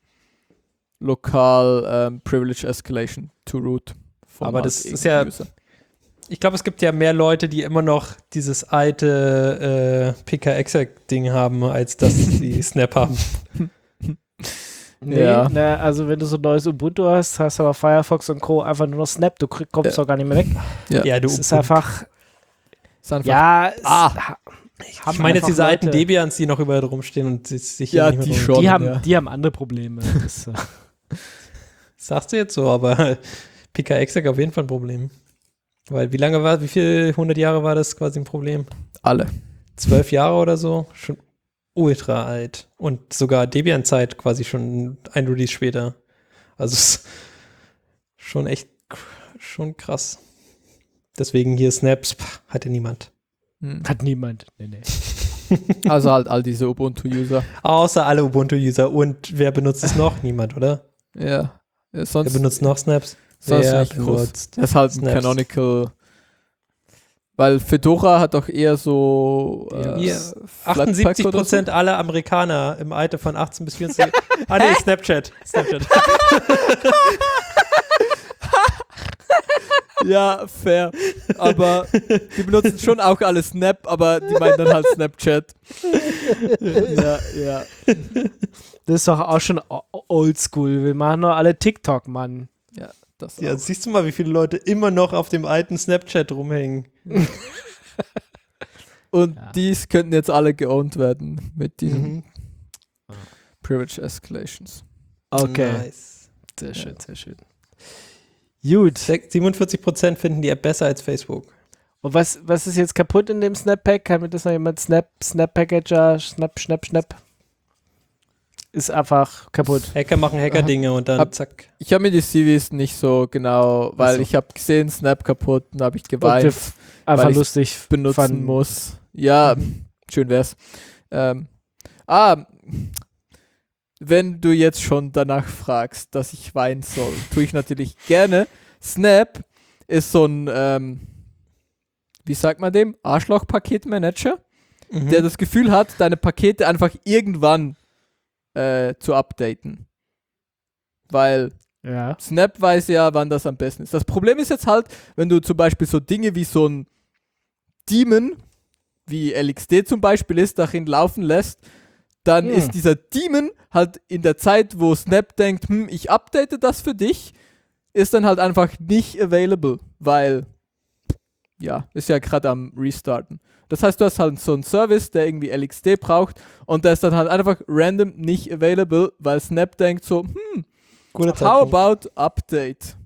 lokal Privilege Escalation to Root. von Aber halt das ist irgendeinem ja- User. Ich glaube, es gibt ja mehr Leute, die immer noch dieses alte PK-Exec-Ding haben, als dass sie Snap haben. Nee, Ja. na, also wenn du so ein neues Ubuntu hast, hast aber Firefox und Co. einfach nur noch Snap. Du kommst doch gar nicht mehr weg. Ja. du. Es ist einfach, Ist einfach ja, es Ich meine jetzt diese alten Leute, Debians, die noch überall rumstehen und sich Ja, hier nicht die mehr schon. drum- die haben andere Probleme. Das, Sagst du jetzt so, aber PK-Exec auf jeden Fall ein Problem. Weil wie viel 100 Jahre war das quasi ein Problem? alle. 12 Jahre oder so? Schon ultra alt. Und sogar Debian-Zeit quasi schon ein Release später. Also es ist schon echt schon krass. Deswegen hier Snaps hatte niemand. Hm. hat niemand. Nee. Also halt all diese Ubuntu-User. Außer alle Ubuntu-User. Und wer benutzt es noch? Niemand, oder? Ja. Wer Sonst benutzt noch Snaps? sonst Wer nicht groß. benutzt Das ist halt ein Snaps? Canonical. Weil Fedora hat auch eher so Hier, Flatpak oder 78% aller Amerikaner im Alter von 18 bis 24. Nee, Snapchat. Ja, fair. Aber die benutzen schon auch alle Snap, aber die meinen dann halt Snapchat. Ja. Das ist doch auch schon oldschool. Wir machen nur alle TikTok, Mann. Das Ja, auch. siehst du mal, wie viele Leute immer noch auf dem alten Snapchat rumhängen. Und dies könnten jetzt alle geowned werden mit diesen Privilege Escalations. Okay. Nice. Sehr schön, sehr schön. Gut. 47% finden die App besser als Facebook. Und was ist jetzt kaputt in dem Snap-Pack? Kann mir das noch jemand Snap-Packager, Schnapp? Ist einfach kaputt. Hacker machen Hacker-Dinge und dann zack. Ich habe mir die CVs nicht so genau, weil Ach so. ich habe gesehen, Snap kaputt und habe ich Und geweint, wir einfach weil ich's lustig benutzen fanden. muss. Ja, schön wär's. Wenn du jetzt schon danach fragst, dass ich weinen soll, tue ich natürlich gerne. Snap ist so ein, wie sagt man dem? Arschloch-Paketmanager, der das Gefühl hat, deine Pakete einfach irgendwann zu updaten. Weil Ja. Snap weiß ja, wann das am besten ist. Das Problem ist jetzt halt, wenn du zum Beispiel so Dinge wie so ein Daemon, wie LXD zum Beispiel ist, darin laufen lässt, dann ist dieser Daemon halt in der Zeit, wo Snap denkt, ich update das für dich, ist dann halt einfach nicht available, weil, ja, ist ja gerade am Restarten. Das heißt, du hast halt so einen Service, der irgendwie LXD braucht und der ist dann halt einfach random nicht available, weil Snap denkt so, Guter how Zeitpunkt. about Update?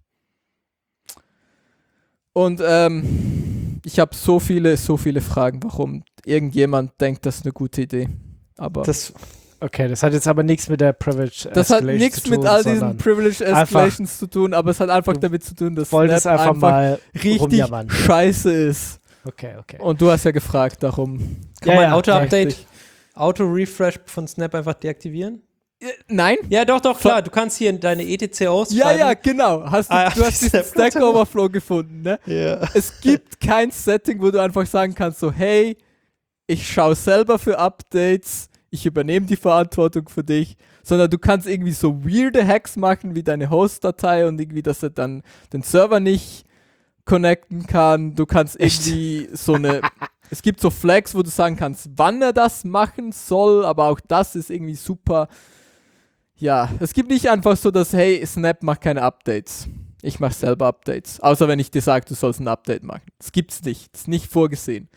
Und ich habe so viele Fragen, warum irgendjemand denkt, das ist eine gute Idee. Aber Okay, das hat jetzt aber nichts mit der Privilege das hat Escalation nichts zu mit tun, all diesen sondern Privilege Escalations zu tun, aber es hat einfach damit zu tun, dass wolltest Snap einfach mal richtig rumjammern. scheiße ist. Okay. Und du hast ja gefragt, darum. Kann man ja, Auto-Update, richtig. Auto-Refresh von Snap einfach deaktivieren? Nein? Ja, doch, klar. Du kannst hier deine ETCOs schreiben. Ja, genau. Du hast diesen Snap Stack Overflow gefunden, ne? Ja. Es gibt kein Setting, wo du einfach sagen kannst, so, hey, ich schaue selber für Updates, ich übernehme die Verantwortung für dich, sondern du kannst irgendwie so weirde Hacks machen, wie deine Host-Datei und irgendwie, dass er dann den Server nicht connecten kann. Du kannst irgendwie es gibt so Flags, wo du sagen kannst, wann er das machen soll, aber auch das ist irgendwie super. Ja, es gibt nicht einfach so, dass, hey, Snap macht keine Updates. Ich mache selber Updates. Außer wenn ich dir sage, du sollst ein Update machen. Das gibt's nicht. Das ist nicht vorgesehen.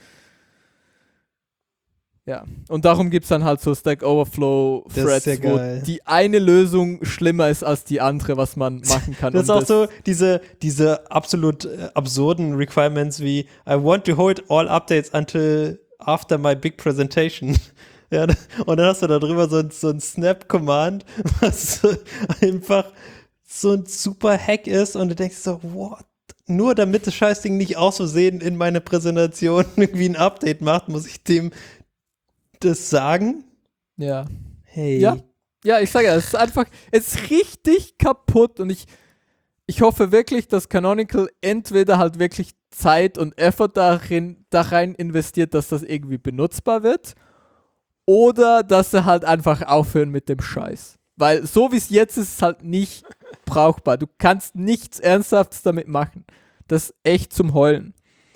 Ja, und darum gibt es dann halt so Stack Overflow Das ist Threads, sehr wo geil. die eine Lösung schlimmer ist als die andere, was man machen kann. Das ist Und auch so diese absolut absurden Requirements wie I want to hold all updates until after my big presentation. Ja, und dann hast du da drüber so ein Snap-Command, was einfach so ein super Hack ist und du denkst so, what? Nur damit das Scheißding nicht aus Versehen in meine Präsentation irgendwie ein Update macht, muss ich dem das sagen? Ja. Hey. Ja, ich sage ja, es ist richtig kaputt und ich hoffe wirklich, dass Canonical entweder halt wirklich Zeit und Effort da rein investiert, dass das irgendwie benutzbar wird, oder dass sie halt einfach aufhören mit dem Scheiß. Weil so wie es jetzt ist, ist es halt nicht brauchbar. Du kannst nichts Ernsthaftes damit machen. Das ist echt zum Heulen.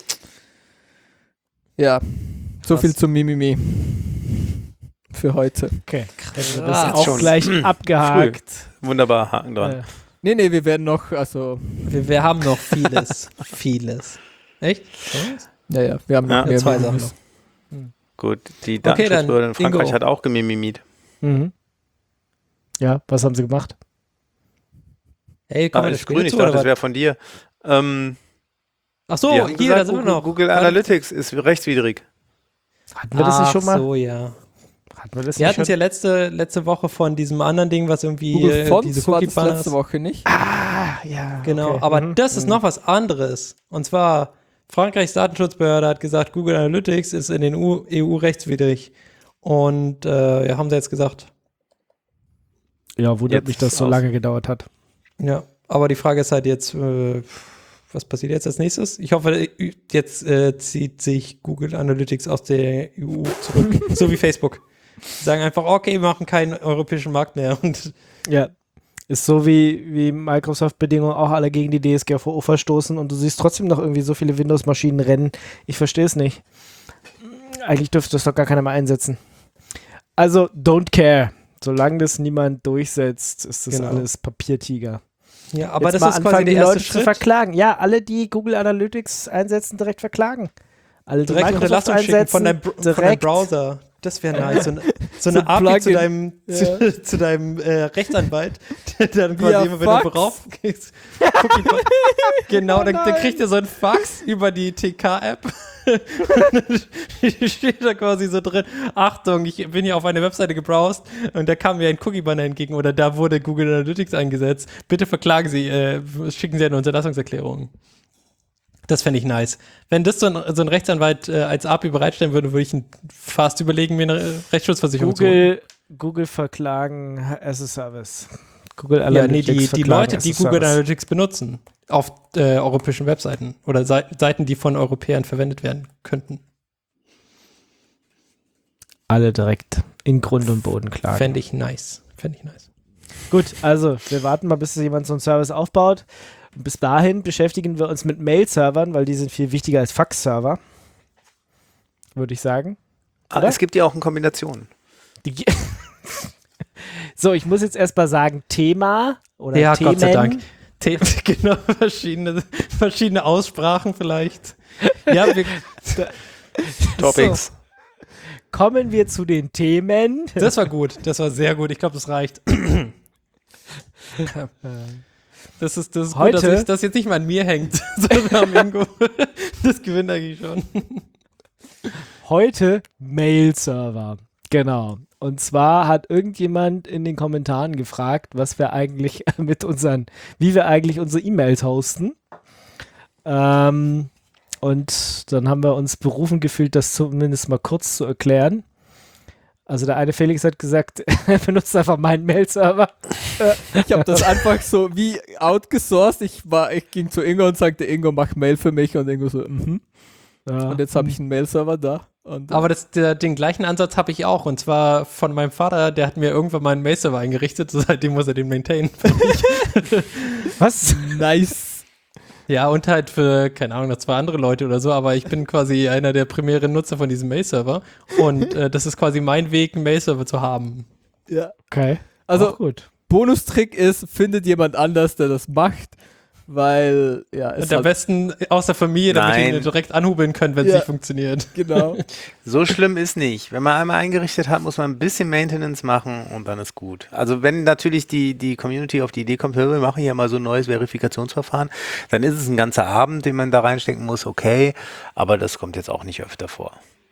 Ja, so Krass. viel zum Mimimi für heute. Okay. Krass. Das ist auch schon. gleich abgehakt. Wunderbar, Haken dran. Nee, wir werden noch, also, Wir haben noch vieles. Echt? ja, wir haben noch Ja, mehr zwei Mimimis. Sachen noch. Gut, die Okay, dann, Datenschutzbehörde in Frankreich Ingo. hat auch gemimimiet. Mhm. Ja, was haben sie gemacht? Hey, Ah, kommen wir ist das grün, ich zu, dachte, oder das was? wäre von dir. Ach so, Die haben hier, da gesagt, sind wir Google, noch. Google Analytics ist rechtswidrig. Hatten wir das nicht schon mal? so, ja. Hatten wir das Wir nicht hatten es schon? ja letzte Woche von diesem anderen Ding, was irgendwie Google Fonts diese war das Cookie-Banners. letzte Woche nicht. Ah, ja. Genau, okay. aber Mhm. das ist noch was anderes. Und zwar Frankreichs Datenschutzbehörde hat gesagt, Google Analytics ist in den EU rechtswidrig. Und haben sie jetzt gesagt. Ja, wundert Jetzt mich, dass ist so aus. lange gedauert hat. Ja, aber die Frage ist halt jetzt, was passiert jetzt als nächstes? Ich hoffe, jetzt zieht sich Google Analytics aus der EU zurück, so wie Facebook. Die sagen einfach, okay, wir machen keinen europäischen Markt mehr. Und Ja. Ist so wie Microsoft-Bedingungen auch alle gegen die DSGVO verstoßen und du siehst trotzdem noch irgendwie so viele Windows-Maschinen rennen. Ich verstehe es nicht. Eigentlich dürfte das doch gar keiner mehr einsetzen. Also, don't care. Solange das niemand durchsetzt, ist das Genau. alles Papiertiger. ja, aber Jetzt das mal ist quasi anfangen, der die erste Leute zu Schritt. verklagen. Ja, alle, die Google Analytics einsetzen, direkt verklagen. Alle, die Direkt Microsoft Unterlassung schicken von deinem, einsetzen, von deinem direkt. Browser. Das wäre nice. So So eine ein API zu Plugin. deinem, zu deinem Rechtsanwalt, der dann quasi Ja, immer, wenn du Fax. raufgehst, genau, dann kriegt er so einen Fax über die TK-App. Steht da quasi so drin, Achtung, ich bin hier auf eine Webseite gebrowst und da kam mir ein Cookie-Banner entgegen oder da wurde Google Analytics eingesetzt. Bitte verklagen Sie, schicken Sie eine Unterlassungserklärung. Das fände ich nice. Wenn das so ein Rechtsanwalt als API bereitstellen würde, würde ich fast überlegen, mir eine Rechtsschutzversicherung zu holen. Google verklagen as a Service. Google Ja, nee, Analytics die verklagen Leute, as die a Google Service. Analytics benutzen auf europäischen Webseiten oder Seiten, die von Europäern verwendet werden könnten. Alle direkt in Grund und Boden klagen. Fände ich nice. Gut, also wir warten mal, bis jemand so einen Service aufbaut. Bis dahin beschäftigen wir uns mit Mail-Servern, weil die sind viel wichtiger als Fax-Server. Würde ich sagen. Aber es gibt ja auch eine Kombination. Die so, ich muss jetzt erst mal sagen, Thema oder Ja, Themen. Gott sei Dank. Genau, verschiedene Aussprachen vielleicht. Ja, Topics. Kommen wir zu den Themen. das war gut. Das war sehr gut. Ich glaube, das reicht. Das ist Heute- gut, dass das jetzt nicht mal an mir hängt, sondern am Ingo. Das gewinnt eigentlich schon. Heute Mail-Server. Genau. Und zwar hat irgendjemand in den Kommentaren gefragt, was wir eigentlich wie wir eigentlich unsere E-Mails hosten. Und dann haben wir uns berufen gefühlt, das zumindest mal kurz zu erklären. Also der eine Felix hat gesagt, er benutzt einfach meinen Mail-Server. Ich habe das einfach so wie outgesourced. Ich ging zu Ingo und sagte, Ingo, mach Mail für mich. Und Ingo so, Ja. Und jetzt habe ich einen Mail-Server da. Und, Aber den gleichen Ansatz habe ich auch. Und zwar von meinem Vater, der hat mir irgendwann mal einen Mail-Server eingerichtet. Seitdem muss er den maintainen. Was? nice. Ja, und halt für, keine Ahnung, noch 2 andere Leute oder so. Aber ich bin quasi einer der primären Nutzer von diesem Mail-Server. Und das ist quasi mein Weg, einen Mail-Server zu haben. Ja. Okay. Also Auch gut. Bonustrick ist, findet jemand anders, der das macht. Weil, ja, es Und am besten aus der Familie, damit Nein. ihr ihn direkt anhubeln könnt, wenn es Ja. nicht funktioniert. genau. So schlimm ist nicht. Wenn man einmal eingerichtet hat, muss man ein bisschen Maintenance machen und dann ist gut. Also wenn natürlich die Community auf die Idee kommt, wir machen hier mal so ein neues Verifikationsverfahren, dann ist es ein ganzer Abend, den man da reinstecken muss, okay, aber das kommt jetzt auch nicht öfter vor.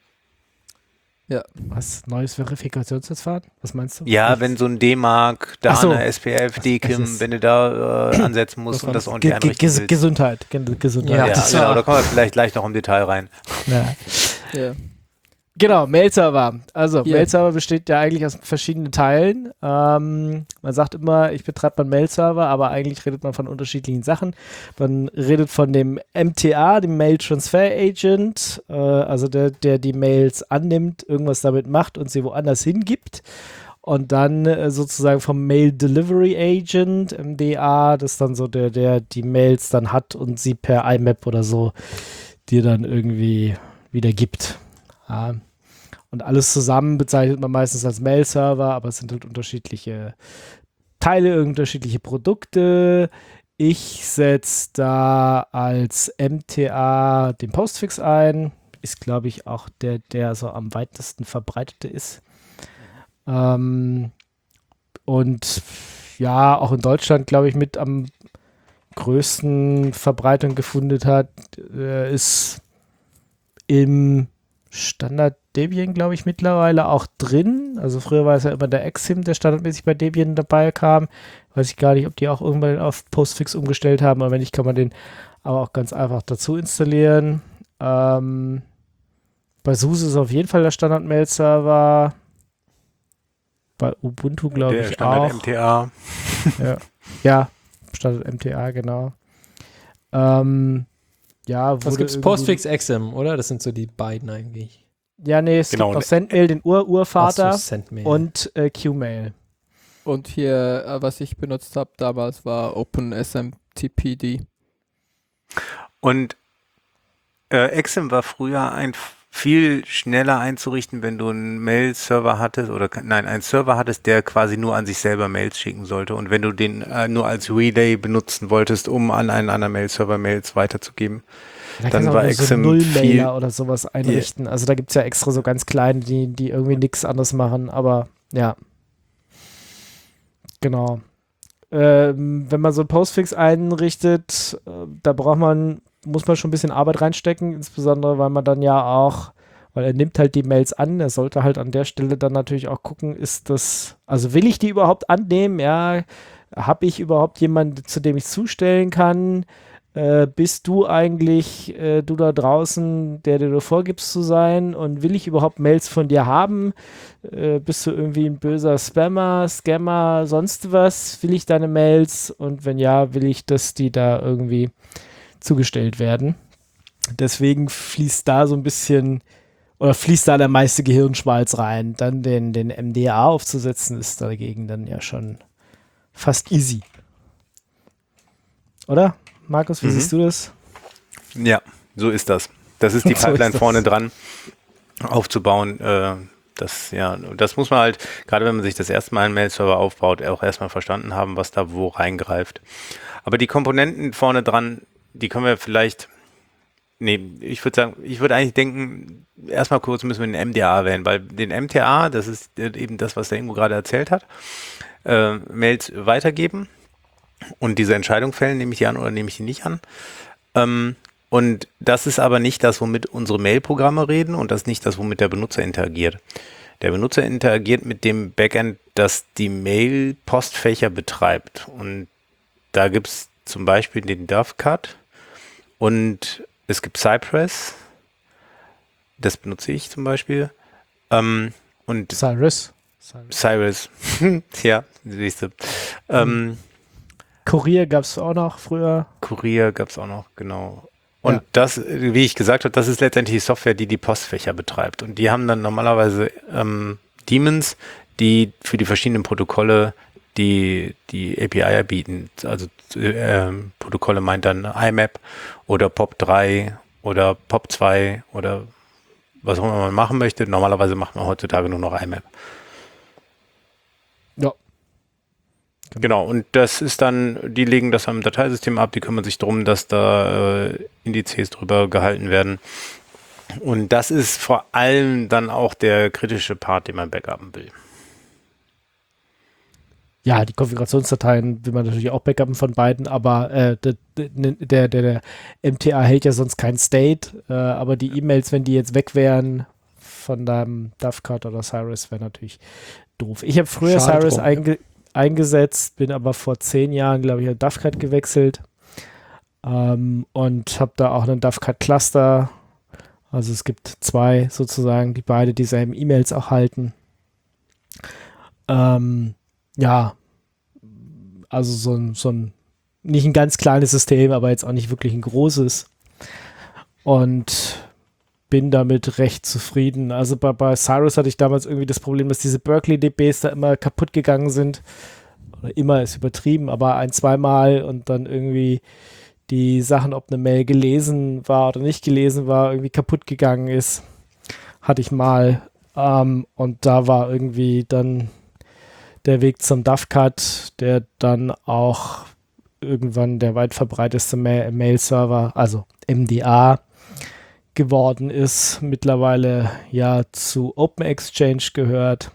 Was? Neues Verifikationsverfahren? Was meinst du? Ja, wenn so ein D-Mark, Ach so. Dana, SPF, Das DKIM, ist- wenn du da ansetzen musst und das ordentlich einrichten willst. Gesundheit. Gesundheit. Ja, Ja, das genau, war- da kommen wir vielleicht gleich noch im Detail rein. Ja. Ja. Genau, Mail-Server. Also, Hier. Mail-Server besteht ja eigentlich aus verschiedenen Teilen. Man sagt immer, ich betreibe einen Mail-Server, aber eigentlich redet man von unterschiedlichen Sachen. Man redet von dem MTA, dem Mail Transfer Agent, also der die Mails annimmt, irgendwas damit macht und sie woanders hingibt. Und dann sozusagen vom Mail Delivery Agent, MDA, das ist dann so der die Mails dann hat und sie per IMAP oder so dir dann irgendwie wieder gibt. Ja. Und alles zusammen bezeichnet man meistens als Mail-Server, aber es sind halt unterschiedliche Teile, unterschiedliche Produkte. Ich setze da als MTA den Postfix ein. Ist, glaube ich, auch der so am weitesten verbreitete ist. Und ja, auch in Deutschland, glaube ich, mit am größten Verbreitung gefunden hat, ist im Standard Debian, glaube ich, mittlerweile auch drin. Also früher war es ja immer der Exim, der standardmäßig bei Debian dabei kam. Weiß ich gar nicht, ob die auch irgendwann auf Postfix umgestellt haben, aber wenn nicht, kann man den aber auch ganz einfach dazu installieren. Bei SUSE ist auf jeden Fall der Standard-Mail-Server. Bei Ubuntu glaube ich Standard auch. MTA. Ja, Standard MTA, genau. Ja, Was gibt's? Postfix XM, oder? Das sind so die beiden eigentlich. Ja, nee, es Genau. gibt noch Sendmail, den Urvater, Ach so, Sendmail. und Qmail. Und hier, was ich benutzt habe damals, war OpenSMTPD. Und XM war früher viel schneller einzurichten, wenn du einen Mail-Server hattest einen Server hattest, der quasi nur an sich selber Mails schicken sollte. Und wenn du den nur als Relay benutzen wolltest, um an einen anderen Mail-Server Mails weiterzugeben, Da dann kannst du war auch so XM Nullmailer oder sowas einrichten. Also da gibt es ja extra so ganz kleine, die irgendwie nichts anderes machen, aber ja. Genau. Wenn man so ein Postfix einrichtet, da muss man schon ein bisschen Arbeit reinstecken, insbesondere weil man dann ja auch, weil er nimmt halt die Mails an, er sollte halt an der Stelle dann natürlich auch gucken, also will ich die überhaupt annehmen, ja, habe ich überhaupt jemanden, zu dem ich zustellen kann, bist du eigentlich, du da draußen, der du vorgibst zu sein, und will ich überhaupt Mails von dir haben? Bist du irgendwie ein böser Spammer, Scammer, sonst was? Will ich deine Mails? Und wenn ja, will ich, dass die da irgendwie zugestellt werden. Deswegen fließt da so ein bisschen, oder fließt da der meiste Gehirnschmalz rein. Dann den MDA aufzusetzen, ist dagegen dann ja schon fast easy. Oder? Markus, wie siehst du das? Ja, so ist das. Das ist die So Pipeline ist das. vorne dran aufzubauen. Das muss man halt, gerade wenn man sich das erste Mal einen Mail-Server aufbaut, auch erstmal verstanden haben, was da wo reingreift. Aber die Komponenten vorne dran, die können wir vielleicht, ich würde eigentlich denken, erstmal kurz müssen wir den MDA wählen, weil den MTA, das ist eben das, was der Ingo gerade erzählt hat, Mails weitergeben und diese Entscheidung fällen, nehme ich die an oder nehme ich die nicht an. Und das ist aber nicht das, womit unsere Mail-Programme reden, und das ist nicht das, womit der Benutzer interagiert. Der Benutzer interagiert mit dem Backend, das die Mail-Postfächer betreibt. Und da gibt es zum Beispiel den Dovecot und es gibt Cypress. Das benutze ich zum Beispiel. Und Cyrus. Cyrus. Ja, siehst du. Kurier gab es auch noch früher. Kurier gab es auch noch, genau. Und das, wie ich gesagt habe, das ist letztendlich die Software, die die Postfächer betreibt. Und die haben dann normalerweise Daemons, die für die verschiedenen Protokolle die API bieten. Also Protokolle meint dann IMAP oder POP3 oder POP2 oder was auch immer man machen möchte. Normalerweise macht man heutzutage nur noch IMAP. Ja. Genau, und das ist dann, die legen das am Dateisystem ab, die kümmern sich darum, dass da Indizes drüber gehalten werden. Und das ist vor allem dann auch der kritische Part, den man backuppen will. Ja, die Konfigurationsdateien will man natürlich auch backuppen von beiden, aber der MTA hält ja sonst kein State, aber die E-Mails, wenn die jetzt weg wären von deinem Dovecot oder Cyrus, wäre natürlich doof. Ich habe früher Schade Cyrus drum, eingesetzt, bin aber vor 10 Jahren, glaube ich, auf Dovecot gewechselt und habe da auch einen Dovecot-Cluster. Also es gibt 2 sozusagen, die beide dieselben E-Mails auch halten. Ja, also so ein nicht ein ganz kleines System, aber jetzt auch nicht wirklich ein großes. Und bin damit recht zufrieden. Also bei Cyrus hatte ich damals irgendwie das Problem, dass diese Berkeley-DBs da immer kaputt gegangen sind. Oder immer ist übertrieben, aber 1-2 Mal und dann irgendwie die Sachen, ob eine Mail gelesen war oder nicht gelesen war, irgendwie kaputt gegangen ist. Hatte ich mal. Und da war irgendwie dann der Weg zum Dovecot, der dann auch irgendwann der weit verbreiteste Mail-Server, also MDA, geworden ist, mittlerweile ja zu OpenExchange gehört,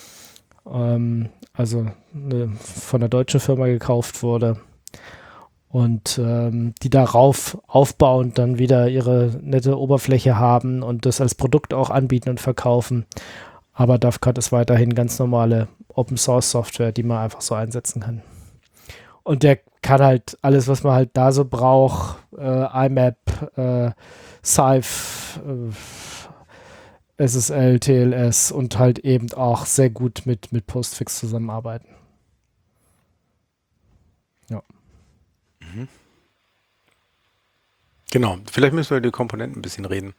also von einer deutschen Firma gekauft wurde und die darauf aufbauend dann wieder ihre nette Oberfläche haben und das als Produkt auch anbieten und verkaufen. Aber Dovecot ist weiterhin ganz normale Open-Source-Software, die man einfach so einsetzen kann. Und der kann halt alles, was man halt da so braucht, IMAP, Ceph, SSL, TLS und halt eben auch sehr gut mit Postfix zusammenarbeiten. Ja. Genau, vielleicht müssen wir über die Komponenten ein bisschen reden.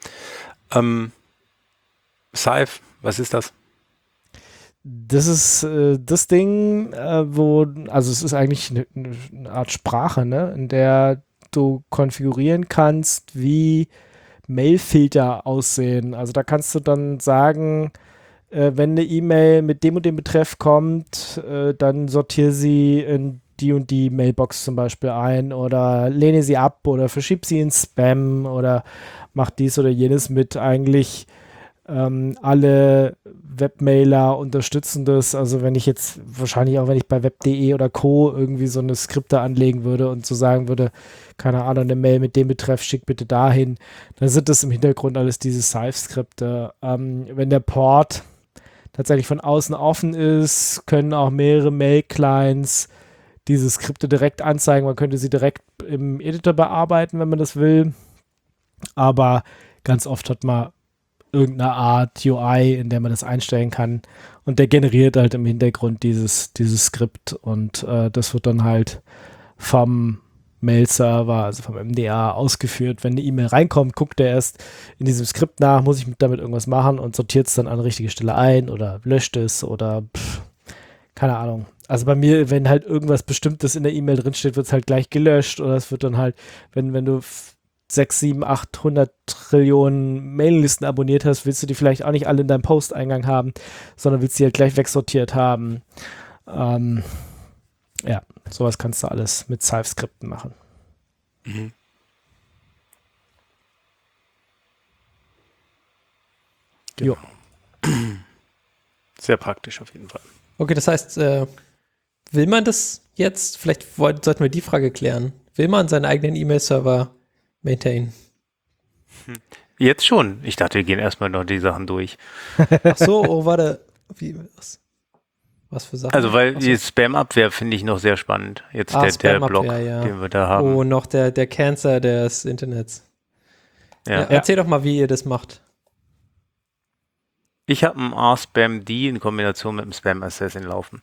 Ceph, was ist das? Das ist das Ding, also es ist eigentlich eine Art Sprache, ne, in der du konfigurieren kannst, wie Mailfilter aussehen. Also da kannst du dann sagen, wenn eine E-Mail mit dem und dem Betreff kommt, dann sortiere sie in die und die Mailbox zum Beispiel ein oder lehne sie ab oder verschieb sie in Spam oder mach dies oder jenes mit. Eigentlich alle Webmailer unterstützen das. Also wenn ich jetzt, wahrscheinlich auch wenn ich bei web.de oder Co. irgendwie so eine Skripte anlegen würde und so sagen würde, keine Ahnung, eine Mail mit dem Betreff, schick bitte dahin, dann sind das im Hintergrund alles diese Ceph-Skripte. Wenn der Port tatsächlich von außen offen ist, können auch mehrere Mail-Clients diese Skripte direkt anzeigen. Man könnte sie direkt im Editor bearbeiten, wenn man das will. Aber ganz oft hat man irgendeine Art UI, in der man das einstellen kann. Und der generiert halt im Hintergrund dieses Skript. Und das wird dann halt vom Mail-Server, also vom MDA ausgeführt. Wenn eine E-Mail reinkommt, guckt er erst in diesem Skript nach, muss ich damit irgendwas machen und sortiert es dann an die richtige Stelle ein oder löscht es oder keine Ahnung. Also bei mir, wenn halt irgendwas Bestimmtes in der E-Mail drinsteht, wird es halt gleich gelöscht oder es wird dann halt, wenn du 6, 7, 800 Trillionen Mailinglisten abonniert hast, willst du die vielleicht auch nicht alle in deinem Posteingang haben, sondern willst die halt gleich wegsortiert haben. Ja, sowas kannst du alles mit Ceph-Skripten machen. Mhm. Genau. Sehr praktisch auf jeden Fall. Okay, das heißt, will man das jetzt, vielleicht sollten wir die Frage klären, will man seinen eigenen E-Mail-Server maintainen? Jetzt schon. Ich dachte, wir gehen erstmal noch die Sachen durch. Ach so, oh, warte. Was für Sachen? Also, weil die Spam-Abwehr finde ich noch sehr spannend. Jetzt der Block, ja. den wir da haben. Oh, noch der Cancer des Internets. Ja. Erzähl doch mal, wie ihr das macht. Ich habe einen RSpamD in Kombination mit dem Spam Assassin laufen.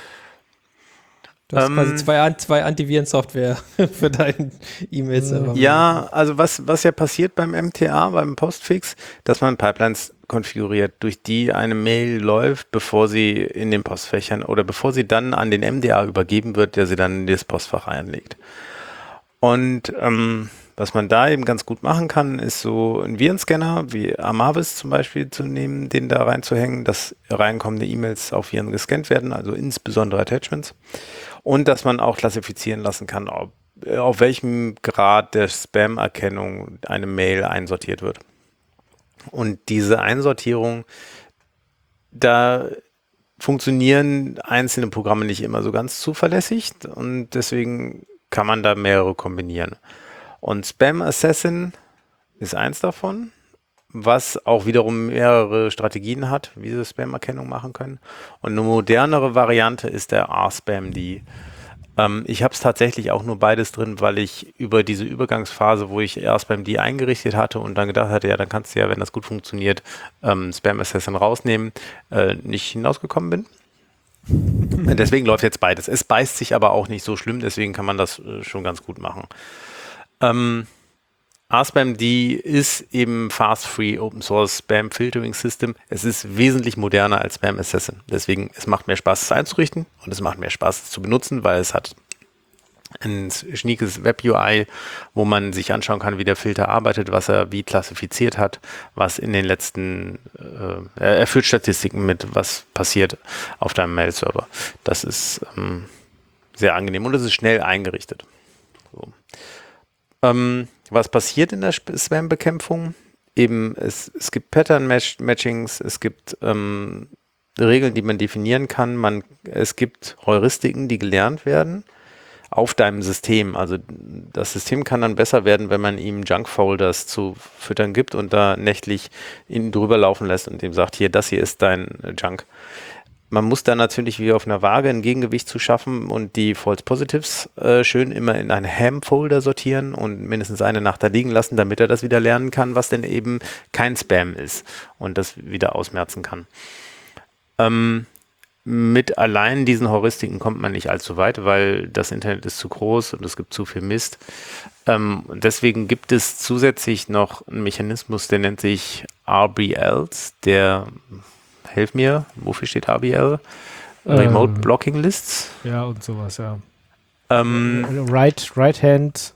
Du hast quasi zwei Antiviren-Software für deinen E-Mail-Server. Ja, also was ja passiert beim MTA, beim Postfix, dass man Pipelines konfiguriert, durch die eine Mail läuft, bevor sie in den Postfächern oder bevor sie dann an den MDA übergeben wird, der sie dann in das Postfach einlegt. Und was man da eben ganz gut machen kann, ist so einen Virenscanner wie Amavis zum Beispiel zu nehmen, den da reinzuhängen, dass reinkommende E-Mails auf Viren gescannt werden, also insbesondere Attachments. Und dass man auch klassifizieren lassen kann, auf welchem Grad der Spam-Erkennung eine Mail einsortiert wird. Und diese Einsortierung, da funktionieren einzelne Programme nicht immer so ganz zuverlässig und deswegen kann man da mehrere kombinieren. Und Spam Assassin ist eins davon, was auch wiederum mehrere Strategien hat, wie sie Spam-Erkennung machen können. Und eine modernere Variante ist der RSpamD. Ich habe es tatsächlich auch nur beides drin, weil ich über diese Übergangsphase, wo ich RSpamD eingerichtet hatte und dann gedacht hatte, ja, dann kannst du ja, wenn das gut funktioniert, Spam Assassin rausnehmen, nicht hinausgekommen bin. Deswegen läuft jetzt beides. Es beißt sich aber auch nicht so schlimm, deswegen kann man das schon ganz gut machen. RSpamD ist eben fast-free Open Source Spam Filtering System. Es ist wesentlich moderner als Spam Assassin. Deswegen, es macht mehr Spaß, es einzurichten und es macht mehr Spaß, es zu benutzen, weil es hat ein schniekes Web-UI, wo man sich anschauen kann, wie der Filter arbeitet, was er wie klassifiziert hat, was in den letzten, er führt Statistiken mit, was passiert auf deinem Mail-Server. Das ist sehr angenehm und es ist schnell eingerichtet. So. Was passiert in der Spam-Bekämpfung? Eben, es gibt Pattern-Matchings, es gibt Regeln, die man definieren kann, es gibt Heuristiken, die gelernt werden auf deinem System. Also das System kann dann besser werden, wenn man ihm Junk-Folders zu füttern gibt und da nächtlich ihn drüber laufen lässt und ihm sagt, hier, das hier ist dein Junk. man muss da natürlich wie auf einer Waage ein Gegengewicht zu schaffen und die False Positives schön immer in einen Ham-Folder sortieren und mindestens eine Nacht da liegen lassen, damit er das wieder lernen kann, was denn eben kein Spam ist und das wieder ausmerzen kann. Mit allein diesen Heuristiken kommt man nicht allzu weit, weil das Internet ist zu groß und es gibt zu viel Mist. Deswegen gibt es zusätzlich noch einen Mechanismus, der nennt sich RBLs, helf mir, wofür steht RBL? Remote Blocking Lists. Ja, und sowas, ja. Right Hand.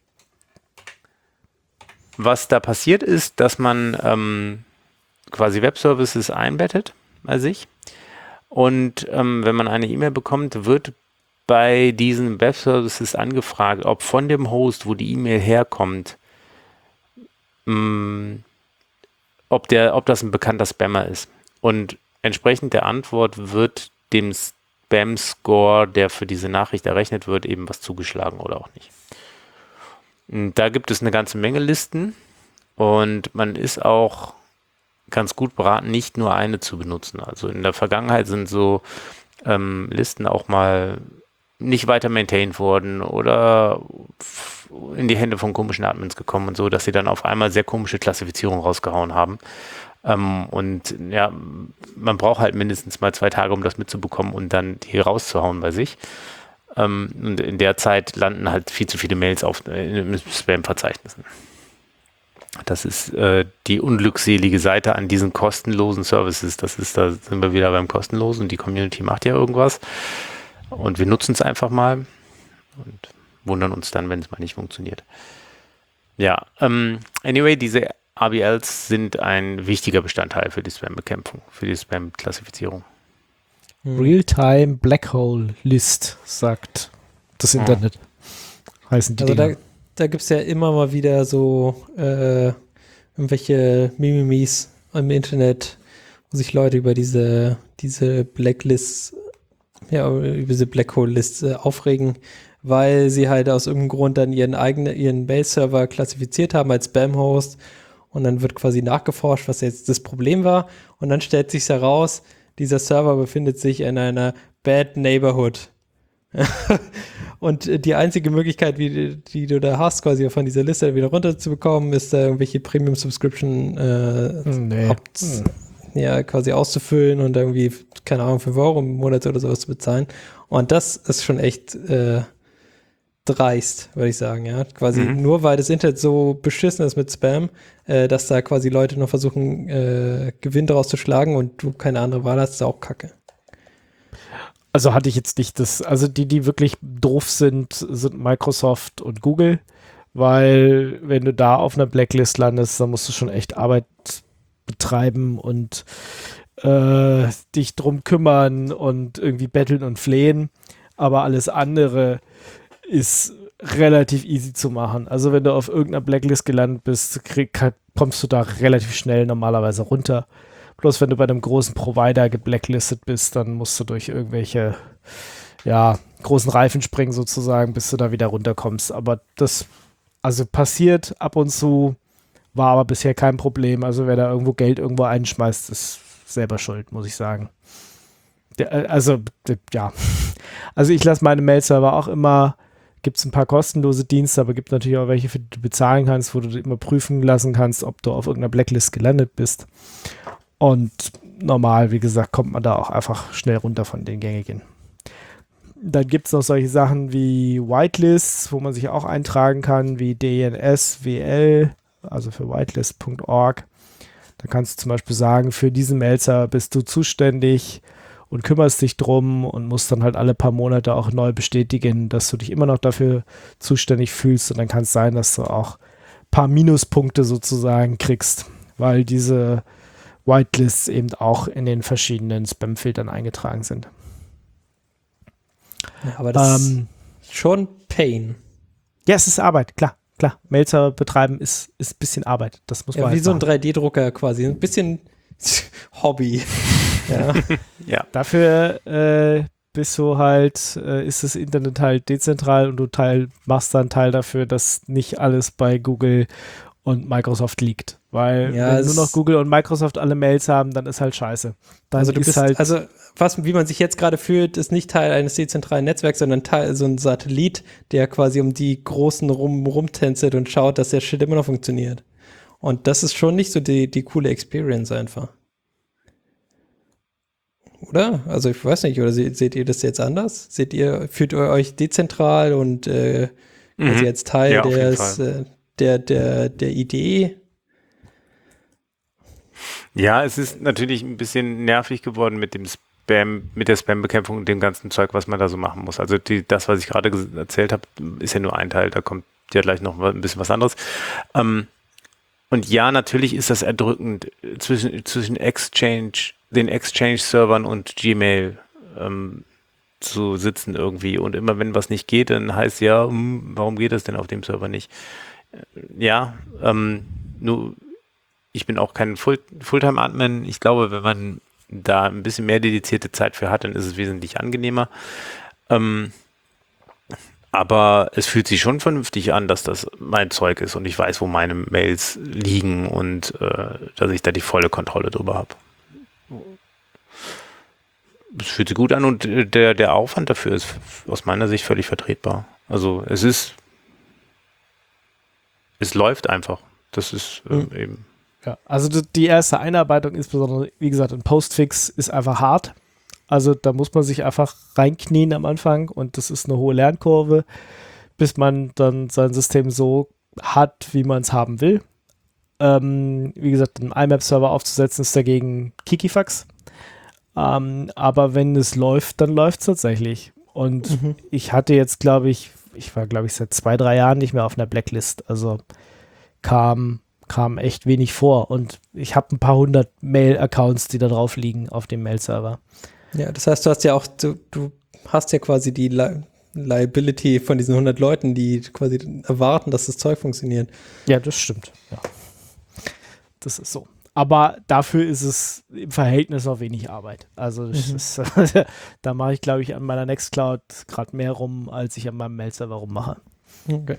Was da passiert ist, dass man quasi Webservices einbettet bei sich. Und wenn man eine E-Mail bekommt, wird bei diesen Webservices angefragt, ob von dem Host, wo die E-Mail herkommt, ob das ein bekannter Spammer ist. Und entsprechend der Antwort wird dem Spam-Score, der für diese Nachricht errechnet wird, eben was zugeschlagen oder auch nicht. Und da gibt es eine ganze Menge Listen und man ist auch ganz gut beraten, nicht nur eine zu benutzen. Also in der Vergangenheit sind so Listen auch mal nicht weiter maintained worden oder in die Hände von komischen Admins gekommen und so, dass sie dann auf einmal sehr komische Klassifizierungen rausgehauen haben. Und ja, man braucht halt mindestens mal 2 Tage, um das mitzubekommen und dann die rauszuhauen bei sich. Und in der Zeit landen halt viel zu viele Mails in Spam-Verzeichnissen. Das ist die unglückselige Seite an diesen kostenlosen Services. Da sind wir wieder beim Kostenlosen und die Community macht ja irgendwas. Und wir nutzen es einfach mal und wundern uns dann, wenn es mal nicht funktioniert. Ja, anyway, diese RBLs sind ein wichtiger Bestandteil für die Spam-Bekämpfung, für die Spam-Klassifizierung. Real-Time Black Hole List, sagt das Internet. Heißen die Also Dinger. da gibt es ja immer mal wieder so irgendwelche Mimimis im Internet, wo sich Leute über diese Blacklists, ja, über diese Black Hole Lists aufregen, weil sie halt aus irgendeinem Grund dann ihren Mail-Server klassifiziert haben als Spam-Host und dann wird quasi nachgeforscht, was jetzt das Problem war und dann stellt sich heraus, dieser Server befindet sich in einer Bad Neighborhood. Und die einzige Möglichkeit, die du da hast, quasi von dieser Liste wieder runterzubekommen, ist da irgendwelche Premium-Subscription ja, quasi auszufüllen und irgendwie, keine Ahnung, 5 € im Monat oder sowas zu bezahlen. Und das ist schon echt dreist, würde ich sagen, ja. Quasi nur, weil das Internet so beschissen ist mit Spam, dass da quasi Leute noch versuchen, Gewinn daraus zu schlagen und du keine andere Wahl hast, ist auch Kacke. Also hatte ich jetzt nicht also die wirklich doof sind Microsoft und Google, weil wenn du da auf einer Blacklist landest, dann musst du schon echt Arbeit betreiben und dich drum kümmern und irgendwie betteln und flehen, aber alles andere ist relativ easy zu machen. Also wenn du auf irgendeiner Blacklist gelandet bist, kommst du da relativ schnell normalerweise runter. Bloß wenn du bei einem großen Provider geblacklistet bist, dann musst du durch irgendwelche großen Reifen springen sozusagen, bis du da wieder runterkommst. Aber das passiert ab und zu, war aber bisher kein Problem. Also wer da irgendwo Geld irgendwo einschmeißt, ist selber schuld, muss ich sagen. Also ich lasse meine Mail-Server auch immer, gibt es ein paar kostenlose Dienste, aber gibt natürlich auch welche, für die du bezahlen kannst, wo du immer prüfen lassen kannst, ob du auf irgendeiner Blacklist gelandet bist. Und normal, wie gesagt, kommt man da auch einfach schnell runter von den gängigen. Dann gibt es noch solche Sachen wie Whitelists, wo man sich auch eintragen kann, wie DNSWL, also für whitelist.org. Da kannst du zum Beispiel sagen, für diesen Mail-Server bist du zuständig und kümmerst dich drum und musst dann halt alle paar Monate auch neu bestätigen, dass du dich immer noch dafür zuständig fühlst. Und dann kann es sein, dass du auch ein paar Minuspunkte sozusagen kriegst, weil diese Whitelists eben auch in den verschiedenen Spam-Filtern eingetragen sind. Ja, aber das ist schon Pain. Ja, es ist Arbeit, klar. Mail-Server betreiben ist ein bisschen Arbeit. Das muss man wie halt so ein machen. 3D-Drucker quasi. Ein bisschen Hobby. Ja. Ja. Dafür bist du halt, ist das Internet halt dezentral und du machst dann Teil dafür, dass nicht alles bei Google und Microsoft liegt. Weil Ja, wenn es- nur noch Google und Microsoft alle Mails haben, dann ist halt scheiße. Dann Also du ist bist, halt, wie man sich jetzt gerade fühlt, ist nicht Teil eines dezentralen Netzwerks, sondern Teil so ein Satellit, der quasi um die Großen rumtänzelt und schaut, dass der Shit immer noch funktioniert. Und das ist schon nicht so die coole Experience einfach. Oder? Also ich weiß nicht, oder seht ihr das jetzt anders? Fühlt ihr euch dezentral und quasi als Teil Ja, auf jeden Fall. der Idee? Ja, es ist natürlich ein bisschen nervig geworden mit dem Spam, mit der Spam-Bekämpfung und dem ganzen Zeug, was man da so machen muss. Also das, was ich gerade erzählt habe, ist ja nur ein Teil, da kommt ja gleich noch ein bisschen was anderes. Und ja, natürlich ist das erdrückend zwischen den Exchange-Servern und Gmail zu sitzen irgendwie. Und immer wenn was nicht geht, dann heißt ja, warum geht das denn auf dem Server nicht? Ja, nur ich bin auch kein Fulltime-Admin. Ich glaube, wenn man da ein bisschen mehr dedizierte Zeit für hat, dann ist es wesentlich angenehmer. Aber es fühlt sich schon vernünftig an, dass das mein Zeug ist und ich weiß, wo meine Mails liegen und dass ich da die volle Kontrolle drüber habe. Es fühlt sich gut an und der Aufwand dafür ist aus meiner Sicht völlig vertretbar. Also es läuft einfach. Das ist eben. ja, also die erste Einarbeitung, insbesondere, wie gesagt, in Postfix, ist einfach hart. Also da muss man sich einfach reinknien am Anfang und das ist eine hohe Lernkurve, bis man dann sein System so hat, wie man es haben will. Wie gesagt, einen IMAP-Server aufzusetzen ist dagegen Kikifax. Aber wenn es läuft, dann läuft es tatsächlich. Und ich hatte jetzt, glaube ich, war seit 2-3 Jahren nicht mehr auf einer Blacklist. Also kam echt wenig vor. Und ich habe ein paar 100 Mail-Accounts, die da drauf liegen auf dem Mail-Server. Ja, das heißt, du hast ja quasi die Liability von diesen 100 Leuten, die quasi erwarten, dass das Zeug funktioniert. Ja, das stimmt. Ja. Das ist so. Aber dafür ist es im Verhältnis noch wenig Arbeit. Also das ist, da mache ich, glaube ich, an meiner Nextcloud gerade mehr rum, als ich an meinem Mail-Server rummache. Okay.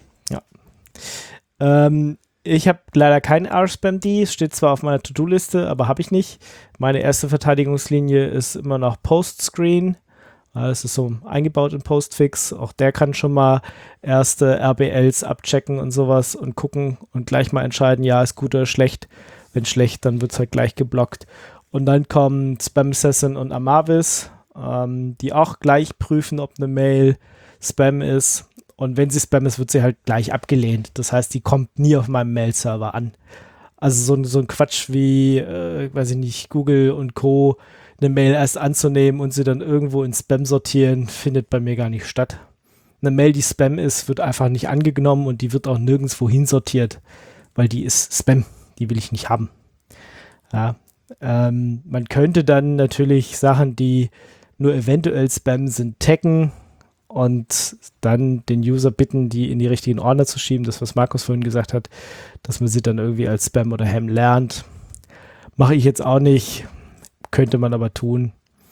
Ja. Ich habe leider kein RSpamD, steht zwar auf meiner To-Do-Liste, aber habe ich nicht. Meine erste Verteidigungslinie ist immer noch Postscreen. Das ist so eingebaut in Postfix. Auch der kann schon mal erste RBLs abchecken und sowas und gucken und gleich mal entscheiden, ja, ist gut oder schlecht. Wenn schlecht, dann wird es halt gleich geblockt. Und dann kommen Spam-Assassin und Amavis, die auch gleich prüfen, ob eine Mail Spam ist. Und wenn sie Spam ist, wird sie halt gleich abgelehnt. Das heißt, die kommt nie auf meinem Mail-Server an. Also so ein Quatsch wie, weiß ich nicht, Google und Co. eine Mail erst anzunehmen und sie dann irgendwo in Spam sortieren, findet bei mir gar nicht statt. Eine Mail, die Spam ist, wird einfach nicht angenommen und die wird auch nirgendwo hinsortiert, weil die ist Spam. Die will ich nicht haben. Ja, man könnte dann natürlich Sachen, die nur eventuell Spam sind, taggen und dann den User bitten, die in die richtigen Ordner zu schieben. Das, was Markus vorhin gesagt hat, dass man sie dann irgendwie als Spam oder Ham lernt. Mache ich jetzt auch nicht. Könnte man aber tun.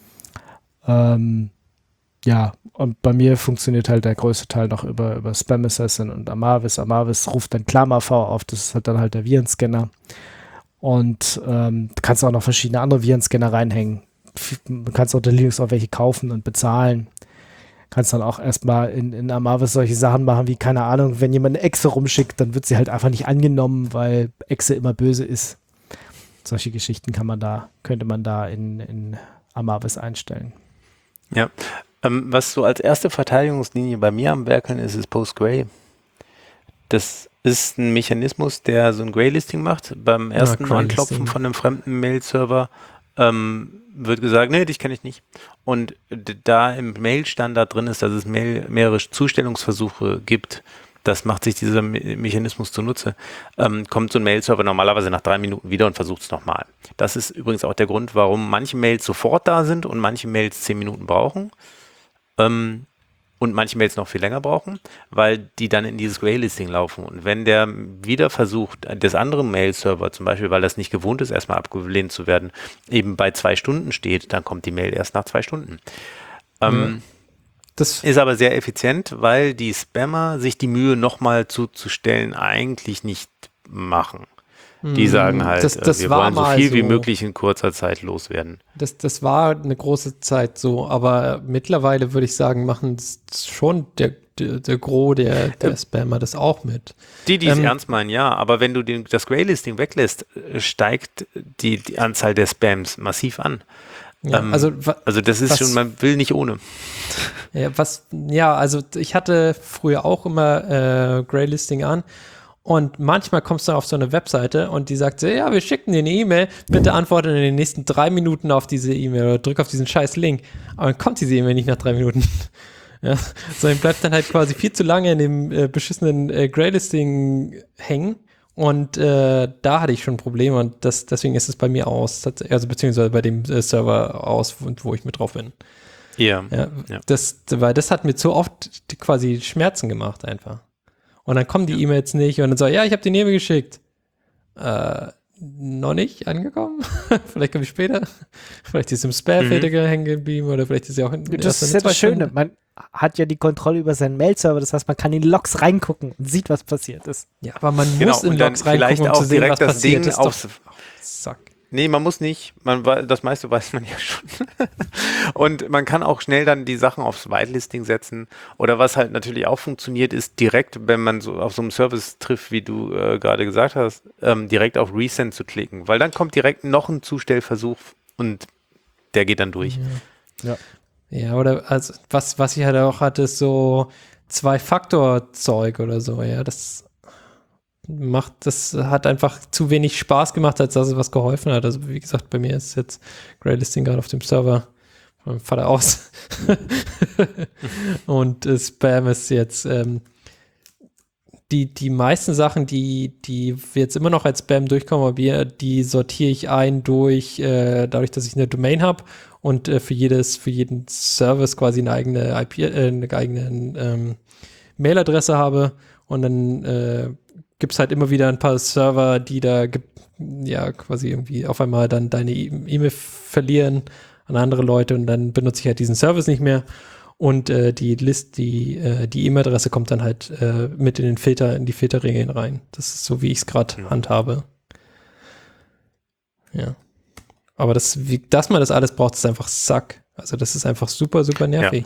Ja, und bei mir funktioniert halt der größte Teil noch über Spam Assassin und Amavis. Amavis ruft dann KlamAV auf, das ist halt dann halt der Virenscanner. Und du kannst auch noch verschiedene andere Virenscanner reinhängen. Du kannst unter Linux auch welche kaufen und bezahlen. Kannst dann auch erstmal in Amavis solche Sachen machen, wie, keine Ahnung, wenn jemand eine Echse rumschickt, dann wird sie halt einfach nicht angenommen, weil Echse immer böse ist. Solche Geschichten könnte man da in Amavis einstellen. Ja. Was so als erste Verteidigungslinie bei mir am Werkeln ist Postgre. Das ist ein Mechanismus, der so ein Graylisting macht. Beim ersten Anklopfen von einem fremden Mail-Server wird gesagt, nee, dich kenne ich nicht. Und da im Mail-Standard drin ist, dass es mehrere Zustellungsversuche gibt, das macht sich dieser Mechanismus zunutze, kommt so ein Mail-Server normalerweise nach 3 Minuten wieder und versucht es nochmal. Das ist übrigens auch der Grund, warum manche Mails sofort da sind und manche Mails 10 Minuten brauchen. Und manche Mails noch viel länger brauchen, weil die dann in dieses Graylisting laufen. Und wenn der wieder versucht, des anderen Mail-Server zum Beispiel, weil das nicht gewohnt ist, erstmal abgelehnt zu werden, eben bei 2 Stunden steht, dann kommt die Mail erst nach 2 Stunden. Das ist aber sehr effizient, weil die Spammer sich die Mühe nochmal zuzustellen eigentlich nicht machen. Die sagen halt, das wir war wollen so mal viel wie so. möglich in kurzer Zeit loswerden. Das war eine große Zeit so, aber mittlerweile würde ich sagen, machen schon der Gros der Spammer das auch mit. Die es ernst meinen, ja, aber wenn du das Graylisting weglässt, steigt die Anzahl der Spams massiv an. Ja, also das ist schon, man will nicht ohne. Also ich hatte früher auch immer Graylisting an. Und manchmal kommst du auf so eine Webseite und die sagt so, ja, wir schicken dir eine E-Mail, bitte antworte in den nächsten 3 Minuten auf diese E-Mail oder drück auf diesen scheiß Link. Aber dann kommt diese E-Mail nicht nach 3 Minuten. Ja, sondern bleibt dann halt quasi viel zu lange in dem beschissenen Graylisting hängen. Und da hatte ich schon Probleme und deswegen ist es bei mir aus, also beziehungsweise bei dem Server aus, wo ich mit drauf bin. Ja. Weil das hat mir zu oft quasi Schmerzen gemacht einfach. Und dann kommen die E-Mails nicht und dann so, ja, ich habe die E-Mail geschickt. Noch nicht angekommen? Vielleicht komme ich später. Vielleicht ist es im Spam-Filter hängen geblieben oder vielleicht ist ja auch in Das ist ja das Schöne. Man hat ja die Kontrolle über seinen Mail-Server, das heißt, man kann in Logs reingucken und sieht, was passiert ist. Ja, aber man Genau, muss in und dann Logs reingucken, vielleicht um zu auch sehen, direkt was das passiert. Ding Das ist doch Sack. Nee, man muss nicht. Das meiste weiß man ja schon. Und man kann auch schnell dann die Sachen aufs Whitelisting setzen. Oder was halt natürlich auch funktioniert, ist direkt, wenn man so auf so einem Service trifft, wie du gerade gesagt hast, direkt auf Resend zu klicken. Weil dann kommt direkt noch ein Zustellversuch und der geht dann durch. Ja, oder also was ich halt auch hatte, ist so 2-Faktor-Zeug oder so, ja, das hat einfach zu wenig Spaß gemacht, als dass es was geholfen hat. Also wie gesagt, bei mir ist jetzt Graylisting gerade auf dem Server von meinem Vater aus. Und Spam ist jetzt die meisten Sachen, die jetzt immer noch als Spam durchkommen, aber die sortiere ich ein dadurch, dass ich eine Domain habe und für jeden Service quasi eine eigene IP, eine eigene Mailadresse habe und dann gibt es halt immer wieder ein paar Server, die da quasi irgendwie auf einmal dann deine E-Mail verlieren an andere Leute und dann benutze ich halt diesen Service nicht mehr und die E-Mail-Adresse kommt dann halt mit in die Filterregeln rein. Das ist so, wie ich es gerade handhabe. Ja. Aber dass man das alles braucht, ist einfach Sack. Also das ist einfach super, super nervig.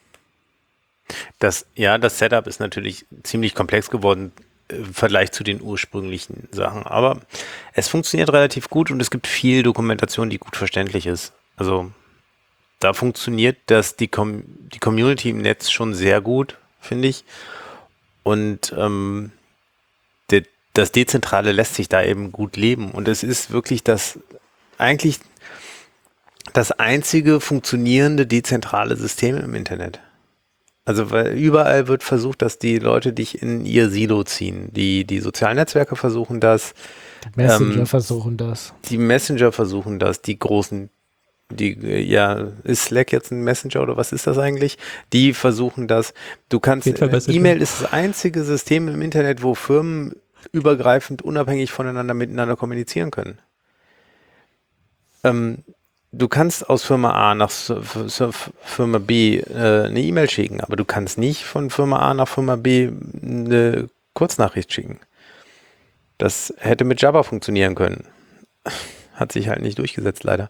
Ja. Das Setup ist natürlich ziemlich komplex geworden im Vergleich zu den ursprünglichen Sachen. Aber es funktioniert relativ gut und es gibt viel Dokumentation, die gut verständlich ist. Also da funktioniert die Community im Netz schon sehr gut, finde ich. Und das Dezentrale lässt sich da eben gut leben. Und es ist wirklich eigentlich das einzige funktionierende dezentrale System im Internet. Also weil überall wird versucht, dass die Leute dich in ihr Silo ziehen. Die sozialen Netzwerke versuchen das. Die Messenger versuchen das. Die Messenger versuchen das. Die großen, ist Slack jetzt ein Messenger oder was ist das eigentlich? Die versuchen das. E-Mail ist das einzige System im Internet, wo Firmen übergreifend unabhängig voneinander miteinander kommunizieren können. Du kannst aus Firma A nach Firma B eine E-Mail schicken, aber du kannst nicht von Firma A nach Firma B eine Kurznachricht schicken. Das hätte mit Java funktionieren können. Hat sich halt nicht durchgesetzt, leider.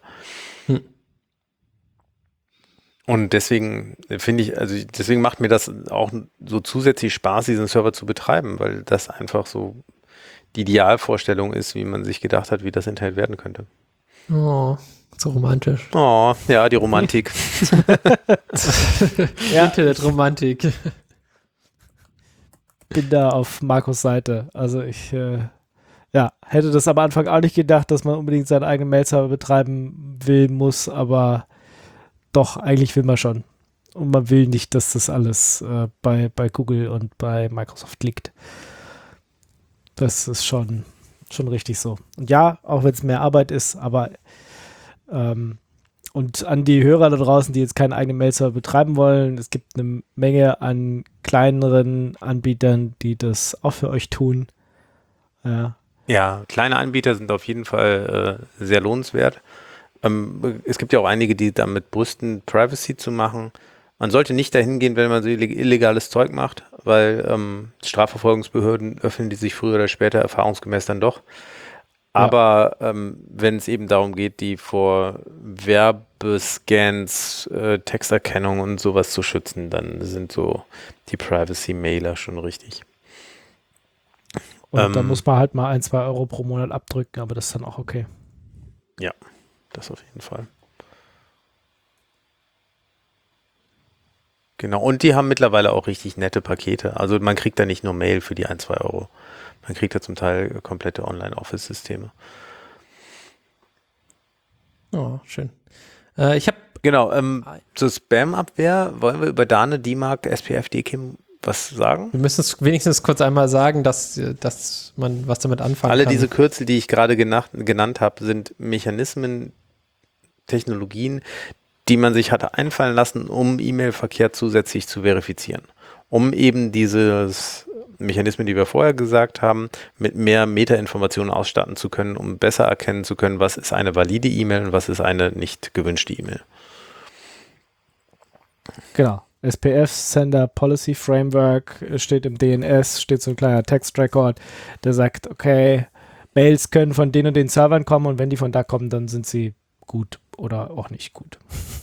Und deswegen deswegen macht mir das auch so zusätzlich Spaß, diesen Server zu betreiben, weil das einfach so die Idealvorstellung ist, wie man sich gedacht hat, wie das Internet werden könnte. Oh, so romantisch. Oh, ja, die Romantik. Internetromantik. Bin da auf Markus Seite. Also ich hätte das am Anfang auch nicht gedacht, dass man unbedingt seinen eigenen Mail-Server betreiben muss, aber doch, eigentlich will man schon. Und man will nicht, dass das alles bei Google und bei Microsoft liegt. Das ist schon richtig so. Und ja, auch wenn es mehr Arbeit ist, aber und an die Hörer da draußen, die jetzt keinen eigenen Mail-Server betreiben wollen, es gibt eine Menge an kleineren Anbietern, die das auch für euch tun. Ja, kleine Anbieter sind auf jeden Fall sehr lohnenswert. Es gibt ja auch einige, die damit brüsten, Privacy zu machen. Man sollte nicht dahin gehen, wenn man so illegales Zeug macht, weil Strafverfolgungsbehörden öffnen die sich früher oder später erfahrungsgemäß dann doch. Aber wenn es eben darum geht, die vor Werbescans, Texterkennung und sowas zu schützen, dann sind so die Privacy-Mailer schon richtig. Und da muss man halt mal 1, 2 Euro pro Monat abdrücken, aber das ist dann auch okay. Ja, das auf jeden Fall. Genau, und die haben mittlerweile auch richtig nette Pakete. Also man kriegt da nicht nur Mail für die 1, 2 Euro. Man kriegt da zum Teil komplette Online-Office-Systeme. Oh, schön. Ich habe Genau, zur Spam-Abwehr wollen wir über Dane, DMARC, SPF, DKIM was sagen? Wir müssen es wenigstens kurz einmal sagen, dass man was damit anfangen Alle kann. diese Kürzel, die ich gerade genannt habe, sind Mechanismen, Technologien, die man sich hatte einfallen lassen, um E-Mail-Verkehr zusätzlich zu verifizieren. Um eben dieses Mechanismen, die wir vorher gesagt haben, mit mehr Metainformationen ausstatten zu können, um besser erkennen zu können, was ist eine valide E-Mail und was ist eine nicht gewünschte E-Mail. Genau. SPF, Sender Policy Framework, steht im DNS, steht so ein kleiner Textrecord, der sagt, okay, Mails können von den und den Servern kommen und wenn die von da kommen, dann sind sie gut oder auch nicht gut.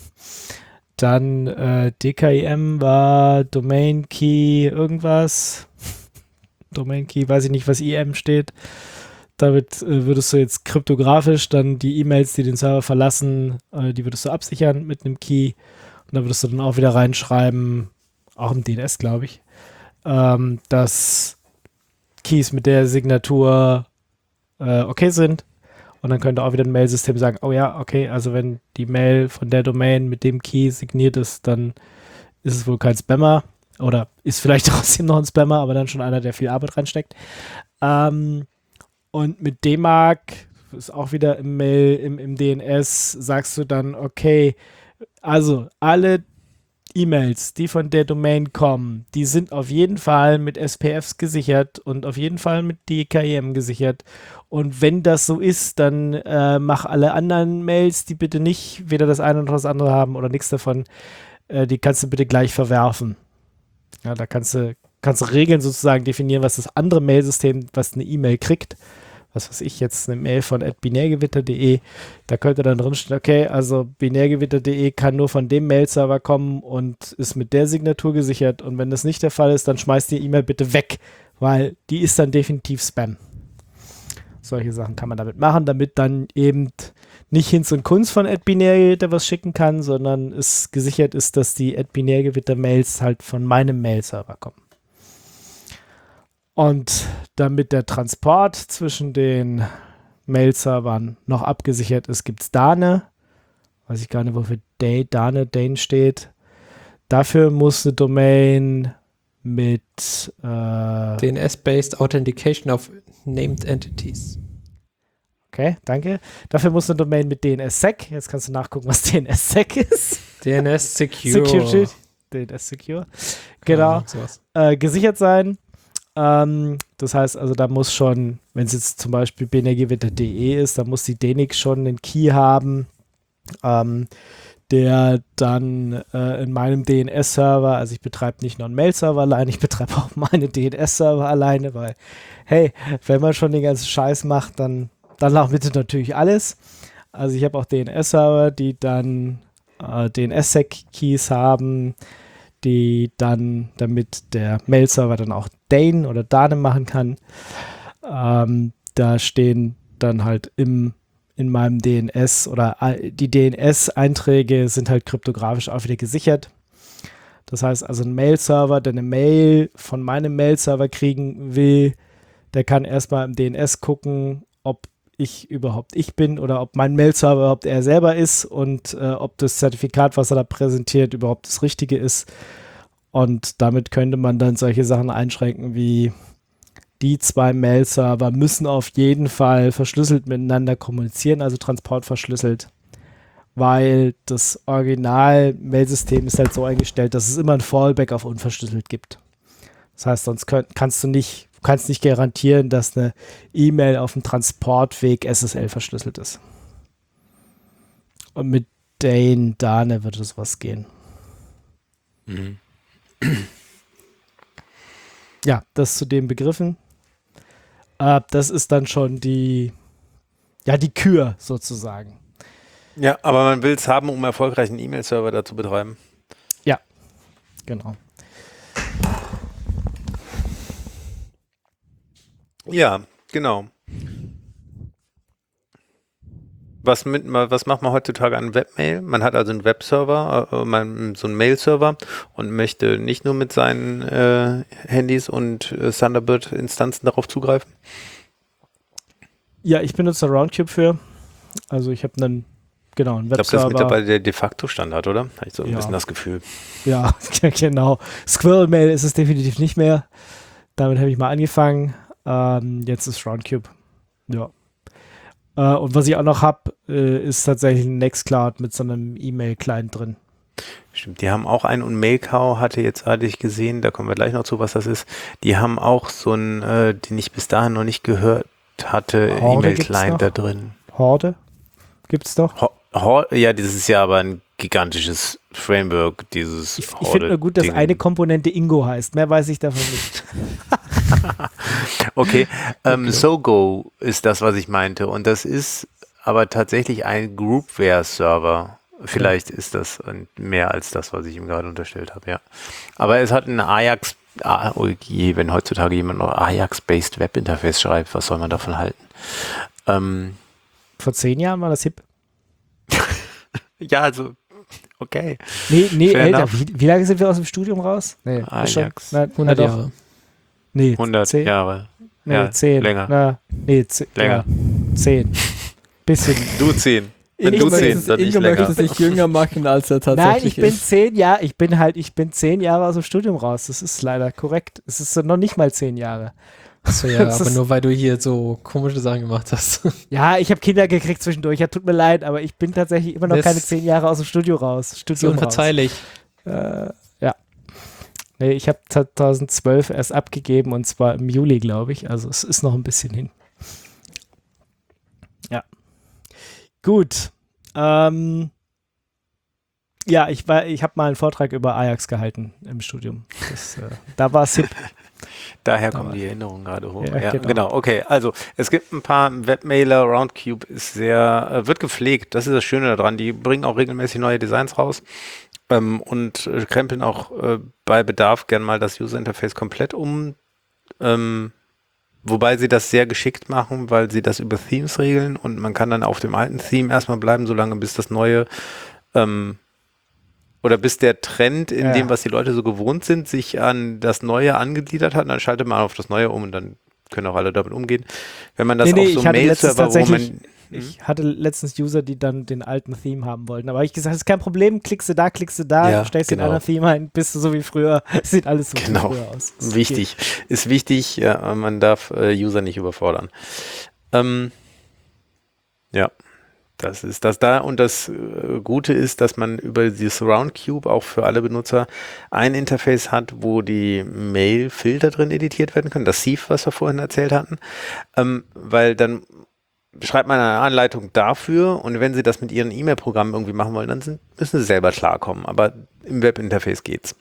Dann DKIM war Domain Key irgendwas. Domain Key, weiß ich nicht, was IM steht. Damit würdest du jetzt kryptografisch dann die E-Mails, die den Server verlassen, die würdest du absichern mit einem Key. Und da würdest du dann auch wieder reinschreiben, auch im DNS, glaube ich, dass Keys mit der Signatur okay sind. Und dann könnte auch wieder ein Mailsystem sagen, oh ja, okay, also wenn die Mail von der Domain mit dem Key signiert ist, dann ist es wohl kein Spammer. Oder ist vielleicht trotzdem noch ein Spammer, aber dann schon einer, der viel Arbeit reinsteckt. Und mit DMARC, ist auch wieder im Mail, im DNS, sagst du dann, okay, also alle E-Mails, die von der Domain kommen, die sind auf jeden Fall mit SPFs gesichert und auf jeden Fall mit DKIM gesichert. Und wenn das so ist, dann mach alle anderen Mails, die bitte nicht weder das eine noch das andere haben oder nichts davon, die kannst du bitte gleich verwerfen. Ja, da kannst du Regeln sozusagen definieren, was das andere Mailsystem, was eine E-Mail kriegt. Was weiß ich, jetzt eine Mail von @binärgewitter.de, da könnte dann drinstehen, okay, also binärgewitter.de kann nur von dem Mail-Server kommen und ist mit der Signatur gesichert und wenn das nicht der Fall ist, dann schmeißt die E-Mail bitte weg, weil die ist dann definitiv Spam. Solche Sachen kann man damit machen, damit dann eben nicht Hinz und Kunz von @binärgewitter was schicken kann, sondern es gesichert ist, dass die @binärgewitter-Mails halt von meinem Mail-Server kommen. Und damit der Transport zwischen den Mail-Servern noch abgesichert ist, gibt es Dane. Weiß ich gar nicht, wofür Dane steht. Dafür muss eine Domain mit DNS-based Authentication of Named Entities. Okay, danke. Dafür muss eine Domain mit DNSSEC. Jetzt kannst du nachgucken, was DNSSEC ist. DNS Secure. DNS Secure. Genau. Gesichert sein. Das heißt, also da muss schon, wenn es jetzt zum Beispiel binärgewitter.de ist, da muss die DNIC schon einen Key haben, der dann in meinem DNS-Server, also ich betreibe nicht nur einen Mail-Server alleine, ich betreibe auch meine DNS-Server alleine, weil, hey, wenn man schon den ganzen Scheiß macht, dann auch bitte natürlich alles. Also ich habe auch DNS-Server, die dann DNSSEC-Keys haben, die dann, damit der Mail-Server dann auch Dane oder Dane machen kann, da stehen dann halt in meinem DNS oder die DNS-Einträge sind halt kryptografisch auch wieder gesichert. Das heißt also ein Mail-Server, der eine Mail von meinem Mail-Server kriegen will, der kann erstmal im DNS gucken, ob ich überhaupt ich bin oder ob mein Mail-Server überhaupt er selber ist und ob das Zertifikat, was er da präsentiert, überhaupt das Richtige ist. Und damit könnte man dann solche Sachen einschränken wie die 2 Mail-Server müssen auf jeden Fall verschlüsselt miteinander kommunizieren, also transportverschlüsselt, weil das Original-Mail-System ist halt so eingestellt, dass es immer ein Fallback auf unverschlüsselt gibt. Das heißt, sonst kannst du nicht garantieren, dass eine E-Mail auf dem Transportweg SSL verschlüsselt ist. Und mit Dane würde sowas gehen. Mhm. Ja, das zu den Begriffen. Das ist dann schon die die Kür sozusagen. Ja, aber man will es haben, um erfolgreichen E-Mail-Server da zu betreiben. Ja, genau. Ja, genau. Was macht man heutzutage an Webmail? Man hat also einen Webserver, so einen Mail-Server und möchte nicht nur mit seinen Handys und Thunderbird-Instanzen darauf zugreifen. Ja, ich benutze Roundcube für. Also ich habe einen Ich glaube, das ist Webserver. mittlerweile der de facto Standard, oder? Habe ich so ein Ja. bisschen das Gefühl. Ja, genau. Squirrel Mail ist es definitiv nicht mehr. Damit habe ich mal angefangen. Jetzt ist Roundcube. Ja. Und was ich auch noch habe, ist tatsächlich ein Nextcloud mit so einem E-Mail-Client drin. Stimmt, die haben auch einen und Mailcow hatte ich gesehen, da kommen wir gleich noch zu, was das ist. Die haben auch so einen, den ich bis dahin noch nicht gehört hatte, Horde E-Mail-Client gibt's da noch? drin. Horde gibt's doch. Ja, das ist ja aber ein gigantisches Framework, dieses Ich finde nur gut, dass Ding. eine Komponente Ingo heißt. Mehr weiß ich davon nicht. Okay, SoGo ist das, was ich meinte. Und das ist aber tatsächlich ein Groupware-Server. Vielleicht ist das mehr als das, was ich ihm gerade unterstellt habe, ja. Aber es hat ein Ajax, wenn heutzutage jemand noch Ajax-based Webinterface schreibt, was soll man davon halten? Vor 10 Jahren war das hip. Ja, also, okay. Nee, Fair älter. enough. Wie lange sind wir aus dem Studium raus? Nee, ist schon- Ajax. na, 100 doch. Jahre. Nee, 100 10, Jahre. Nee, Ja, 10. länger. Na, nee, 10. Länger. Ja, 10. Bisschen. Du 10. Wenn Ingo du 10, möchte, dann nicht Ingo länger. möchte sich jünger machen, als er Nein, tatsächlich ich bin ist. 10 Jahre, ich bin 10 Jahre aus dem Studium raus. Das ist leider korrekt. Es ist noch nicht mal 10 Jahre. Achso, ja, Das aber ist- nur weil du hier so komische Sachen gemacht hast. Ja, ich habe Kinder gekriegt zwischendurch. Ja, tut mir leid, aber ich bin tatsächlich immer noch Das- keine 10 Jahre aus dem Studium raus. So Studium raus. unverzeihlich. Ja. Nee, ich habe 2012 erst abgegeben und zwar im Juli, glaube ich. Also es ist noch ein bisschen hin. Ja. Gut. Ja, ich habe mal einen Vortrag über Ajax gehalten im Studium. Da war es hip. Daher kommen die Erinnerungen gerade hoch. Ja, Ja, genau. genau. Okay, also es gibt ein paar Webmailer, Roundcube ist wird gepflegt, das ist das Schöne daran. Die bringen auch regelmäßig neue Designs raus und krempeln auch bei Bedarf gern mal das User-Interface komplett um. Wobei sie das sehr geschickt machen, weil sie das über Themes regeln und man kann dann auf dem alten Theme erstmal bleiben, solange bis das neue oder bis der Trend in Ja. dem, was die Leute so gewohnt sind, sich an das Neue angegliedert hat, dann schaltet man auf das Neue um und dann können auch alle damit umgehen. Wenn man das auf so ich einem hatte letztens Mail-Server, wo tatsächlich, man ich hatte letztens User, die dann den alten Theme haben wollten. Aber ich gesagt, das ist kein Problem, klickst du da, Ja, stellst den genau. anderen Theme ein, bist du so wie früher. Sieht alles so Genau. wie früher aus. Das wichtig, ist wichtig, ja, man darf User nicht überfordern. Ja, das ist das da und das Gute ist, dass man über dieses Roundcube auch für alle Benutzer ein Interface hat, wo die Mail-Filter drin editiert werden können, das Sieve, was wir vorhin erzählt hatten, weil dann schreibt man eine Anleitung dafür und wenn Sie das mit Ihren E-Mail-Programmen irgendwie machen wollen, dann müssen Sie selber klarkommen, aber im Webinterface geht's.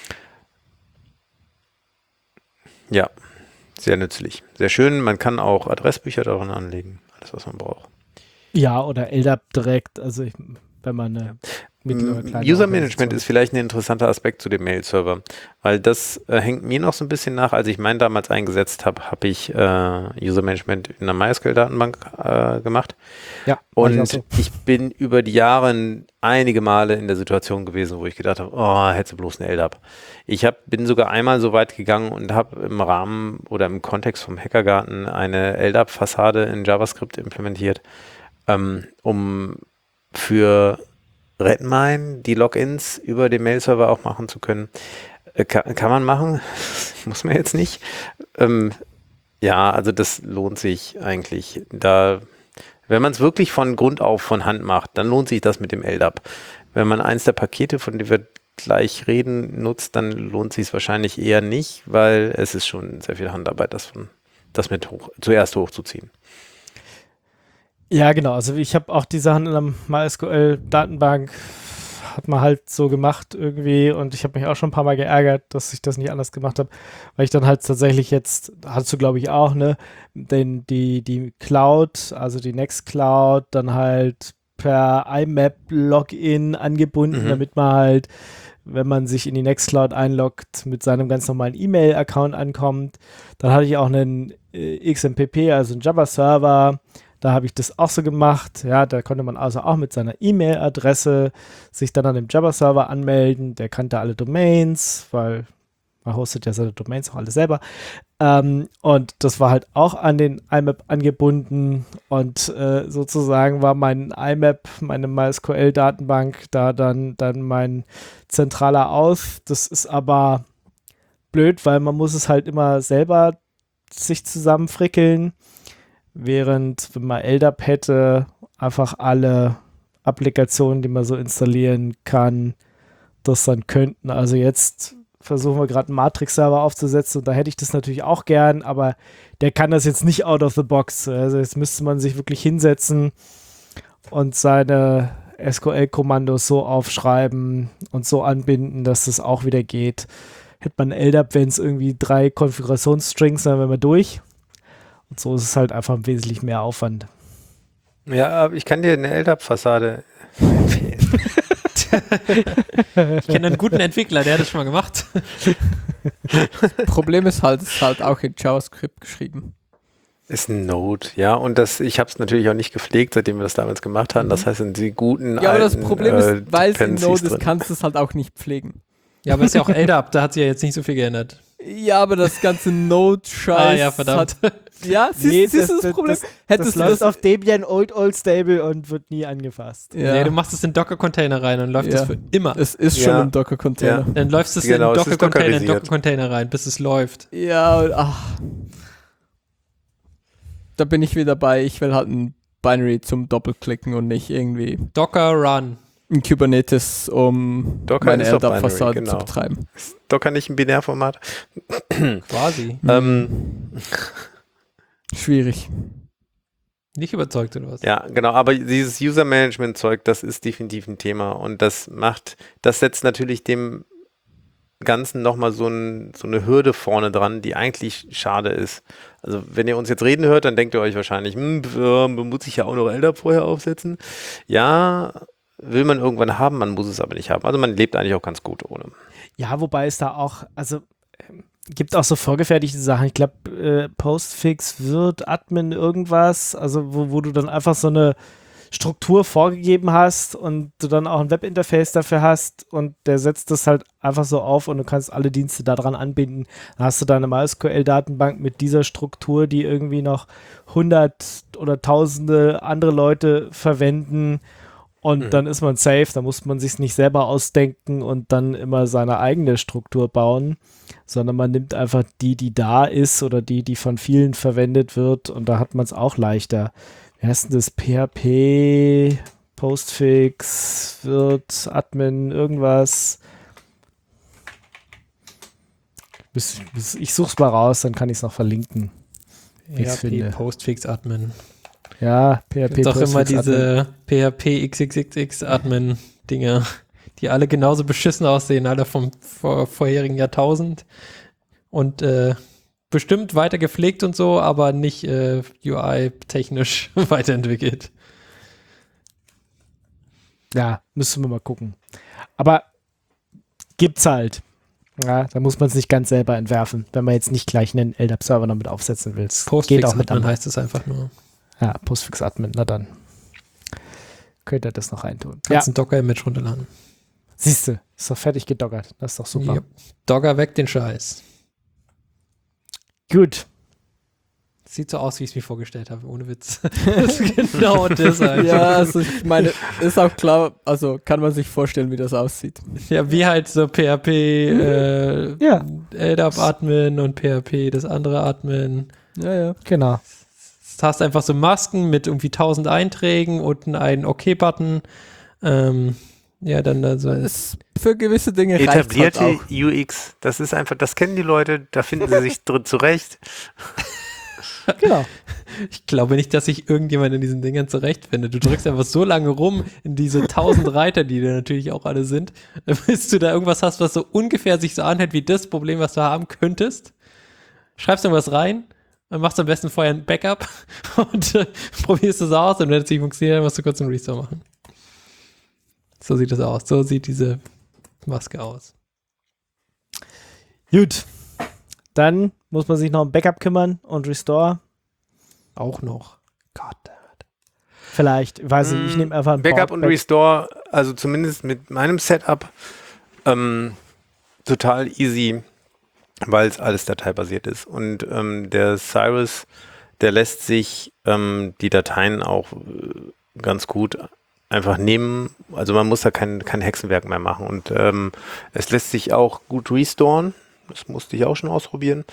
Ja, sehr nützlich, sehr schön, man kann auch Adressbücher darin anlegen, alles was man braucht. Ja, oder LDAP direkt, also wenn man eine mittlere kleine User Management Organisation- ist vielleicht ein interessanter Aspekt zu dem Mail-Server, weil das hängt mir noch so ein bisschen nach. Als ich meinen damals eingesetzt habe, habe ich User Management in einer MySQL-Datenbank gemacht. Ja, mach ich auch Und so. ich bin über die Jahre einige Male in der Situation gewesen, wo ich gedacht habe, oh, hättest du bloß eine LDAP. Bin sogar einmal so weit gegangen und habe im Rahmen oder im Kontext vom Hackergarten eine LDAP-Fassade in JavaScript implementiert, um für Redmine die Logins über den Mail-Server auch machen zu können. Kann man machen, muss man jetzt nicht. Ja, also das lohnt sich eigentlich. Wenn man es wirklich von Grund auf von Hand macht, dann lohnt sich das mit dem LDAP. Wenn man eins der Pakete, von denen wir gleich reden, nutzt, dann lohnt sich es wahrscheinlich eher nicht, weil es ist schon sehr viel Handarbeit, das zuerst hochzuziehen. Ja, genau. Also ich habe auch die Sachen in der MySQL-Datenbank hat man halt so gemacht irgendwie und ich habe mich auch schon ein paar Mal geärgert, dass ich das nicht anders gemacht habe, weil ich dann halt tatsächlich jetzt, hast du glaube ich auch, ne, die Cloud, also die Nextcloud, dann halt per IMAP-Login angebunden, damit man halt, wenn man sich in die Nextcloud einloggt, mit seinem ganz normalen E-Mail-Account ankommt. Dann hatte ich auch einen XMPP, also einen Java-Server. Da habe ich das auch so gemacht. Ja, da konnte man also auch mit seiner E-Mail-Adresse sich dann an dem Java-Server anmelden. Der kannte alle Domains, weil man hostet ja seine Domains auch alle selber. Und das war halt auch an den IMAP angebunden und sozusagen war mein IMAP, meine MySQL-Datenbank, da dann mein zentraler Aus. Das ist aber blöd, weil man muss es halt immer selber sich zusammenfrickeln, während wenn man LDAP hätte, einfach alle Applikationen, die man so installieren kann, das dann könnten. Also jetzt versuchen wir gerade einen Matrix-Server aufzusetzen und da hätte ich das natürlich auch gern, aber der kann das jetzt nicht out of the box. Also jetzt müsste man sich wirklich hinsetzen und seine SQL-Kommandos so aufschreiben und so anbinden, dass das auch wieder geht. Hätte man LDAP, wenn es irgendwie 3 Konfigurationsstrings, dann wären wir durch. Und so ist es halt einfach wesentlich mehr Aufwand. Ja, aber ich kann dir eine LDAP-Fassade empfehlen. Ich kenne einen guten Entwickler, der hat das schon mal gemacht. Problem ist halt, es ist halt auch in JavaScript geschrieben. Ist ein Node, ja. Und ich habe es natürlich auch nicht gepflegt, seitdem wir das damals gemacht haben. Das heißt, in die guten Ja, aber das alten, Problem ist, weil es in Dependencies Node ist, drin. kannst du es halt auch nicht pflegen. Ja, aber ist ja auch LDAP, da hat sich ja jetzt nicht so viel geändert. Ja, aber das ganze Node-Scheiß. Ja, verdammt. Ja, siehst du das Problem? Hättest Das du läuft das auf Debian Old Stable und wird nie angefasst. Ja. Nee, du machst es in Docker-Container rein und läuft Ja. das für immer. Es ist Ja. schon im Docker-Container. Ja. Dann läufst du es Genau, in es ist Docker-Container, dockerisiert. rein, bis es läuft. Ja, und da bin ich wieder bei, ich will halt ein Binary zum Doppelklicken und nicht irgendwie Docker Run. ein Kubernetes, um Docker meine ist doch LDAP-Fassade Binary, zu genau. betreiben. Ist Docker nicht ein Binärformat? Quasi. Schwierig. Nicht überzeugt oder was? Ja, genau, aber dieses User-Management-Zeug, das ist definitiv ein Thema und das setzt natürlich dem Ganzen nochmal so eine Hürde vorne dran, die eigentlich schade ist. Also wenn ihr uns jetzt reden hört, dann denkt ihr euch wahrscheinlich, muss ich ja auch noch LDAP vorher aufsetzen? Ja, will man irgendwann haben, man muss es aber nicht haben. Also man lebt eigentlich auch ganz gut ohne. Ja, wobei es da auch, also gibt auch so vorgefertigte Sachen. Ich glaube, Postfix wird Admin irgendwas, also wo du dann einfach so eine Struktur vorgegeben hast und du dann auch ein Webinterface dafür hast und der setzt das halt einfach so auf und du kannst alle Dienste daran anbinden. Dann hast du deine MySQL-Datenbank mit dieser Struktur, die irgendwie noch 100 oder Tausende andere Leute verwenden und dann ist man safe, da muss man sich nicht selber ausdenken und dann immer seine eigene Struktur bauen, sondern man nimmt einfach die da ist oder die von vielen verwendet wird und da hat man es auch leichter. Wie heißt denn das? PHP, Postfix, wird Admin, irgendwas. Ich such's mal raus, dann kann ich es noch verlinken. wie ich's finde. Postfix Admin. Ja, PHP Gibt auch immer Postfix diese PHP XXX Admin Dinger, die alle genauso beschissen aussehen, alle vom vorherigen Jahrtausend und bestimmt weiter gepflegt und so, aber nicht UI-technisch weiterentwickelt. Ja, müssen wir mal gucken. Aber gibt's halt. Ja, da muss man es nicht ganz selber entwerfen, wenn man jetzt nicht gleich einen LDAP-Server damit aufsetzen will. Postfix Geht auch mit Admin anderen. heißt es einfach nur. Ja, Postfix Admin, na dann. Könnt ihr das noch reintun. Kannst Ja, ein Docker-Image runterladen. siehst du, ist doch fertig gedoggert. Das ist doch super. Yep. Dogger weg den Scheiß. Gut. Sieht so aus, wie ich es mir vorgestellt habe, ohne Witz. Das ist genau das halt. Ja, also ich meine, ist auch klar, also kann man sich vorstellen, wie das aussieht. Ja, wie halt so PHP, Ja. LDAP Admin und PHP, das andere Admin. Ja. Genau. Du hast einfach so Masken mit irgendwie 1000 Einträgen und einen OK-Button. Ja, dann so. Es, für gewisse Dinge reicht halt Etablierte auch. UX, das ist einfach, das kennen die Leute, da finden sie sich drin zurecht. Genau. Ich glaube nicht, dass sich irgendjemand in diesen Dingern zurechtfindet. Du drückst einfach so lange rum in diese 1000 Reiter, die da natürlich auch alle sind, bis du da irgendwas hast, was so ungefähr sich so anhört wie das Problem, was du haben könntest. Schreibst irgendwas rein und machst am besten vorher ein Backup und probierst es aus und wenn es nicht funktioniert, dann musst du kurz einen Restore machen. So sieht das aus. So sieht diese Maske aus. Gut. Dann muss man sich noch um Backup kümmern und Restore. Auch noch. Gott. Vielleicht, weiß ich nehme einfach ein Backup und Restore, also zumindest mit meinem Setup, total easy, weil es alles dateibasiert ist. Und der Cyrus, der lässt sich die Dateien auch ganz gut einfach nehmen. Also man muss da kein Hexenwerk mehr machen. Und es lässt sich auch gut restoren. Das musste ich auch schon ausprobieren.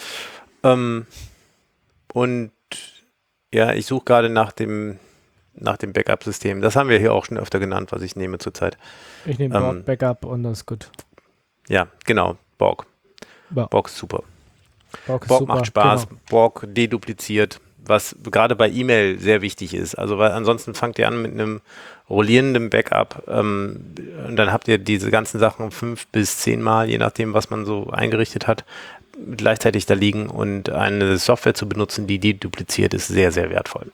Und ja, ich suche gerade nach dem Backup-System. Das haben wir hier auch schon öfter genannt, was ich nehme zurzeit. Ich nehme Borg Backup und das ist gut. Ja, genau. Borg. Ja. Borg ist super. Borg Macht Spaß. Genau. Borg dedupliziert, was gerade bei E-Mail sehr wichtig ist. Also weil ansonsten fangt ihr an mit einem rollierenden Backup und dann habt ihr diese ganzen Sachen 5 bis 10 Mal, je nachdem, was man so eingerichtet hat, gleichzeitig da liegen und eine Software zu benutzen, die dedupliziert, ist sehr, sehr wertvoll.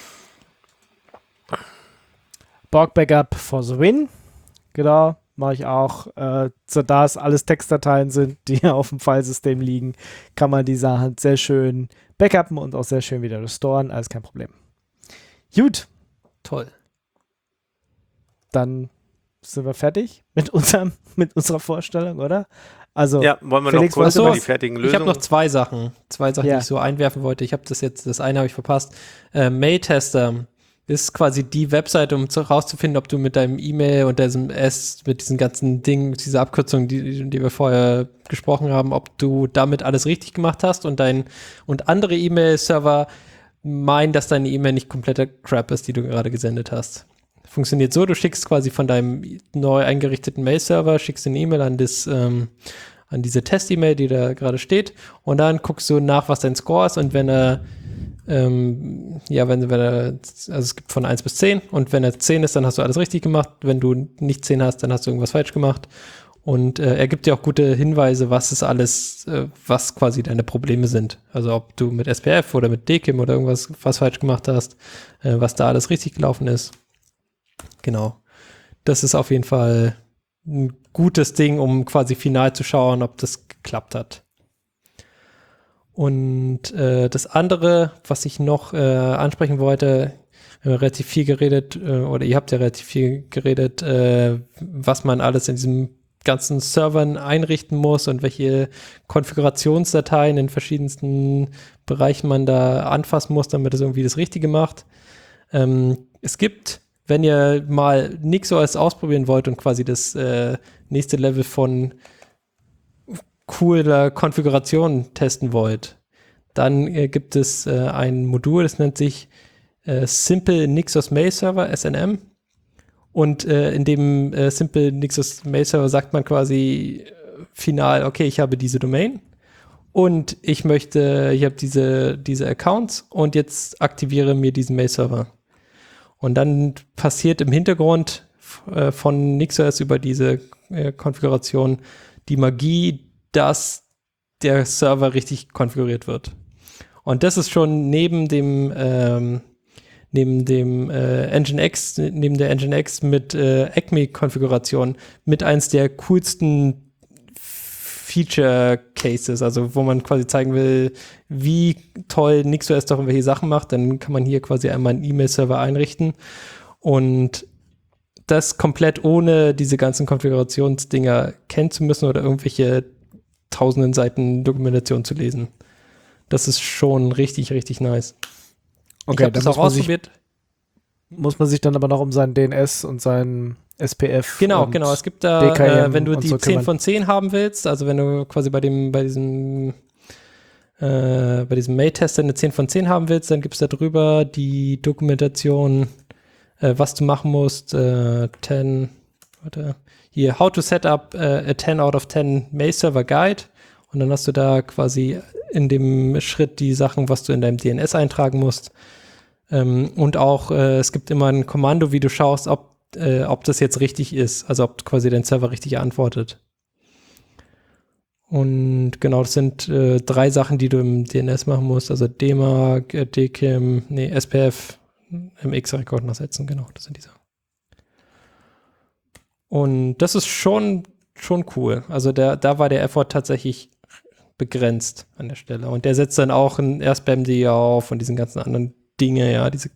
Borg Backup for the win. Genau, mache ich auch. So da es alles Textdateien sind, die auf dem Filesystem liegen, kann man die Sachen sehr schön backuppen und auch sehr schön wieder restoren. Alles kein Problem. Gut. Toll. Dann sind wir fertig mit unserer Vorstellung, oder? Also, ja, wollen wir Felix, noch kurz über die fertigen Lösungen? Ich habe noch zwei Sachen, die ich so einwerfen wollte. Ich habe das eine habe ich verpasst. Mailtester ist quasi die Webseite, um rauszufinden, ob du mit deinem E-Mail und diesem mit diesen ganzen Dingen, dieser Abkürzung, die wir vorher gesprochen haben, ob du damit alles richtig gemacht hast und andere E-Mail-Server meinen, dass deine E-Mail nicht kompletter Crap ist, die du gerade gesendet hast. Funktioniert so, du schickst quasi von deinem neu eingerichteten Mail-Server, schickst eine E-Mail an diese Test-E-Mail, die da gerade steht, und dann guckst du nach, was dein Score ist, und wenn er also es gibt von 1 bis 10, und wenn er 10 ist, dann hast du alles richtig gemacht, wenn du nicht 10 hast, dann hast du irgendwas falsch gemacht, und er gibt dir auch gute Hinweise, was quasi deine Probleme sind, also ob du mit SPF oder mit DKIM oder irgendwas was falsch gemacht hast, was da alles richtig gelaufen ist. Genau. Das ist auf jeden Fall ein gutes Ding, um quasi final zu schauen, ob das geklappt hat. Und das andere, was ich noch ansprechen wollte, wir haben relativ viel geredet, oder ihr habt ja relativ viel geredet, was man alles in diesem ganzen Servern einrichten muss und welche Konfigurationsdateien in verschiedensten Bereichen man da anfassen muss, damit es irgendwie das Richtige macht. Es gibt, wenn ihr mal NixOS ausprobieren wollt und quasi das nächste Level von cooler Konfiguration testen wollt, dann gibt es ein Modul, das nennt sich Simple Nixos Mail Server, SNM. Und in dem Simple Nixos Mail Server sagt man quasi final, okay, ich habe diese Domain und ich habe diese Accounts und jetzt aktiviere mir diesen Mail Server. Und dann passiert im Hintergrund von NixOS über diese Konfiguration die Magie, dass der Server richtig konfiguriert wird. Und das ist schon neben der Nginx mit Acme-Konfiguration mit eins der coolsten Feature Cases, also wo man quasi zeigen will, wie toll NixOS doch irgendwelche Sachen macht, dann kann man hier quasi einmal einen E-Mail-Server einrichten und das komplett ohne diese ganzen Konfigurationsdinger kennen zu müssen oder irgendwelche tausenden Seiten Dokumentation zu lesen. Das ist schon richtig, richtig nice. Okay, ich habe das auch ausprobiert. Muss man sich dann aber noch um seinen DNS und seinen SPF Genau. Es gibt da, DKIM wenn du die so 10 von 10 haben willst, also wenn du quasi bei diesem Mail-Tester eine 10 von 10 haben willst, dann gibt es da drüber die Dokumentation, was du machen musst, How to set up a 10 out of 10 Mail Server Guide, und dann hast du da quasi in dem Schritt die Sachen, was du in deinem DNS eintragen musst. Und auch, es gibt immer ein Kommando, wie du schaust, ob das jetzt richtig ist, also ob quasi dein Server richtig antwortet. Und genau, das sind 3 Sachen, die du im DNS machen musst, also DMARC, DKIM, SPF, MX-Rekord nachsetzen, genau, das sind die Sachen. Und das ist schon cool. Also da war der Effort tatsächlich begrenzt an der Stelle. Und der setzt dann auch ein AirSpam.de auf und diesen ganzen anderen Dinge, ja, diese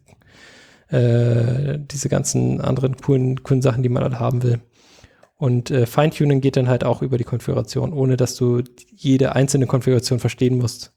ganzen anderen coolen Sachen, die man halt haben will. Und Feintuning geht dann halt auch über die Konfiguration, ohne dass du jede einzelne Konfiguration verstehen musst.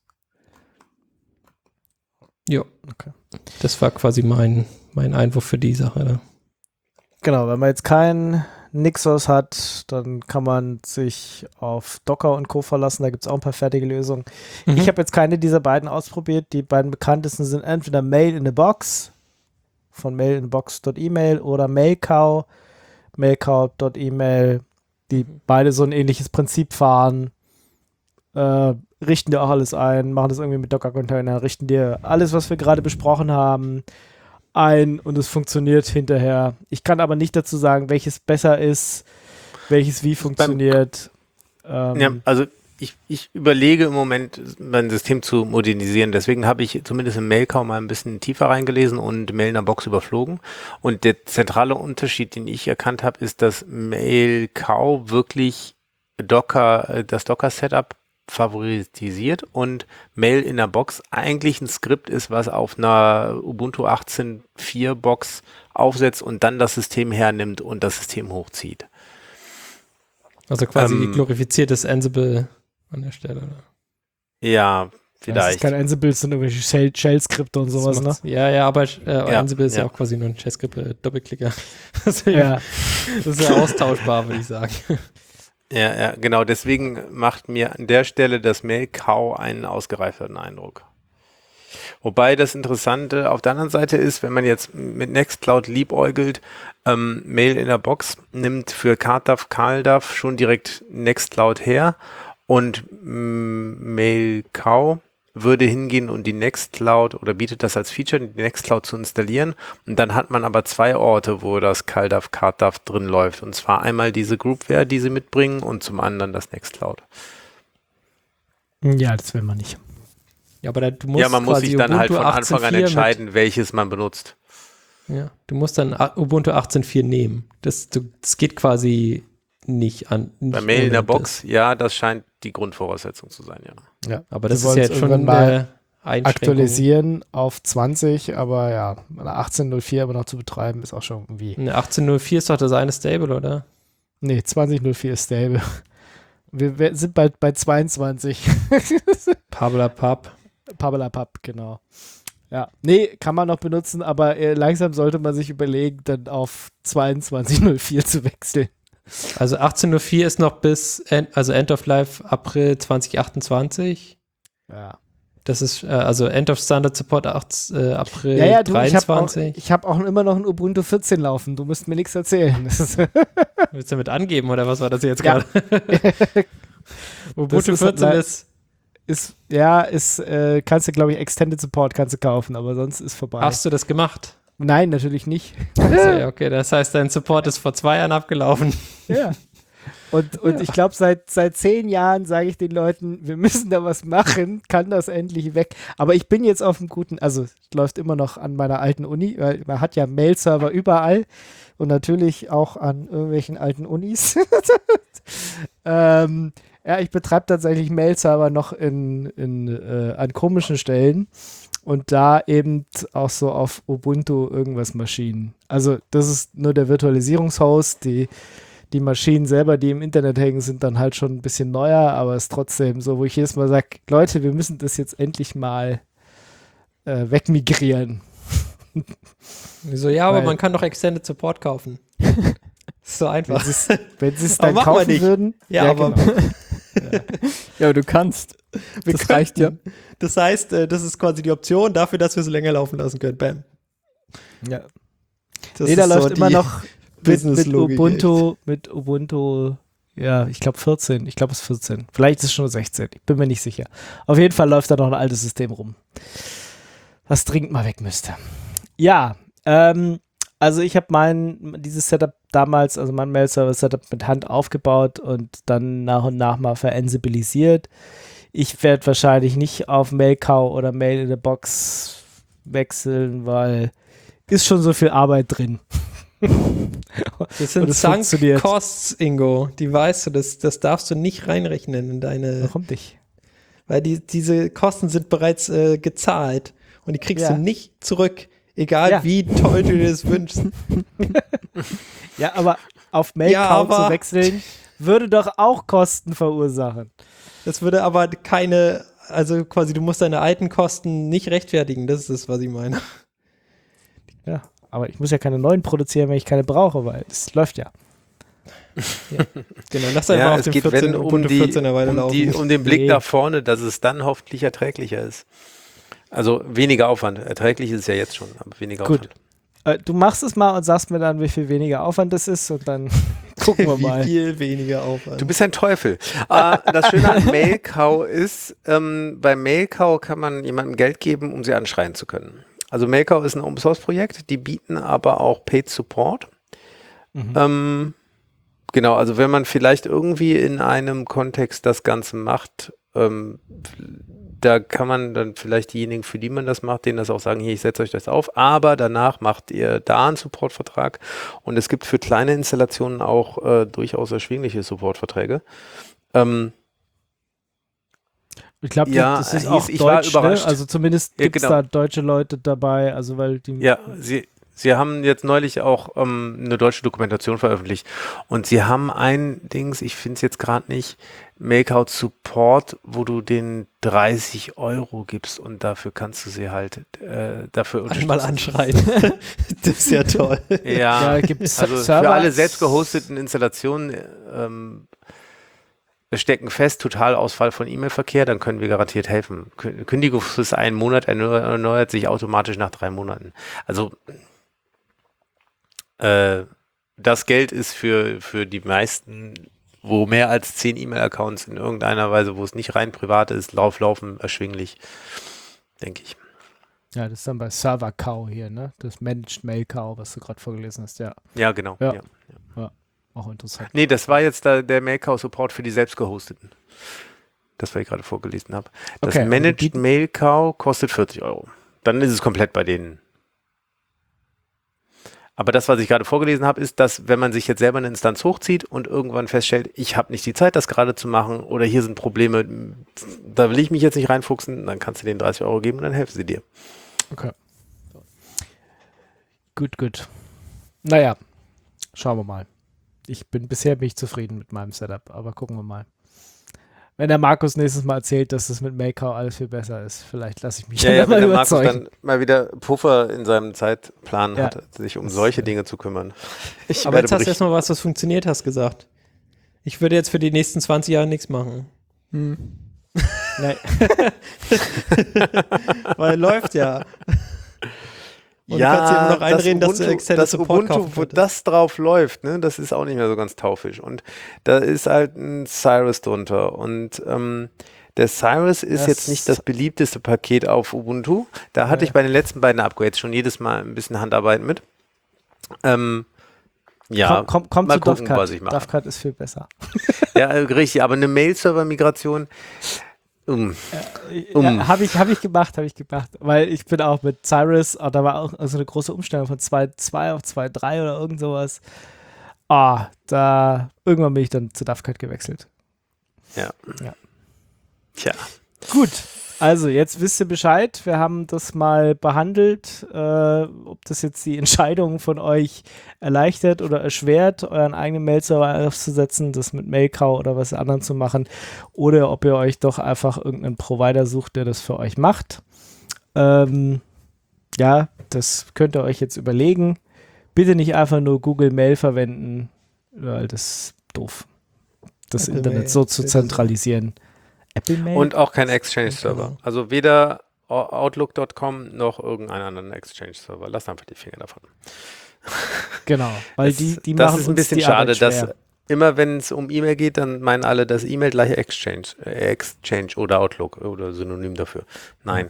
Ja, okay. Das war quasi mein Einwurf für die Sache. Ne? Genau, wenn man jetzt keinen Nixos hat, dann kann man sich auf Docker und Co. verlassen. Da gibt es auch ein paar fertige Lösungen. Ich habe jetzt keine dieser beiden ausprobiert. Die beiden bekanntesten sind entweder Mail in a Box von mailinbox.email oder Mailcow, mailcow.email, die beide so ein ähnliches Prinzip fahren. Richten dir auch alles ein, machen das irgendwie mit Docker-Container, richten dir alles, was wir gerade besprochen haben, ein und es funktioniert hinterher. Ich kann aber nicht dazu sagen, welches besser ist, welches wie funktioniert. Ja, also ich überlege im Moment, mein System zu modernisieren. Deswegen habe ich zumindest im Mailcow mal ein bisschen tiefer reingelesen und Mail in der Box überflogen. Und der zentrale Unterschied, den ich erkannt habe, ist, dass Mailcow wirklich das Docker-Setup favorisiert und Mail in der Box eigentlich ein Skript ist, was auf einer Ubuntu 18.4 Box aufsetzt und dann das System hernimmt und das System hochzieht. Also quasi glorifiziertes Ansible an der Stelle. Oder? Ja, vielleicht. Das ist kein Ansible, das sind irgendwelche Shell-Skripte und sowas, ne? Ja, aber Ansible ist ja auch quasi nur ein Shell-Skript, Doppelklicker. Das ist ja austauschbar, würde ich sagen. Ja, genau. Deswegen macht mir an der Stelle das Mailcow einen ausgereifteren Eindruck. Wobei das Interessante auf der anderen Seite ist, wenn man jetzt mit Nextcloud liebäugelt, Mail in der Box nimmt für CardDAV schon direkt Nextcloud her und Mailcow würde hingehen und die Nextcloud oder bietet das als Feature, die Nextcloud zu installieren und dann hat man aber 2 Orte, wo das CardDAV drin läuft und zwar einmal diese Groupware, die sie mitbringen und zum anderen das Nextcloud. Ja, das will man nicht. Ja, aber du musst man muss sich dann halt von Anfang an entscheiden, welches man benutzt. Ja, du musst dann Ubuntu 18.4 nehmen. Das geht quasi nicht an. Bei Mail in der Box, ja, das scheint die Grundvoraussetzung zu sein, ja. Ja, aber das ist ja jetzt schon eine Einschränkung. Aktualisieren auf 20, aber ja, eine 18.04 aber noch zu betreiben, ist auch schon irgendwie. Eine 18.04 ist doch das eine Stable, oder? Nee, 20.04 ist Stable. Wir sind bald bei 22. Pabla-Pab, genau. Ja, nee, kann man noch benutzen, aber langsam sollte man sich überlegen, dann auf 22.04 zu wechseln. Also 18.04 ist noch bis End of Life April 2028. Ja. Das ist also End of Standard Support April ja, 23. Ich hab auch immer noch ein Ubuntu 14 laufen. Du musst mir nichts erzählen. Willst du damit angeben oder was war das jetzt gerade? Ubuntu 14 kannst du, glaube ich, Extended Support kannst du kaufen, aber sonst ist vorbei. Hast du das gemacht? Nein, natürlich nicht. Also, okay, das heißt, dein Support ist vor 2 Jahren abgelaufen. Ja. Und ich glaube, seit 10 Jahren sage ich den Leuten, wir müssen da was machen, kann das endlich weg. Aber ich bin jetzt auf einem guten, also es läuft immer noch an meiner alten Uni, weil man hat ja Mail-Server überall und natürlich auch an irgendwelchen alten Unis. Ja, ich betreibe tatsächlich Mail-Server noch an komischen Stellen und da eben auch so auf Ubuntu irgendwas Maschinen. Also das ist nur der Virtualisierungshost, die Maschinen selber, die im Internet hängen, sind dann halt schon ein bisschen neuer, aber es ist trotzdem so, wo ich jedes Mal sage, Leute, wir müssen das jetzt endlich mal wegmigrieren. So, ja, aber man kann doch Extended Support kaufen. Ist so einfach. Wenn sie es dann kaufen würden. Ja, aber genau. Ja, aber du kannst. Das reicht ja. Das heißt, das ist quasi die Option dafür, dass wir es länger laufen lassen können. Bam. Ja. Das Da ist läuft so immer noch mit Business-Logik Ubuntu Ja, ich glaube 14. Ich glaube es ist 14. Vielleicht ist es schon 16. Ich bin mir nicht sicher. Auf jeden Fall läuft da noch ein altes System rum, was dringend mal weg müsste. Ja, also ich habe dieses Setup damals, also mein Mail-Server-Setup mit Hand aufgebaut und dann nach und nach mal verensibilisiert. Ich werde wahrscheinlich nicht auf Mailcow oder Mail in the Box wechseln, weil ist schon so viel Arbeit drin. Das sind Sunk-Costs, Ingo. Die weißt du, das darfst du nicht reinrechnen in deine... Warum nicht? Weil diese Kosten sind bereits gezahlt und die kriegst du nicht zurück, egal wie toll du dir das wünschst. Ja, aber auf Mailcow zu wechseln, würde doch auch Kosten verursachen. Das würde aber also quasi, du musst deine alten Kosten nicht rechtfertigen, das ist das, was ich meine. Ja, aber ich muss ja keine neuen produzieren, wenn ich keine brauche, weil es läuft ja. Genau, lass einfach auf dem 14er weiterlaufen. Um den Blick nach vorne, dass es dann hoffentlich erträglicher ist. Also weniger Aufwand. Erträglich ist es ja jetzt schon, aber weniger Aufwand. Du machst es mal und sagst mir dann, wie viel weniger Aufwand das ist und dann gucken wir mal. Wie viel weniger Aufwand. Du bist ein Teufel. Das Schöne an Mailcow ist, bei Mailcow kann man jemandem Geld geben, um sie anschreien zu können. Also Mailcow ist ein Open-Source-Projekt, die bieten aber auch Paid Support. Genau, also wenn man vielleicht irgendwie in einem Kontext das Ganze macht, da kann man dann vielleicht diejenigen, für die man das macht, denen das auch sagen, hier, ich setze euch das auf, aber danach macht ihr da einen Supportvertrag und es gibt für kleine Installationen auch durchaus erschwingliche Supportverträge. Ich glaube, das ist auch ich deutsch, war überrascht. Ne? Also zumindest gibt es da deutsche Leute dabei, also weil die... Ja, Sie haben jetzt neulich auch eine deutsche Dokumentation veröffentlicht und Sie haben ein Dings, ich finde es jetzt gerade nicht, Makeout Support, wo du den 30 € gibst und dafür kannst du sie halt dafür einmal anschreien. Das ist ja toll. Ja, gibt's also Server? für alle selbst gehosteten Installationen stecken fest, Totalausfall von E-Mail-Verkehr, dann können wir garantiert helfen. Kündigungsfrist 1 Monat erneuert sich automatisch nach 3 Monaten. Also das Geld ist für die meisten, wo mehr als 10 E-Mail-Accounts in irgendeiner Weise, wo es nicht rein privat ist, laufen, erschwinglich, denke ich. Ja, das ist dann bei ServerCow hier, ne? Das Managed Mailcow, was du gerade vorgelesen hast, ja. Ja, genau. Ja. Auch interessant. Nee, das war jetzt der Mailcow-Support für die selbstgehosteten. Das, was ich gerade vorgelesen habe. Das Managed Mailcow kostet 40 €. Dann ist es komplett bei denen. Aber das, was ich gerade vorgelesen habe, ist, dass wenn man sich jetzt selber eine Instanz hochzieht und irgendwann feststellt, ich habe nicht die Zeit, das gerade zu machen oder hier sind Probleme, da will ich mich jetzt nicht reinfuchsen, dann kannst du denen 30 € geben und dann helfen sie dir. Okay. Gut. Naja, schauen wir mal. Ich bin bisher zufrieden mit meinem Setup, aber gucken wir mal. Wenn der Markus nächstes Mal erzählt, dass das mit Mailcow alles viel besser ist, vielleicht lasse ich mich mal mal der überzeugen. Markus dann mal wieder Puffer in seinem Zeitplan hat, sich um solche Dinge zu kümmern. Aber jetzt hast du erstmal was funktioniert hast gesagt. Ich würde jetzt für die nächsten 20 Jahre nichts machen. Nee. Weil läuft ja. Und ja, du kannst dir immer noch einreden, dass du Extended Support Ubuntu, wo das drauf läuft, ne, das ist auch nicht mehr so ganz taufisch. Und da ist halt ein Cyrus drunter. Und der Cyrus ist jetzt nicht das beliebteste Paket auf Ubuntu. Da hatte ich bei den letzten beiden Upgrades schon jedes Mal ein bisschen Handarbeit mit. Ja, Kommt mal zu gucken, DovCat. was ich mache. DovCat ist viel besser. Ja, richtig, aber eine Mail-Server-Migration Habe ich gemacht, weil ich bin auch mit Cyrus, da war auch so eine große Umstellung von 2.2 auf 2.3 oder irgend sowas. Irgendwann bin ich dann zu DovCat gewechselt. Ja. Tja. Gut, also jetzt wisst ihr Bescheid. Wir haben das mal behandelt, ob das jetzt die Entscheidung von euch erleichtert oder erschwert, euren eigenen Mail-Server aufzusetzen, das mit Mailcow oder was anderem zu machen, oder ob ihr euch doch einfach irgendeinen Provider sucht, der das für euch macht. Ja, das könnt ihr euch jetzt überlegen. Bitte nicht einfach nur Google Mail verwenden, weil das ist doof, das Apple Internet Mail, so zu zentralisieren. Apple Mail? Und auch kein Exchange-Server. Also weder Outlook.com noch irgendeinen anderen Exchange-Server. Lasst einfach die Finger davon. Genau, weil die das machen ist ein uns bisschen die schade, Arbeit schwer. immer wenn es um E-Mail geht, dann meinen alle, das E-Mail gleich Exchange oder Outlook oder Synonym dafür. Nein.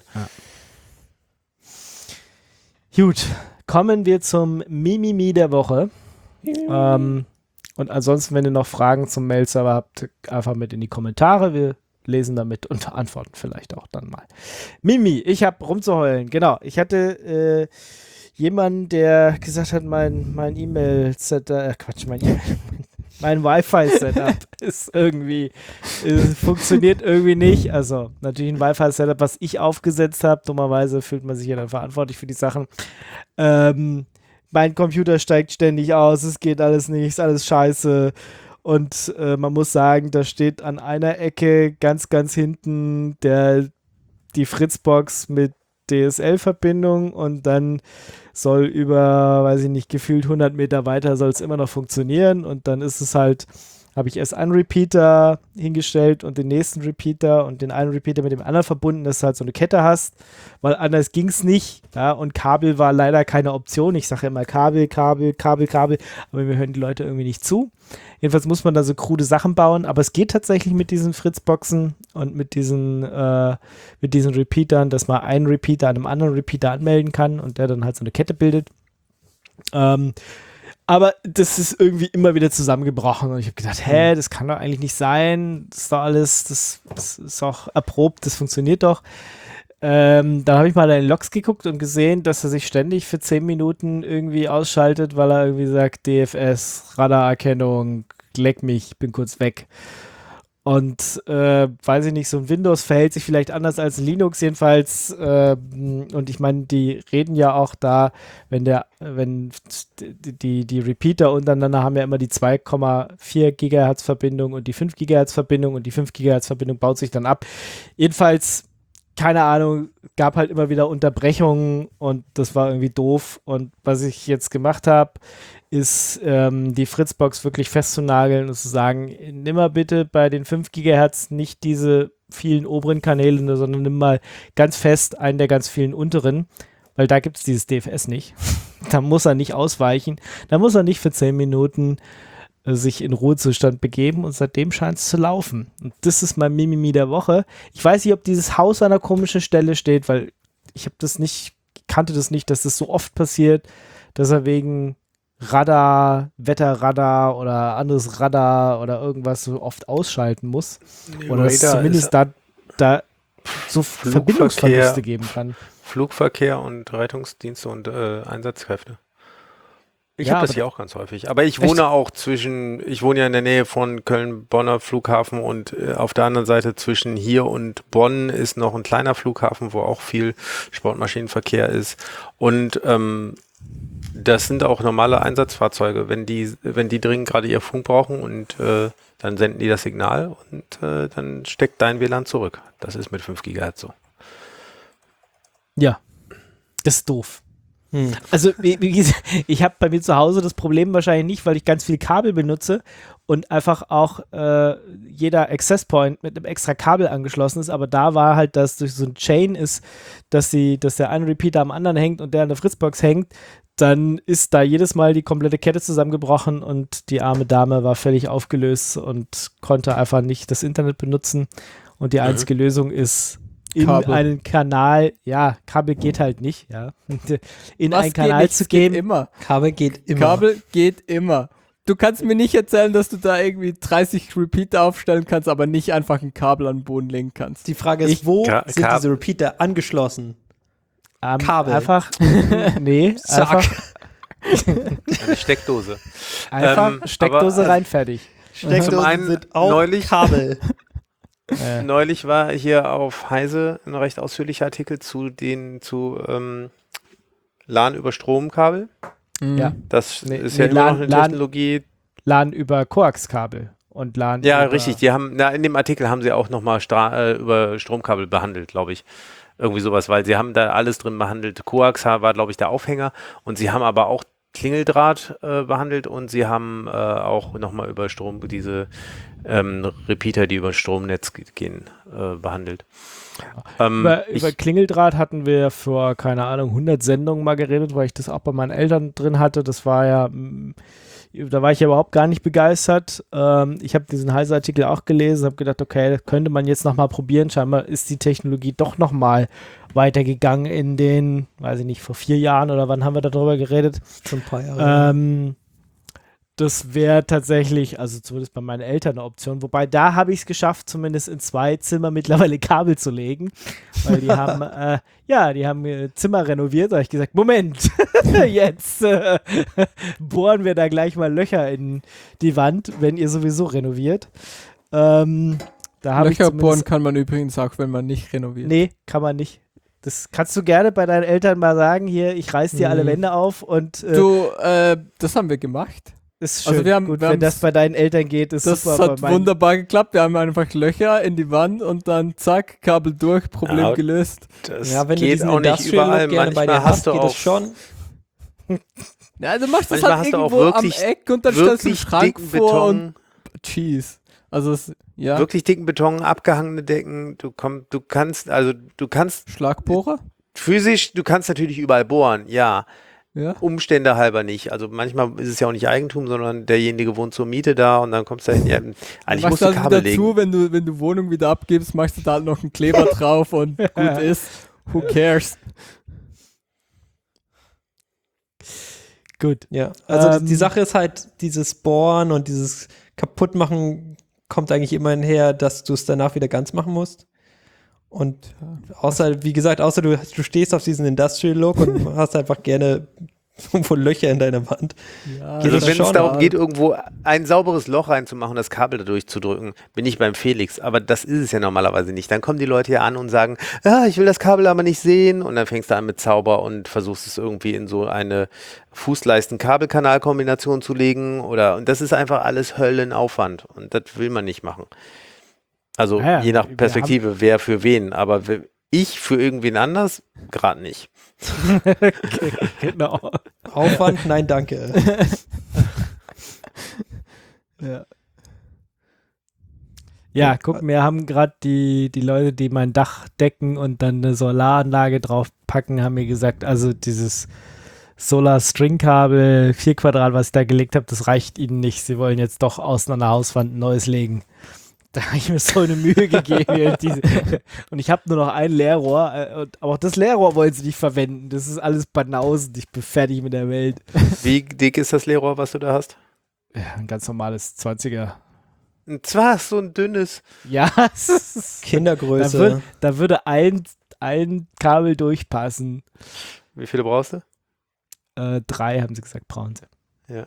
Gut, kommen wir zum Mimimi der Woche. Und ansonsten, wenn ihr noch Fragen zum Mail-Server habt, einfach mit in die Kommentare. Wir lesen damit und antworten vielleicht auch dann mal. Mimi, ich habe rumzuheulen. Genau, ich hatte jemanden, der gesagt hat, mein E-Mail-Setup, mein Wi-Fi-Setup funktioniert irgendwie nicht. Also natürlich ein Wi-Fi-Setup, was ich aufgesetzt habe. Dummerweise fühlt man sich ja dann verantwortlich für die Sachen. Mein Computer steigt ständig aus, es geht alles nicht, ist alles scheiße. Und man muss sagen, da steht an einer Ecke ganz, ganz hinten die Fritzbox mit DSL-Verbindung und dann soll über, weiß ich nicht, gefühlt 100 Meter weiter soll es immer noch funktionieren und dann ist es halt, habe ich erst einen Repeater hingestellt und den nächsten Repeater und den einen Repeater mit dem anderen verbunden, dass du halt so eine Kette hast, weil anders ging es nicht, ja, und Kabel war leider keine Option. Ich sage immer Kabel, aber mir hören die Leute irgendwie nicht zu. Jedenfalls muss man da so krude Sachen bauen, aber es geht tatsächlich mit diesen Fritzboxen und mit diesen Repeatern, dass man einen Repeater an einem anderen Repeater anmelden kann und der dann halt so eine Kette bildet. Aber das ist irgendwie immer wieder zusammengebrochen und ich habe gedacht, das kann doch eigentlich nicht sein, das ist doch alles, das ist auch erprobt, das funktioniert doch. Dann habe ich mal in den Logs geguckt und gesehen, dass er sich ständig für 10 Minuten irgendwie ausschaltet, weil er irgendwie sagt, DFS, Radarerkennung, leck mich, bin kurz weg. Und weiß ich nicht, so ein Windows verhält sich vielleicht anders als Linux jedenfalls. Und ich meine, die reden ja auch da, wenn die Repeater untereinander haben ja immer die 2,4 Gigahertz Verbindung und die 5 Gigahertz Verbindung und die 5 Gigahertz Verbindung baut sich dann ab. Jedenfalls, keine Ahnung, gab halt immer wieder Unterbrechungen und das war irgendwie doof. Und was ich jetzt gemacht habe, ist die Fritzbox wirklich festzunageln und zu sagen, nimm mal bitte bei den 5 Gigahertz nicht diese vielen oberen Kanäle, sondern nimm mal ganz fest einen der ganz vielen unteren, weil da gibt es dieses DFS nicht. Da muss er nicht ausweichen, da muss er nicht für 10 Minuten sich in Ruhezustand begeben und seitdem scheint es zu laufen. Und das ist mein Mimimi der Woche. Ich weiß nicht, ob dieses Haus an einer komischen Stelle steht, weil ich kannte das nicht, dass das so oft passiert, dass er wegen Radar, Wetterradar oder anderes Radar oder irgendwas so oft ausschalten muss. Oder dass es zumindest da so Verbindungsverluste geben kann. Flugverkehr und Rettungsdienste und Einsatzkräfte. Ich Ja, habe das aber- hier auch ganz häufig. Aber ich wohne ich wohne ja in der Nähe von Köln-Bonner Flughafen und auf der anderen Seite zwischen hier und Bonn ist noch ein kleiner Flughafen, wo auch viel Sportmaschinenverkehr ist. Und das sind auch normale Einsatzfahrzeuge. Wenn die dringend gerade ihr Funk brauchen und dann senden die das Signal und dann steckt dein WLAN zurück. Das ist mit 5 Gigahertz so. Ja, das ist doof. Also, wie gesagt, ich habe bei mir zu Hause das Problem wahrscheinlich nicht, weil ich ganz viel Kabel benutze und einfach auch jeder Access Point mit einem extra Kabel angeschlossen ist, aber da war halt, dass durch so ein Chain ist, dass der eine Repeater am anderen hängt und der an der Fritzbox hängt, dann ist da jedes Mal die komplette Kette zusammengebrochen und die arme Dame war völlig aufgelöst und konnte einfach nicht das Internet benutzen und die einzige Lösung ist in Kabel. einen Kanal, ja, Kabel geht halt nicht, ja, in einen Kanal zu geht gehen. immer. Kabel geht immer. Kabel geht immer. Du kannst mir nicht erzählen, dass du da irgendwie 30 Repeater aufstellen kannst, aber nicht einfach ein Kabel an den Boden legen kannst. Die Frage ist, wo sind Kabel. diese Repeater angeschlossen? Kabel. Einfach, nee, Zack. Eine Steckdose. einfach Steckdose aber, rein, fertig. Zum einen sind auch neulich- Kabel. Neulich war hier auf Heise ein recht ausführlicher Artikel zu LAN über Stromkabel. Ja. Das Nee, ist nee, ja immer noch LAN eine Technologie. LAN über Koaxkabel und LAN Ja, über, richtig. In dem Artikel haben sie auch nochmal über Stromkabel behandelt, glaube ich. Irgendwie sowas, weil sie haben da alles drin behandelt. Coax war, glaube ich, der Aufhänger und sie haben aber auch Klingeldraht behandelt und sie haben auch nochmal über Strom, diese Repeater, die über Stromnetz gehen, behandelt. Über Klingeldraht hatten wir vor, keine Ahnung, 100 Sendungen mal geredet, weil ich das auch bei meinen Eltern drin hatte. Das war ja Da war ich ja überhaupt gar nicht begeistert. Ich habe diesen Heise-Artikel auch gelesen, habe gedacht, okay, das könnte man jetzt nochmal probieren. Scheinbar ist die Technologie doch nochmal weitergegangen in den, weiß ich nicht, vor 4 Jahren oder wann haben wir darüber geredet? So ein paar Jahre. Das wäre tatsächlich, also zumindest bei meinen Eltern eine Option. Wobei, da habe ich es geschafft, zumindest in 2 Zimmer mittlerweile Kabel zu legen. Weil die haben, die haben Zimmer renoviert. Da habe ich gesagt, Moment, jetzt bohren wir da gleich mal Löcher in die Wand, wenn ihr sowieso renoviert. Da Löcher bohren kann man übrigens auch, wenn man nicht renoviert. Nee, kann man nicht. Das kannst du gerne bei deinen Eltern mal sagen, hier, ich reiß dir alle Wände auf und das haben wir gemacht. ist schön. Also wir haben, gut, wir wenn haben's- das bei deinen Eltern geht, ist Das super. hat wunderbar geklappt. Wir haben einfach Löcher in die Wand und dann zack, Kabel durch, Problem gelöst. Das Ja, wenn du geht diesen auch nicht Industrial überall. Look gerne bei Manchmal dir hast hast, du geht auch das schon. Ja, du machst das Manchmal halt hast du auch irgendwo am wirklich- Eck und dann stellst du einen wirklich Schrank dicken vor und Beton, Cheese. Also ja, wirklich dicken Beton, abgehangene Decken. Du kannst Schlagbohrer? physisch, du kannst natürlich überall bohren, ja. Ja. Umstände halber nicht. Also manchmal ist es ja auch nicht Eigentum, sondern derjenige wohnt zur Miete da und dann kommst du dahin. Ja, eigentlich musst Machst du also Kabel dazu, legen. wenn du Wohnung wieder abgibst, machst du da halt noch einen Kleber drauf und gut ist. Who cares? Gut. Ja, also die Ähm, Sache ist halt, dieses Bohren und dieses Kaputtmachen kommt eigentlich immerhin her, dass du es danach wieder ganz machen musst. Und außer, wie gesagt, außer du stehst auf diesen Industrial Look und hast einfach gerne irgendwo Löcher in deiner Wand. Ja, Geht Also das wenn es schon, darum aber- geht, irgendwo ein sauberes Loch reinzumachen, das Kabel da durchzudrücken, bin ich beim Felix. Aber das ist es ja normalerweise nicht. Dann kommen die Leute ja an und sagen, ich will das Kabel aber nicht sehen. Und dann fängst du an mit Zauber und versuchst es irgendwie in so eine Fußleisten-Kabelkanal-Kombination zu legen. Und das ist einfach alles Höllenaufwand. Und das will man nicht machen. Also Ja, je nach wir Perspektive, wer für wen. Aber ich für irgendwen anders, gerade nicht. Genau. Aufwand, nein, danke. ja. Ja, guck, wir haben gerade die Leute, die mein Dach decken und dann eine Solaranlage drauf packen, haben mir gesagt, also dieses Solar-String-Kabel, 4 Quadrat, was ich da gelegt habe, das reicht ihnen nicht. Sie wollen jetzt doch außen an der Hauswand ein neues legen. Da habe ich mir so eine Mühe gegeben. Und ich habe nur noch ein Leerrohr. Aber auch das Leerrohr wollen sie nicht verwenden. Das ist alles Banausen. Ich bin fertig mit der Welt. Wie dick ist das Leerrohr, was du da hast? Ja, ein ganz normales 20er. Und zwar so ein dünnes. Ja, es ist, Kindergröße. da würde ein Kabel durchpassen. Wie viele brauchst du? 3 haben sie gesagt, brauchen sie.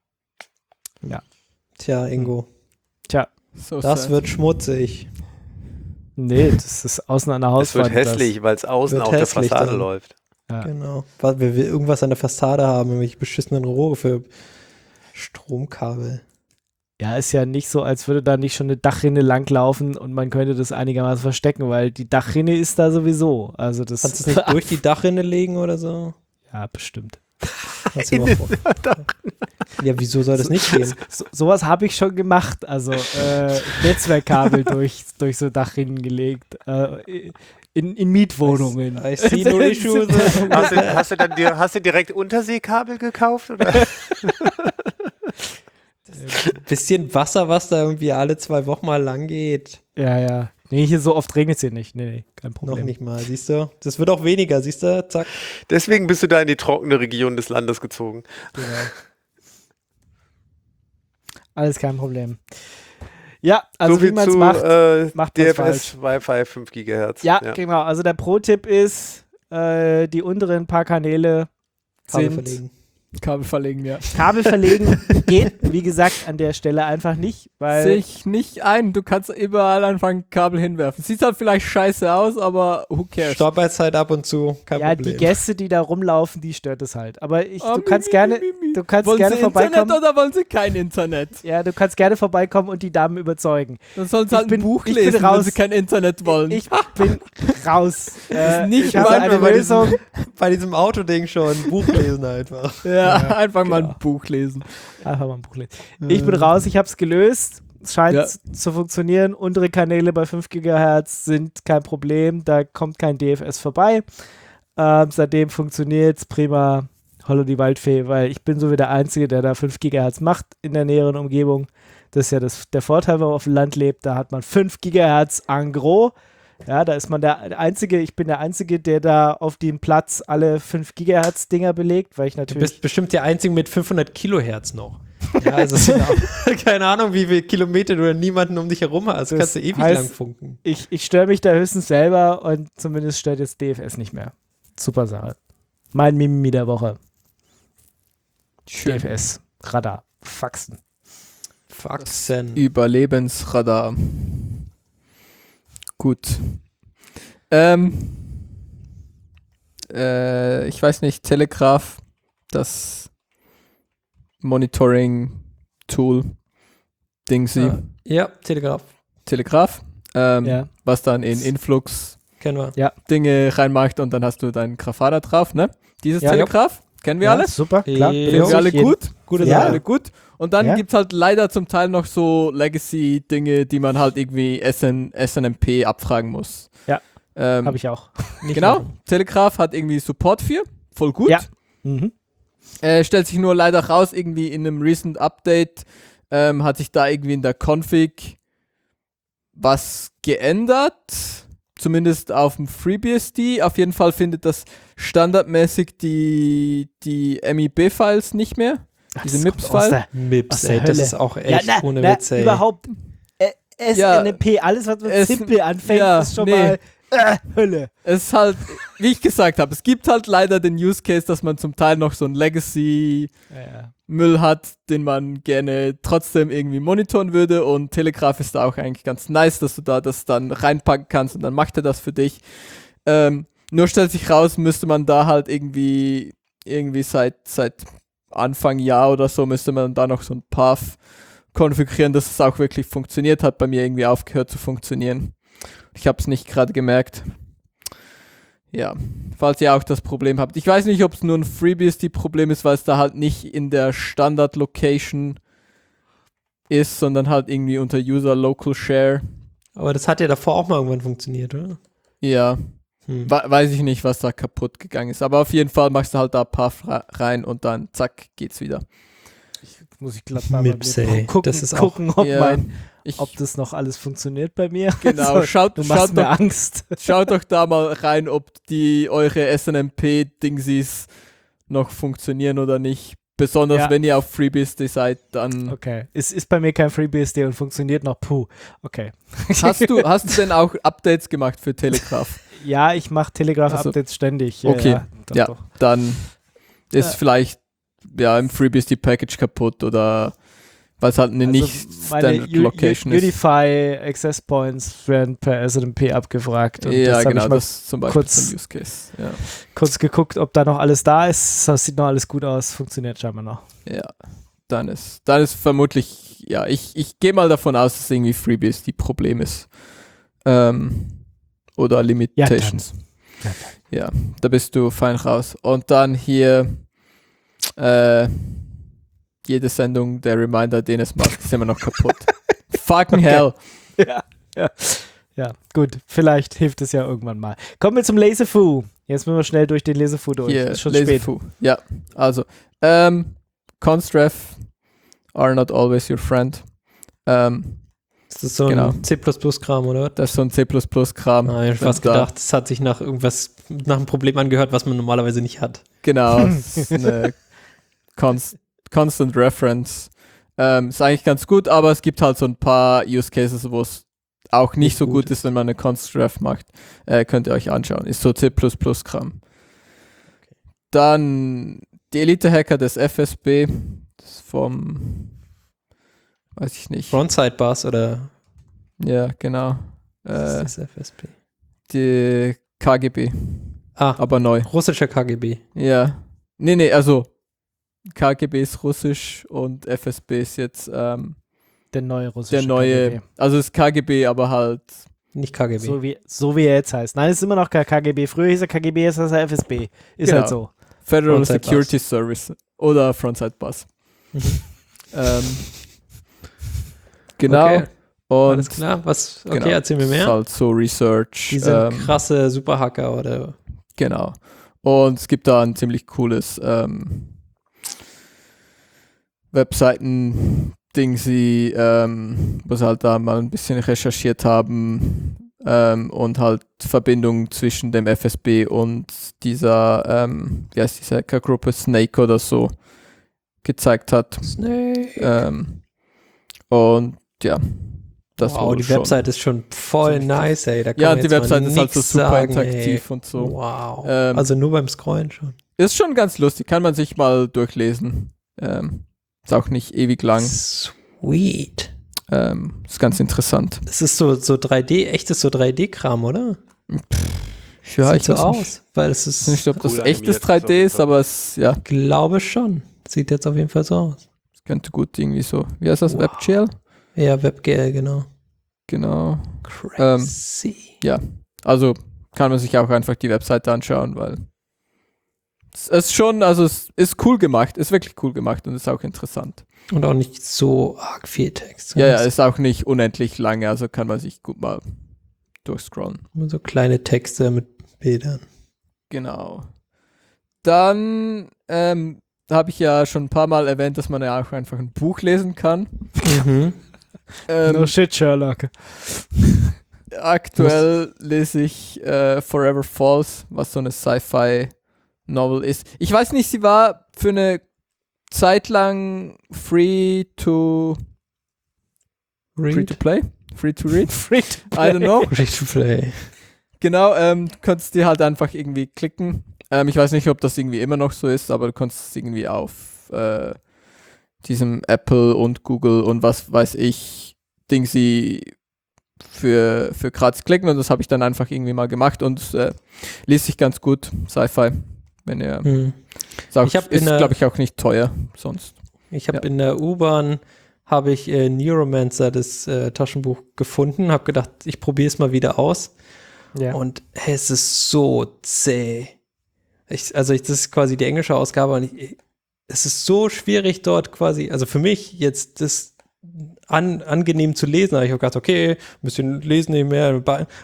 Tja, Ingo, Tja, So das sad. wird schmutzig. nee, das ist außen an der Es wird Hauswand. hässlich, weil es außen wird auf der hässlich Fassade dann. läuft. Ja. Genau. Weil wir irgendwas an der Fassade haben, irgendwelche beschissenen Rohre für Stromkabel. Ja, ist ja nicht so, als würde da nicht schon eine Dachrinne langlaufen und man könnte das einigermaßen verstecken, weil die Dachrinne ist da sowieso. Also das Kannst du es nicht durch die Dachrinne legen oder so? Ja, bestimmt. Kannst du mal vor- Ja, wieso soll das nicht gehen? Sowas habe ich schon gemacht. Also Netzwerkkabel durch so Dachrinnen gelegt. In Mietwohnungen. I see no issues. Hast du direkt Unterseekabel gekauft? Oder? Bisschen Wasser, was da irgendwie alle 2 Wochen mal lang geht. Ja, ja. Nee, hier so oft regnet es hier nicht. Nee, kein Problem. Noch nicht mal, siehst du? Das wird auch weniger, siehst du? Zack. Deswegen bist du da in die trockene Region des Landes gezogen. Genau. Alles kein Problem. Ja, also so wie viel man es zu macht, macht man's DFS Wi-Fi 5 GHz. Ja, genau. Also der Pro-Tipp ist, die unteren paar Kanäle Kabel sind verlegen. Kabel verlegen, ja. Kabel verlegen. Geht, wie gesagt, an der Stelle einfach nicht, weil Sich nicht ein. Du kannst überall anfangen, Kabel hinwerfen. Sieht halt vielleicht scheiße aus, aber who cares? Stoppeizeit ab und zu, kein ja, Problem. die Gäste, die da rumlaufen, die stört es halt. Aber Oh, du kannst gerne, du kannst wollen gerne sie vorbeikommen. Internet oder wollen sie kein Internet? Ja, du kannst gerne vorbeikommen und die Damen überzeugen. Dann sollen sie Ich halt bin- ein Buch ich bin lesen, raus. wenn sie kein Internet wollen. Ich bin raus. nicht ich habe mal eine bei Lösung. Bei diesem Autoding schon, Buch lesen einfach. ja, einfach mal genau. ein Buch lesen. Einfach mal ein Buch lesen. Ich bin raus, ich habe es gelöst. Es scheint Ja. zu funktionieren. Untere Kanäle bei 5 GHz sind kein Problem. Da kommt kein DFS vorbei. Seitdem funktioniert es prima. Hollow die Waldfee, weil ich bin so wie der Einzige, der da 5 Gigahertz macht in der näheren Umgebung. Das ist ja der Vorteil, wenn man auf dem Land lebt, da hat man 5 Gigahertz en gros. Ja, da ist man der Einzige, ich bin der Einzige, der da auf dem Platz alle 5 Gigahertz Dinger belegt, weil ich Du natürlich... bist bestimmt der Einzige mit 500 Kilohertz noch. Ja, also keine Ahnung, wie viele Kilometer du dann niemanden um dich herum hast. Das Kannst du ewig heißt, lang funken. Ich störe mich da höchstens selber und zumindest stört jetzt DFS nicht mehr. Super Sache. Mein Mimimi der Woche. Schön. DFS. Radar. Faxen. Faxen. Überlebensradar. Gut. Ich weiß nicht, Telegraph, das Monitoring-Tool, Dingsy, Ja, Telegraph. Telegraph, Ja. was dann in Influx Kennen wir. Dinge reinmacht und dann hast du deinen Grafana drauf, ne? Dieses Ja. Kennen wir Ja, alles? super, klar. Ja. Finden wir alle gut? Gute Finden wir Sache. alle gut. Und dann Ja. gibt es halt leider zum Teil noch so Legacy-Dinge, die man halt irgendwie SNMP abfragen muss. Ja. Habe Habe ich auch. Nicht Genau, machen. Telegraph hat irgendwie Support für, voll gut. Ja. Mhm. Stellt sich nur leider raus, irgendwie in einem Recent Update hat sich da irgendwie in der Config was geändert, zumindest auf dem FreeBSD. Auf jeden Fall findet das standardmäßig die MIB-Files nicht mehr, diese Das kommt aus MIPS-File. der- Mips, aus der ey, das Hölle. ist auch echt ohne na, Witz, ey. überhaupt. SNMP, alles was mit es- Simple anfängt, ja, ist schon nee. mal Hölle. Es ist halt, wie ich gesagt habe, es gibt halt leider den Use Case, dass man zum Teil noch so ein Legacy Ja. Müll hat, den man gerne trotzdem irgendwie monitoren würde, und Telegraph ist da auch eigentlich ganz nice, dass du da das dann reinpacken kannst und dann macht er das für dich. Nur stellt sich raus, müsste man da halt irgendwie seit Anfang Jahr oder so, müsste man da noch so ein Path konfigurieren, dass es auch wirklich funktioniert. Hat bei mir irgendwie aufgehört zu funktionieren. Ich habe es nicht gerade gemerkt. Ja, falls ihr auch das Problem habt. Ich weiß nicht, ob es nur ein FreeBSD-Problem ist, weil es da halt nicht in der Standard-Location ist, sondern halt irgendwie unter User Local Share. Aber das hat ja davor auch mal irgendwann funktioniert, oder? Ja, Hm. weiß ich nicht, was da kaputt gegangen ist. Aber auf jeden Fall machst du halt da Path rein und dann zack, geht's wieder. Muss ich glatt mal Mips, bei mir ey. gucken, Das ist auch- gucken ob, Ja, ob das noch alles funktioniert bei mir. Genau, So, schaut du machst mir doch Angst. Schaut doch da mal rein, ob eure SNMP-Dingsies noch funktionieren oder nicht. Besonders Ja. wenn ihr auf FreeBSD seid, dann Okay. Es ist bei mir kein FreeBSD und funktioniert noch. Puh. Okay. hast du denn auch Updates gemacht für Telegraph? Ja, ich mache Telegraph-Updates ständig. Ja, Okay. doch, Ja. doch. Dann ist Ja. vielleicht im FreeBSD-Package kaputt oder weil es halt eine Also nicht meine Standard Location ist. Unify Access Points werden per SNMP abgefragt. Und Ja, das habe genau, ich mal das ist zum Beispiel kurz- so ein Use Case. Ja. kurz geguckt, ob da noch alles da ist. Das sieht noch alles gut aus. Funktioniert scheinbar noch. Ja, dann ist vermutlich, ja, ich gehe mal davon aus, dass es irgendwie FreeBSD-Problem ist. Oder Limitations. Ja, da bist du fein raus. Und dann hier jede Sendung, der Reminder, den es macht, ist immer noch kaputt. Fucking hell. Ja, gut. Vielleicht hilft es ja irgendwann mal. Kommen wir zum Laserfu. Jetzt müssen wir schnell durch den Laserfu durch. Hier, Ist schon spät. Laserfu. Ja, also, Constref are not always your friend. Ist das so Genau. ein C++-Kram, oder? Das ist so ein C++-Kram. Ah, ich hab fast Da- gedacht, das hat sich nach einem Problem angehört, was man normalerweise nicht hat. Genau, es ist eine Constant Reference. Ist eigentlich ganz gut, aber es gibt halt so ein paar Use Cases, wo es auch nicht Nicht so gut gut ist, wenn man eine Constref macht. Könnt ihr euch anschauen. Ist so C++-Kram. Dann die Elite-Hacker des FSB. Das ist vom, weiß ich nicht. Frontside-Bus oder Ja, genau. was ist das FSP? Die KGB, Ah, aber neu. russischer KGB. Ja. Nee, also KGB ist russisch und FSB ist jetzt Der neue russische der neue, KGB. also ist KGB, aber halt, Nicht KGB. So wie er jetzt heißt. Nein, es ist immer noch kein KGB. Früher hieß er KGB, jetzt heißt er FSB. Ist Genau. halt so. Federal Frontside Security Service oder Frontside Bus. Genau. Okay, Und alles klar. Was? Okay, genau, erzähl mir ist mehr. halt so Research. Die sind krasse Superhacker oder Genau. Und es gibt da ein ziemlich cooles Webseiten-Ding, wo sie halt da mal ein bisschen recherchiert haben und halt Verbindungen zwischen dem FSB und dieser, wie heißt diese Hackergruppe, Snake oder so, gezeigt hat. Snake. Und ja, das wow, war die schon. Website ist schon voll nice, ey. Da kann Ja, man die jetzt mal Website ist halt so nix super sagen, interaktiv ey. und so. Wow. Ähm, Also nur beim Scrollen schon. Ist schon ganz lustig, kann man sich mal durchlesen. Ist auch nicht ewig lang. Sweet. Ist ganz interessant. Das ist so 3D, echtes so 3D-Kram, oder? Ja, Sieht ich so weiß aus, weil es nicht, ist, ob das Cool echtes animiert, 3D ist, aber es ja, glaube schon. Sieht jetzt auf jeden Fall so aus. könnte gut irgendwie so. Wie heißt das? Wow. WebGL? Ja, WebGL, genau. Genau. Crazy. Also kann man sich auch einfach die Webseite anschauen, weil es ist schon, also es ist cool gemacht, ist wirklich cool gemacht und ist auch interessant. Und auch nicht so arg viel Text. Ja, ist auch nicht unendlich lange, also kann man sich gut mal durchscrollen. Nur so kleine Texte mit Bildern. Genau. Dann habe ich ja schon ein paar Mal erwähnt, dass man ja auch einfach ein Buch lesen kann. Mhm. No shit, Sherlock. Aktuell lese ich Forever Falls, was so eine Sci-Fi-Novel ist. Ich weiß nicht, sie war für eine Zeit lang free to play? Free to read? Free to I don't know. Free to play. Genau, konntest die halt einfach irgendwie klicken. Ich weiß nicht, ob das irgendwie immer noch so ist, aber du konntest es irgendwie auf diesem Apple und Google und was weiß ich Dingsy für gratis klicken und das habe ich dann einfach irgendwie mal gemacht und liest sich ganz gut, Sci-Fi, wenn ihr ist, Ich hab ist in der- glaube ich auch nicht teuer sonst. Ich habe Ja. in der U-Bahn Neuromancer, das Taschenbuch, gefunden, habe gedacht, ich probiere es mal wieder aus. Ja. Und hey, es ist so zäh. Das ist quasi die englische Ausgabe und es ist so schwierig dort quasi, also für mich jetzt das angenehm zu lesen. Aber ich habe gedacht, okay, ein bisschen lesen nebenher.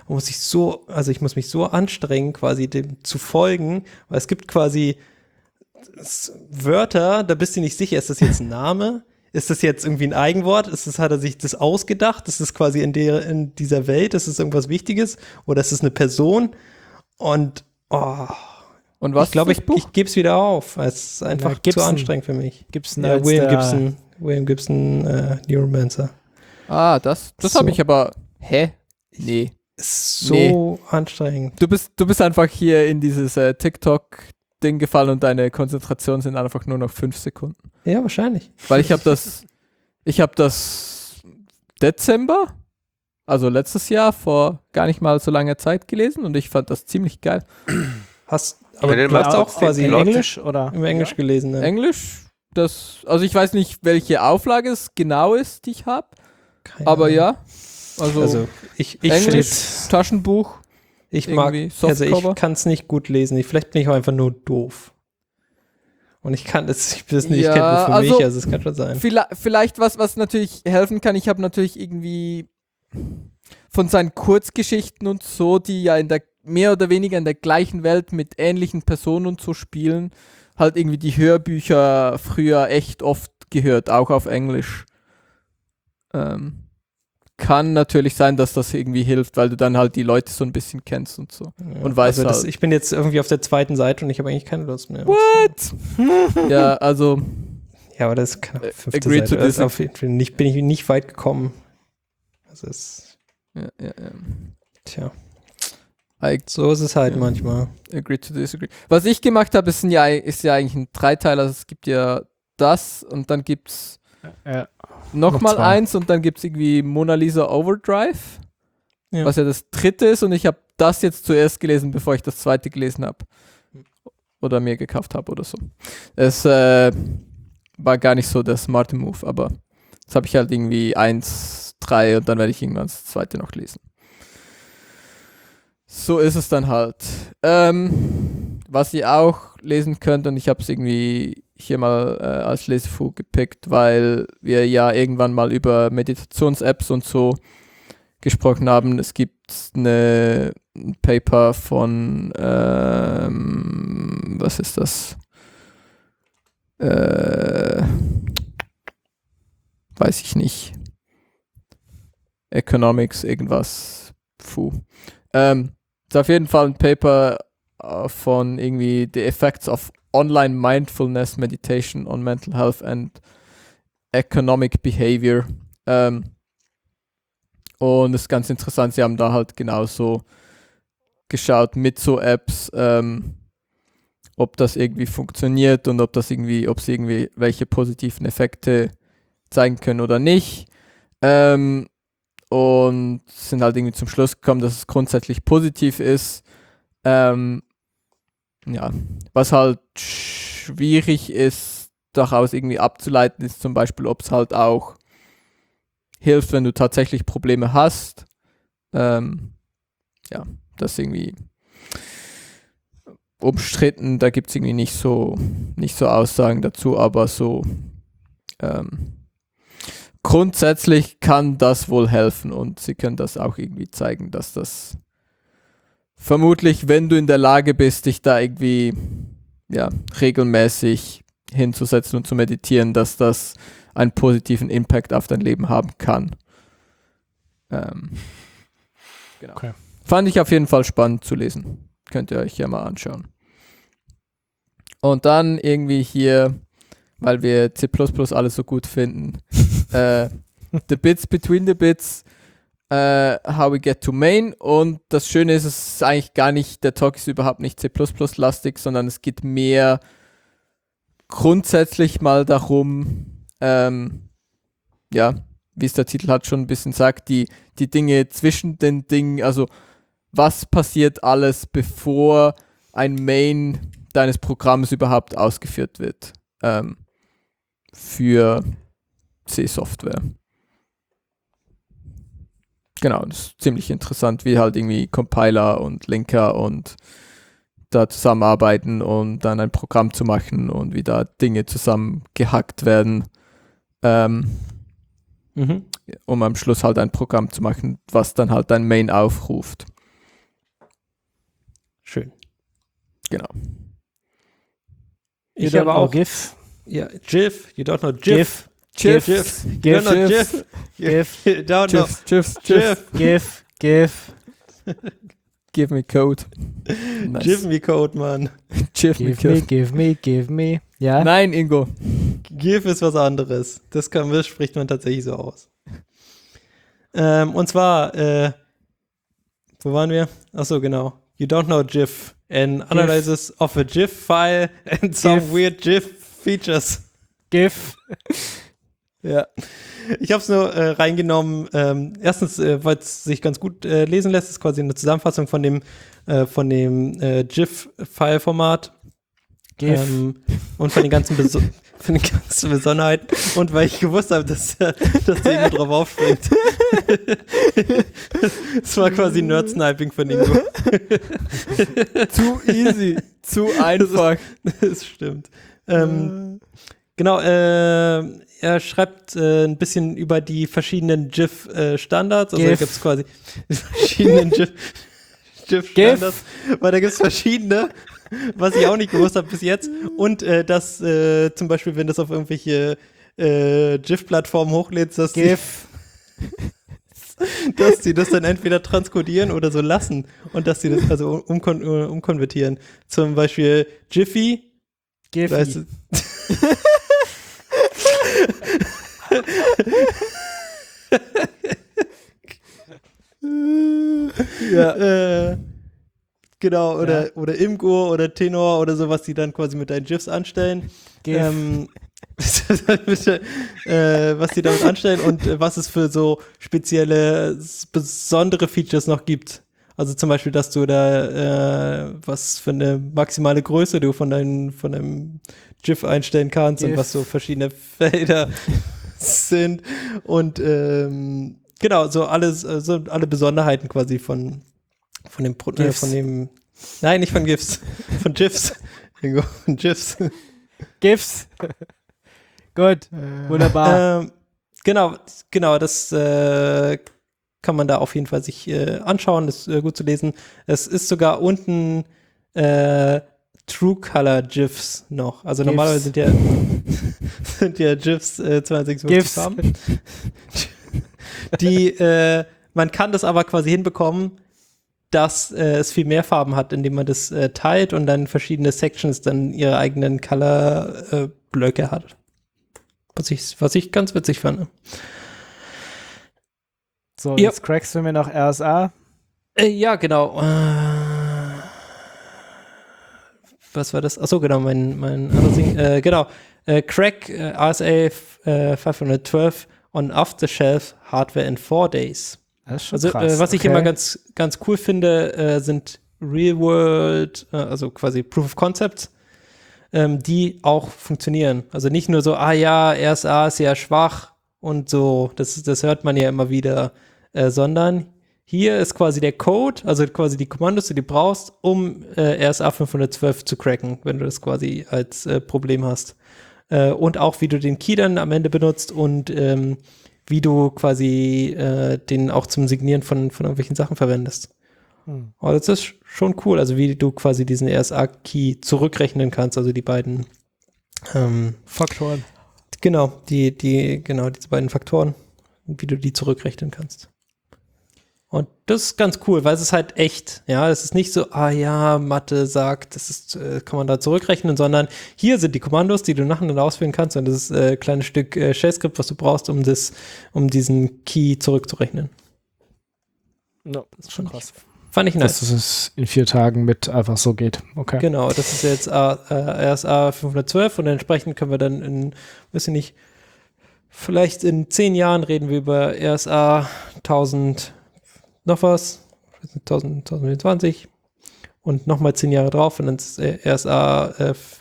Ich muss mich so anstrengen, quasi dem zu folgen, weil es gibt quasi Wörter, da bist du nicht sicher, ist das jetzt ein Name? Ist das jetzt irgendwie ein Eigenwort? Hat er sich das ausgedacht? Ist das quasi in dieser Welt? Ist es irgendwas Wichtiges? Oder ist es eine Person? Und Und was ich glaube, ist das Buch? ich gebe es wieder auf. Es ist einfach zu Gibson. anstrengend für mich. Gibson Ja, als William Gibson, Neuromancer. Das So. habe ich aber nee. Ist so Nee. anstrengend. Du bist einfach hier in dieses TikTok-Ding gefallen und deine Konzentration sind einfach nur noch 5 Sekunden. Ja, wahrscheinlich. Weil ich habe das Dezember, also letztes Jahr, vor gar nicht mal so langer Zeit gelesen und ich fand das ziemlich geil. Aber denn du hast mal auch quasi in Plot? Englisch oder? im Englisch gelesen. Ne? Englisch, also ich weiß nicht, welche Auflage es genau ist, die ich habe, Keine aber Ahnung. ja, also ich Englisch, find's- Taschenbuch, ich mag, irgendwie also Softcover. ich kann es nicht gut lesen. Vielleicht bin ich auch einfach nur doof. Und ich kann das, ich bin es nicht, Ja, ich kenne nur für also- mich, also es kann schon sein. Vielleicht was natürlich helfen kann, ich habe natürlich irgendwie von seinen Kurzgeschichten und so, die ja mehr oder weniger in der gleichen Welt mit ähnlichen Personen und so spielen, halt irgendwie die Hörbücher früher echt oft gehört, auch auf Englisch. Kann natürlich sein, dass das irgendwie hilft, weil du dann halt die Leute so ein bisschen kennst und so. Und weißt also halt. ich bin jetzt irgendwie auf der zweiten Seite und ich habe eigentlich keine Lust mehr. What? Ja, also Ja, aber das ist keine fünfte agree to Seite. Das ist disagree. auf jeden Fall bin ich nicht weit gekommen. Also ja. tja, I so ist es halt Ja. manchmal. agree to disagree. Was ich gemacht habe, ist ja eigentlich ein Dreiteiler. Also es gibt ja das und dann gibt's Ja. nochmal Noch zwei. eins und dann gibt es irgendwie Mona Lisa Overdrive, Ja. was ja das dritte ist und ich habe das jetzt zuerst gelesen, bevor ich das zweite gelesen habe. Oder mir gekauft habe oder so. Es war gar nicht so der smarte Move, aber jetzt habe ich halt irgendwie 1, 3 und dann werde ich irgendwann das zweite noch lesen. So ist es dann halt. Was ihr auch lesen könnt, und ich habe es irgendwie hier mal als Lesebuch gepickt, weil wir ja irgendwann mal über Meditations-Apps und so gesprochen haben. Es gibt ein Paper von, was ist das? Weiß ich nicht. Economics, irgendwas. Ist auf jeden Fall ein Paper von irgendwie The Effects of Online Mindfulness Meditation on Mental Health and Economic Behavior. Und das ist ganz interessant, sie haben da halt genauso geschaut mit so Apps, ob das irgendwie funktioniert und ob sie irgendwie welche positiven Effekte zeigen können oder nicht. Und sind halt irgendwie zum Schluss gekommen, dass es grundsätzlich positiv ist. Was halt schwierig ist, daraus irgendwie abzuleiten, ist zum Beispiel, ob es halt auch hilft, wenn du tatsächlich Probleme hast. Das ist irgendwie umstritten, da gibt es irgendwie nicht so Aussagen dazu, aber so grundsätzlich kann das wohl helfen und sie können das auch irgendwie zeigen, dass das vermutlich, wenn du in der Lage bist, dich da irgendwie regelmäßig hinzusetzen und zu meditieren, dass das einen positiven Impact auf dein Leben haben kann. Genau. Okay. Fand ich auf jeden Fall spannend zu lesen. Könnt ihr euch ja mal anschauen. Und dann irgendwie hier, weil wir C++ alles so gut finden, The Bits Between the Bits, How We Get to Main. Und das Schöne ist, es ist eigentlich gar nicht, der Talk ist überhaupt nicht C++-lastig, sondern es geht mehr grundsätzlich mal darum, wie es der Titel hat schon ein bisschen sagt, die Dinge zwischen den Dingen, also was passiert alles, bevor ein Main deines Programms überhaupt ausgeführt wird für C-Software. Genau, das ist ziemlich interessant, wie halt irgendwie Compiler und Linker und da zusammenarbeiten und dann ein Programm zu machen und wie da Dinge zusammengehackt werden, um am Schluss halt ein Programm zu machen, was dann halt dein Main aufruft. Schön. Genau. Ich habe auch GIF. Ja, GIF. You don't know GIF. GIF. GIF. GIF. You don't know GIF. GIF. You don't know GIF. GIF. GIF. Give me code. Nice. GIF me Code, Mann. Give me code. Give me. Ja? Nein, Ingo. GIF ist was anderes. Das spricht man tatsächlich so aus. Und zwar, wo waren wir? Achso, genau. You don't know GIF. An analysis of a GIF file and some weird GIF features. GIF. Ja. Ich habe es nur reingenommen. Erstens, weil es sich ganz gut lesen lässt. Das ist quasi eine Zusammenfassung von dem GIF-File-Format. GIF. Und von den ganzen Besonderheiten. Und weil ich gewusst habe, dass der Ingo drauf aufspringt. Das war quasi Nerd-Sniping von Ingo. Zu easy. Zu einfach. Das stimmt. Genau, er schreibt ein bisschen über die verschiedenen GIF-Standards. Also da gibt es quasi die verschiedenen GIF-Standards, weil da gibt es verschiedene, was ich auch nicht gewusst habe bis jetzt. Und dass zum Beispiel, wenn das auf irgendwelche GIF-Plattformen hochlädst, dass sie das dann entweder transkodieren oder so lassen und dass sie das also umkonvertieren. Zum Beispiel Jiffy. Giphy. Weißt du, ja, genau, oder Imgur oder Tenor oder so, was die dann quasi mit deinen GIFs anstellen. Was die damit anstellen und was es für so spezielle, besondere Features noch gibt. Also zum Beispiel, dass du da was für eine maximale Größe du von deinem GIF einstellen kannst und was so verschiedene Felder sind und genau, so alle Besonderheiten quasi von dem nein, nicht von GIFs, von GIFs. Von GIFs. GIFs. Gut, wunderbar. Genau, das kann man da auf jeden Fall sich anschauen, das ist gut zu lesen. Es ist sogar unten True Color GIFs noch. Also normalerweise sind ja GIFs 256 Farben. Man kann das aber quasi hinbekommen, dass es viel mehr Farben hat, indem man das teilt und dann verschiedene Sections dann ihre eigenen Color-Blöcke hat. Was ich ganz witzig fand. So, Ja. jetzt crackst du mir noch RSA. Ja, genau. Was war das? Achso, genau, mein anderes Ding. Genau. Crack RSA 512 on off-the-shelf Hardware in 4 days. Das ist schon Also, krass. was ich okay. immer ganz cool finde, sind Real-World, also quasi Proof of Concepts, die auch funktionieren. Also nicht nur so, RSA ist ja schwach und so, das hört man ja immer wieder, sondern hier ist quasi der Code, also quasi die Kommandos, die du brauchst, um RSA 512 zu cracken, wenn du das quasi als Problem hast. Und auch, wie du den Key dann am Ende benutzt und wie du quasi den auch zum Signieren von irgendwelchen Sachen verwendest. Aber das ist schon cool, also wie du quasi diesen RSA-Key zurückrechnen kannst, also die beiden Faktoren. Genau, diese beiden Faktoren, wie du die zurückrechnen kannst. Und das ist ganz cool, weil es ist halt echt, ja, es ist nicht so, Mathe sagt, das ist, kann man da zurückrechnen, sondern hier sind die Kommandos, die du nacheinander ausführen kannst und das ist ein kleines Stück Shell-Skript, was du brauchst, um diesen Key zurückzurechnen. No, das ist schon krass. Fand ich nice. Dass es in 4 Tagen mit einfach so geht. Okay. Genau, das ist jetzt RSA 512 und entsprechend können wir dann vielleicht in 10 Jahren reden wir über RSA 1000 noch was, 2020 und nochmal 10 Jahre drauf und dann ist RSA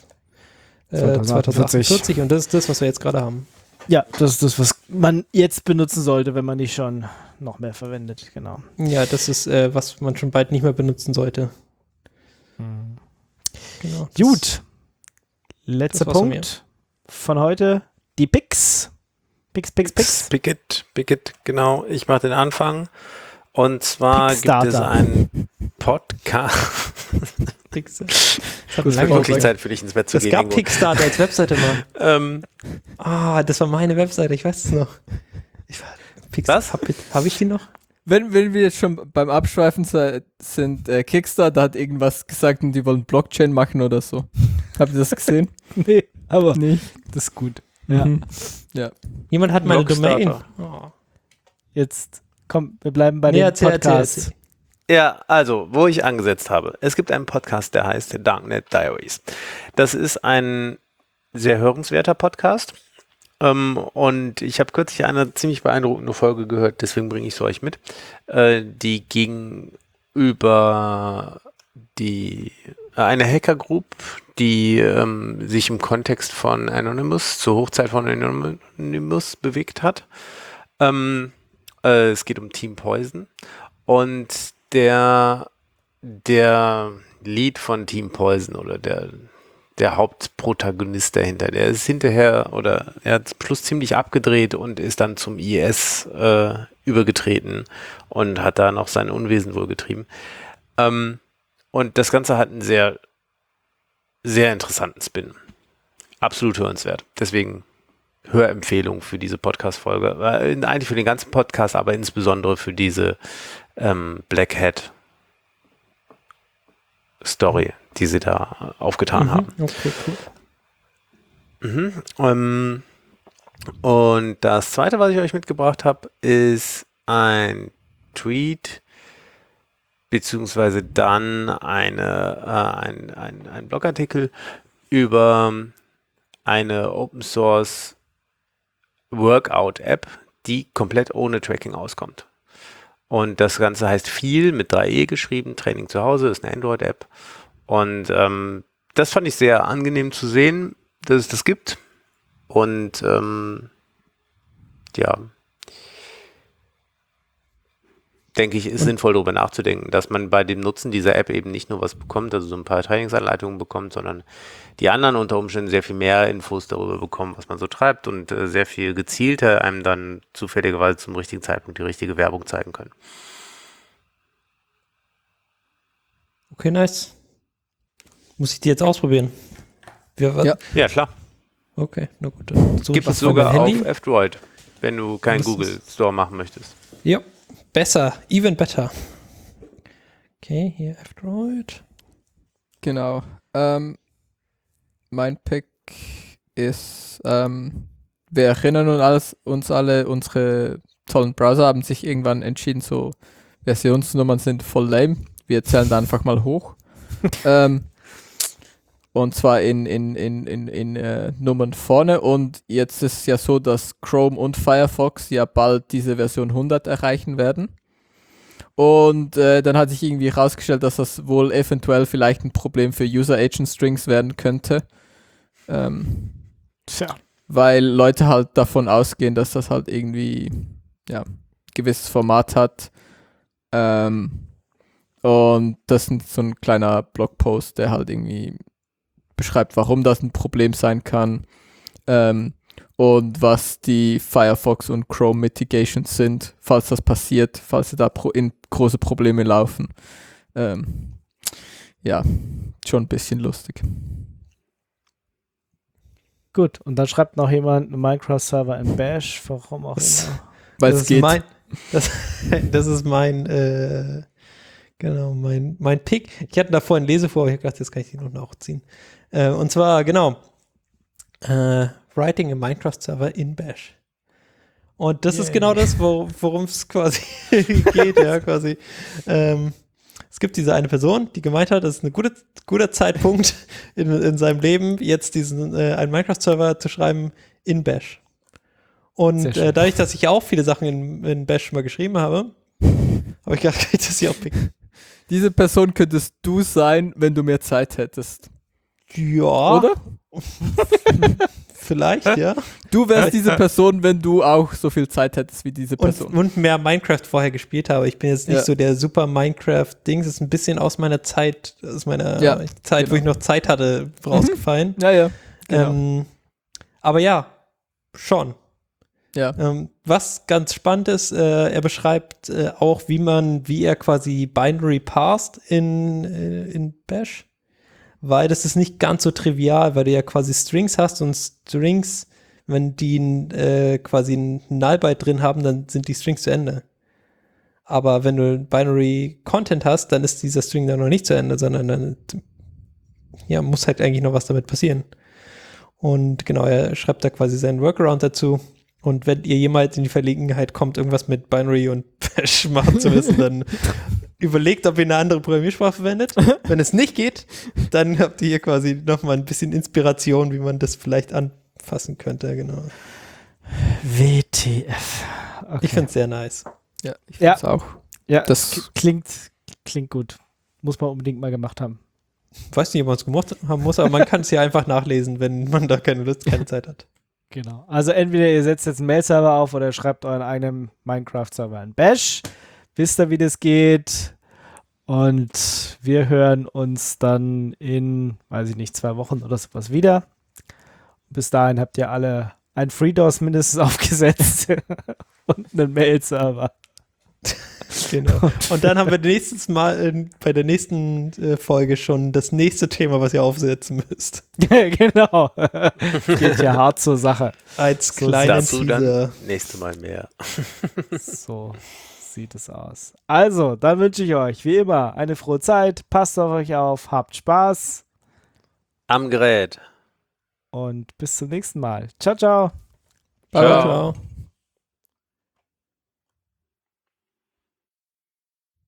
2048 und das ist das, was wir jetzt gerade haben. Ja, das ist das, was man jetzt benutzen sollte, wenn man nicht schon noch mehr verwendet. Genau. Ja, das ist, was man schon bald nicht mehr benutzen sollte. Genau, Gut. Letzter das war's von Punkt von heute. Die Picks. Picks. Picket, genau. Ich mache den Anfang. Und zwar gibt es Kickstarter. einen Podcast. Es hat Es lange wird wirklich gedauert. Zeit für dich ins Bett zu Es gehen. gab Ingo. Kickstarter als Webseite mal. Das war meine Webseite, ich weiß es noch. Was? Hab ich die noch? Wenn wir jetzt schon beim Abschweifen sind, Kickstarter hat irgendwas gesagt und die wollen Blockchain machen oder so. Habt ihr das gesehen? Nee, aber Nicht? das ist gut. Ja. Mhm. Ja. Jemand hat meine Domain. Blockstarter. Oh. Jetzt, komm, wir bleiben bei Nee, den erzähl. Podcasts. Ja, also, wo ich angesetzt habe. Es gibt einen Podcast, der heißt Darknet Diaries. Das ist ein sehr hörenswerter Podcast. Und ich habe kürzlich eine ziemlich beeindruckende Folge gehört, deswegen bringe ich es euch mit. Die ging über eine Hacker-Group, die sich im Kontext von Anonymous, zur Hochzeit von Anonymous bewegt hat. Es geht um Team Poison. Und der Lead von Team Poison oder der Hauptprotagonist dahinter, der ist hinterher oder er hat zum Schluss ziemlich abgedreht und ist dann zum IS übergetreten und hat da noch sein Unwesen wohl getrieben. Und das Ganze hat einen sehr, sehr interessanten Spin. Absolut hörenswert. Deswegen Hörempfehlung für diese Podcast-Folge. Eigentlich für den ganzen Podcast, aber insbesondere für diese Black Hat Story, die sie da aufgetan haben. Okay, cool. Und das zweite, was ich euch mitgebracht habe, ist ein Tweet, beziehungsweise dann ein Blogartikel über eine Open Source Workout App, die komplett ohne Tracking auskommt. Und das Ganze heißt viel mit 3E geschrieben, Training zu Hause, ist eine Android-App. Und das fand ich sehr angenehm zu sehen, dass es das gibt. Und ja, denke ich, ist sinnvoll, darüber nachzudenken, dass man bei dem Nutzen dieser App eben nicht nur was bekommt, also so ein paar Trainingsanleitungen bekommt, sondern die anderen unter Umständen sehr viel mehr Infos darüber bekommen, was man so treibt und sehr viel gezielter einem dann zufälligerweise zum richtigen Zeitpunkt die richtige Werbung zeigen können. Okay, nice. Muss ich die jetzt ausprobieren? Ja, klar. Okay, na gut. Dann suche ich Gibt was es von sogar meinem auf Handy. F-Droid, wenn du keinen Was ist Google Store machen möchtest. Ja, besser, even better. Okay, hier F-Droid. Genau. Mein Pick ist, wir erinnern uns alle, unsere tollen Browser haben sich irgendwann entschieden, so Versionsnummern sind voll lame. Wir zählen da einfach mal hoch. Und zwar in Nummern vorne. Und jetzt ist es ja so, dass Chrome und Firefox ja bald diese Version 100 erreichen werden. Und dann hat sich irgendwie herausgestellt, dass das wohl eventuell vielleicht ein Problem für User Agent Strings werden könnte. Weil Leute halt davon ausgehen, dass das halt irgendwie ein gewisses Format hat. Und das ist so ein kleiner Blogpost, der halt irgendwie beschreibt, warum das ein Problem sein kann und was die Firefox und Chrome Mitigations sind, falls das passiert, falls sie da in große Probleme laufen. Schon ein bisschen lustig. Gut, und dann schreibt noch jemand einen Minecraft-Server in Bash, warum auch immer. Weil es geht. Das ist mein Pick. Ich hatte da vorhin Lese vor, ich habe gedacht, jetzt kann ich die noch nachziehen. Und zwar, genau, Writing a Minecraft-Server in Bash. Und das ist genau das, worum es quasi geht, ja, quasi. Es gibt diese eine Person, die gemeint hat, das ist ein guter Zeitpunkt in seinem Leben, jetzt einen Minecraft-Server zu schreiben in Bash. Und dadurch, dass ich auch viele Sachen in Bash mal geschrieben habe, habe ich gedacht, kann ich das hier auch picken. Diese Person könntest du sein, wenn du mehr Zeit hättest. Ja. Oder? Vielleicht, ja. Du wärst diese Person, wenn du auch so viel Zeit hättest wie diese Person. Und mehr Minecraft vorher gespielt habe. Ich bin jetzt nicht so der super Minecraft-Dings. Das ist ein bisschen aus meiner Zeit, wo ich noch Zeit hatte, rausgefallen. Ja, genau. Aber ja, schon. Ja. Was ganz spannend ist, er beschreibt auch, wie er quasi Binary parsed in Bash, weil das ist nicht ganz so trivial, weil du ja quasi Strings hast und Strings, wenn die quasi ein Null-Byte drin haben, dann sind die Strings zu Ende. Aber wenn du Binary Content hast, dann ist dieser String dann noch nicht zu Ende, sondern dann muss halt eigentlich noch was damit passieren. Und genau, er schreibt da quasi seinen Workaround dazu. Und wenn ihr jemals in die Verlegenheit kommt, irgendwas mit Binary und Bash machen zu müssen, dann überlegt, ob ihr eine andere Programmiersprache verwendet. Wenn es nicht geht, dann habt ihr hier quasi nochmal ein bisschen Inspiration, wie man das vielleicht anfassen könnte. Genau. WTF. Okay. Ich finde es sehr nice. Ja, ich finde es auch. Ja, das klingt gut. Muss man unbedingt mal gemacht haben. Ich weiß nicht, ob man es gemacht haben muss, aber man kann es ja einfach nachlesen, wenn man da keine Zeit hat. Genau. Also entweder ihr setzt jetzt einen Mail-Server auf oder schreibt euren eigenen Minecraft-Server in Bash. Wisst ihr, wie das geht? Und wir hören uns dann in, 2 Wochen oder sowas wieder. Bis dahin habt ihr alle ein FreeDOS mindestens aufgesetzt und einen Mail-Server. Genau. Und dann haben wir bei der nächsten Folge schon das nächste Thema, was ihr aufsetzen müsst. Genau. Geht ja hart zur Sache. Als kleiner Teaser. Nächstes Mal mehr. So sieht es aus. Also, dann wünsche ich euch wie immer eine frohe Zeit. Passt auf euch auf, habt Spaß. Am Gerät. Und bis zum nächsten Mal. Ciao, ciao. Ciao. Ciao.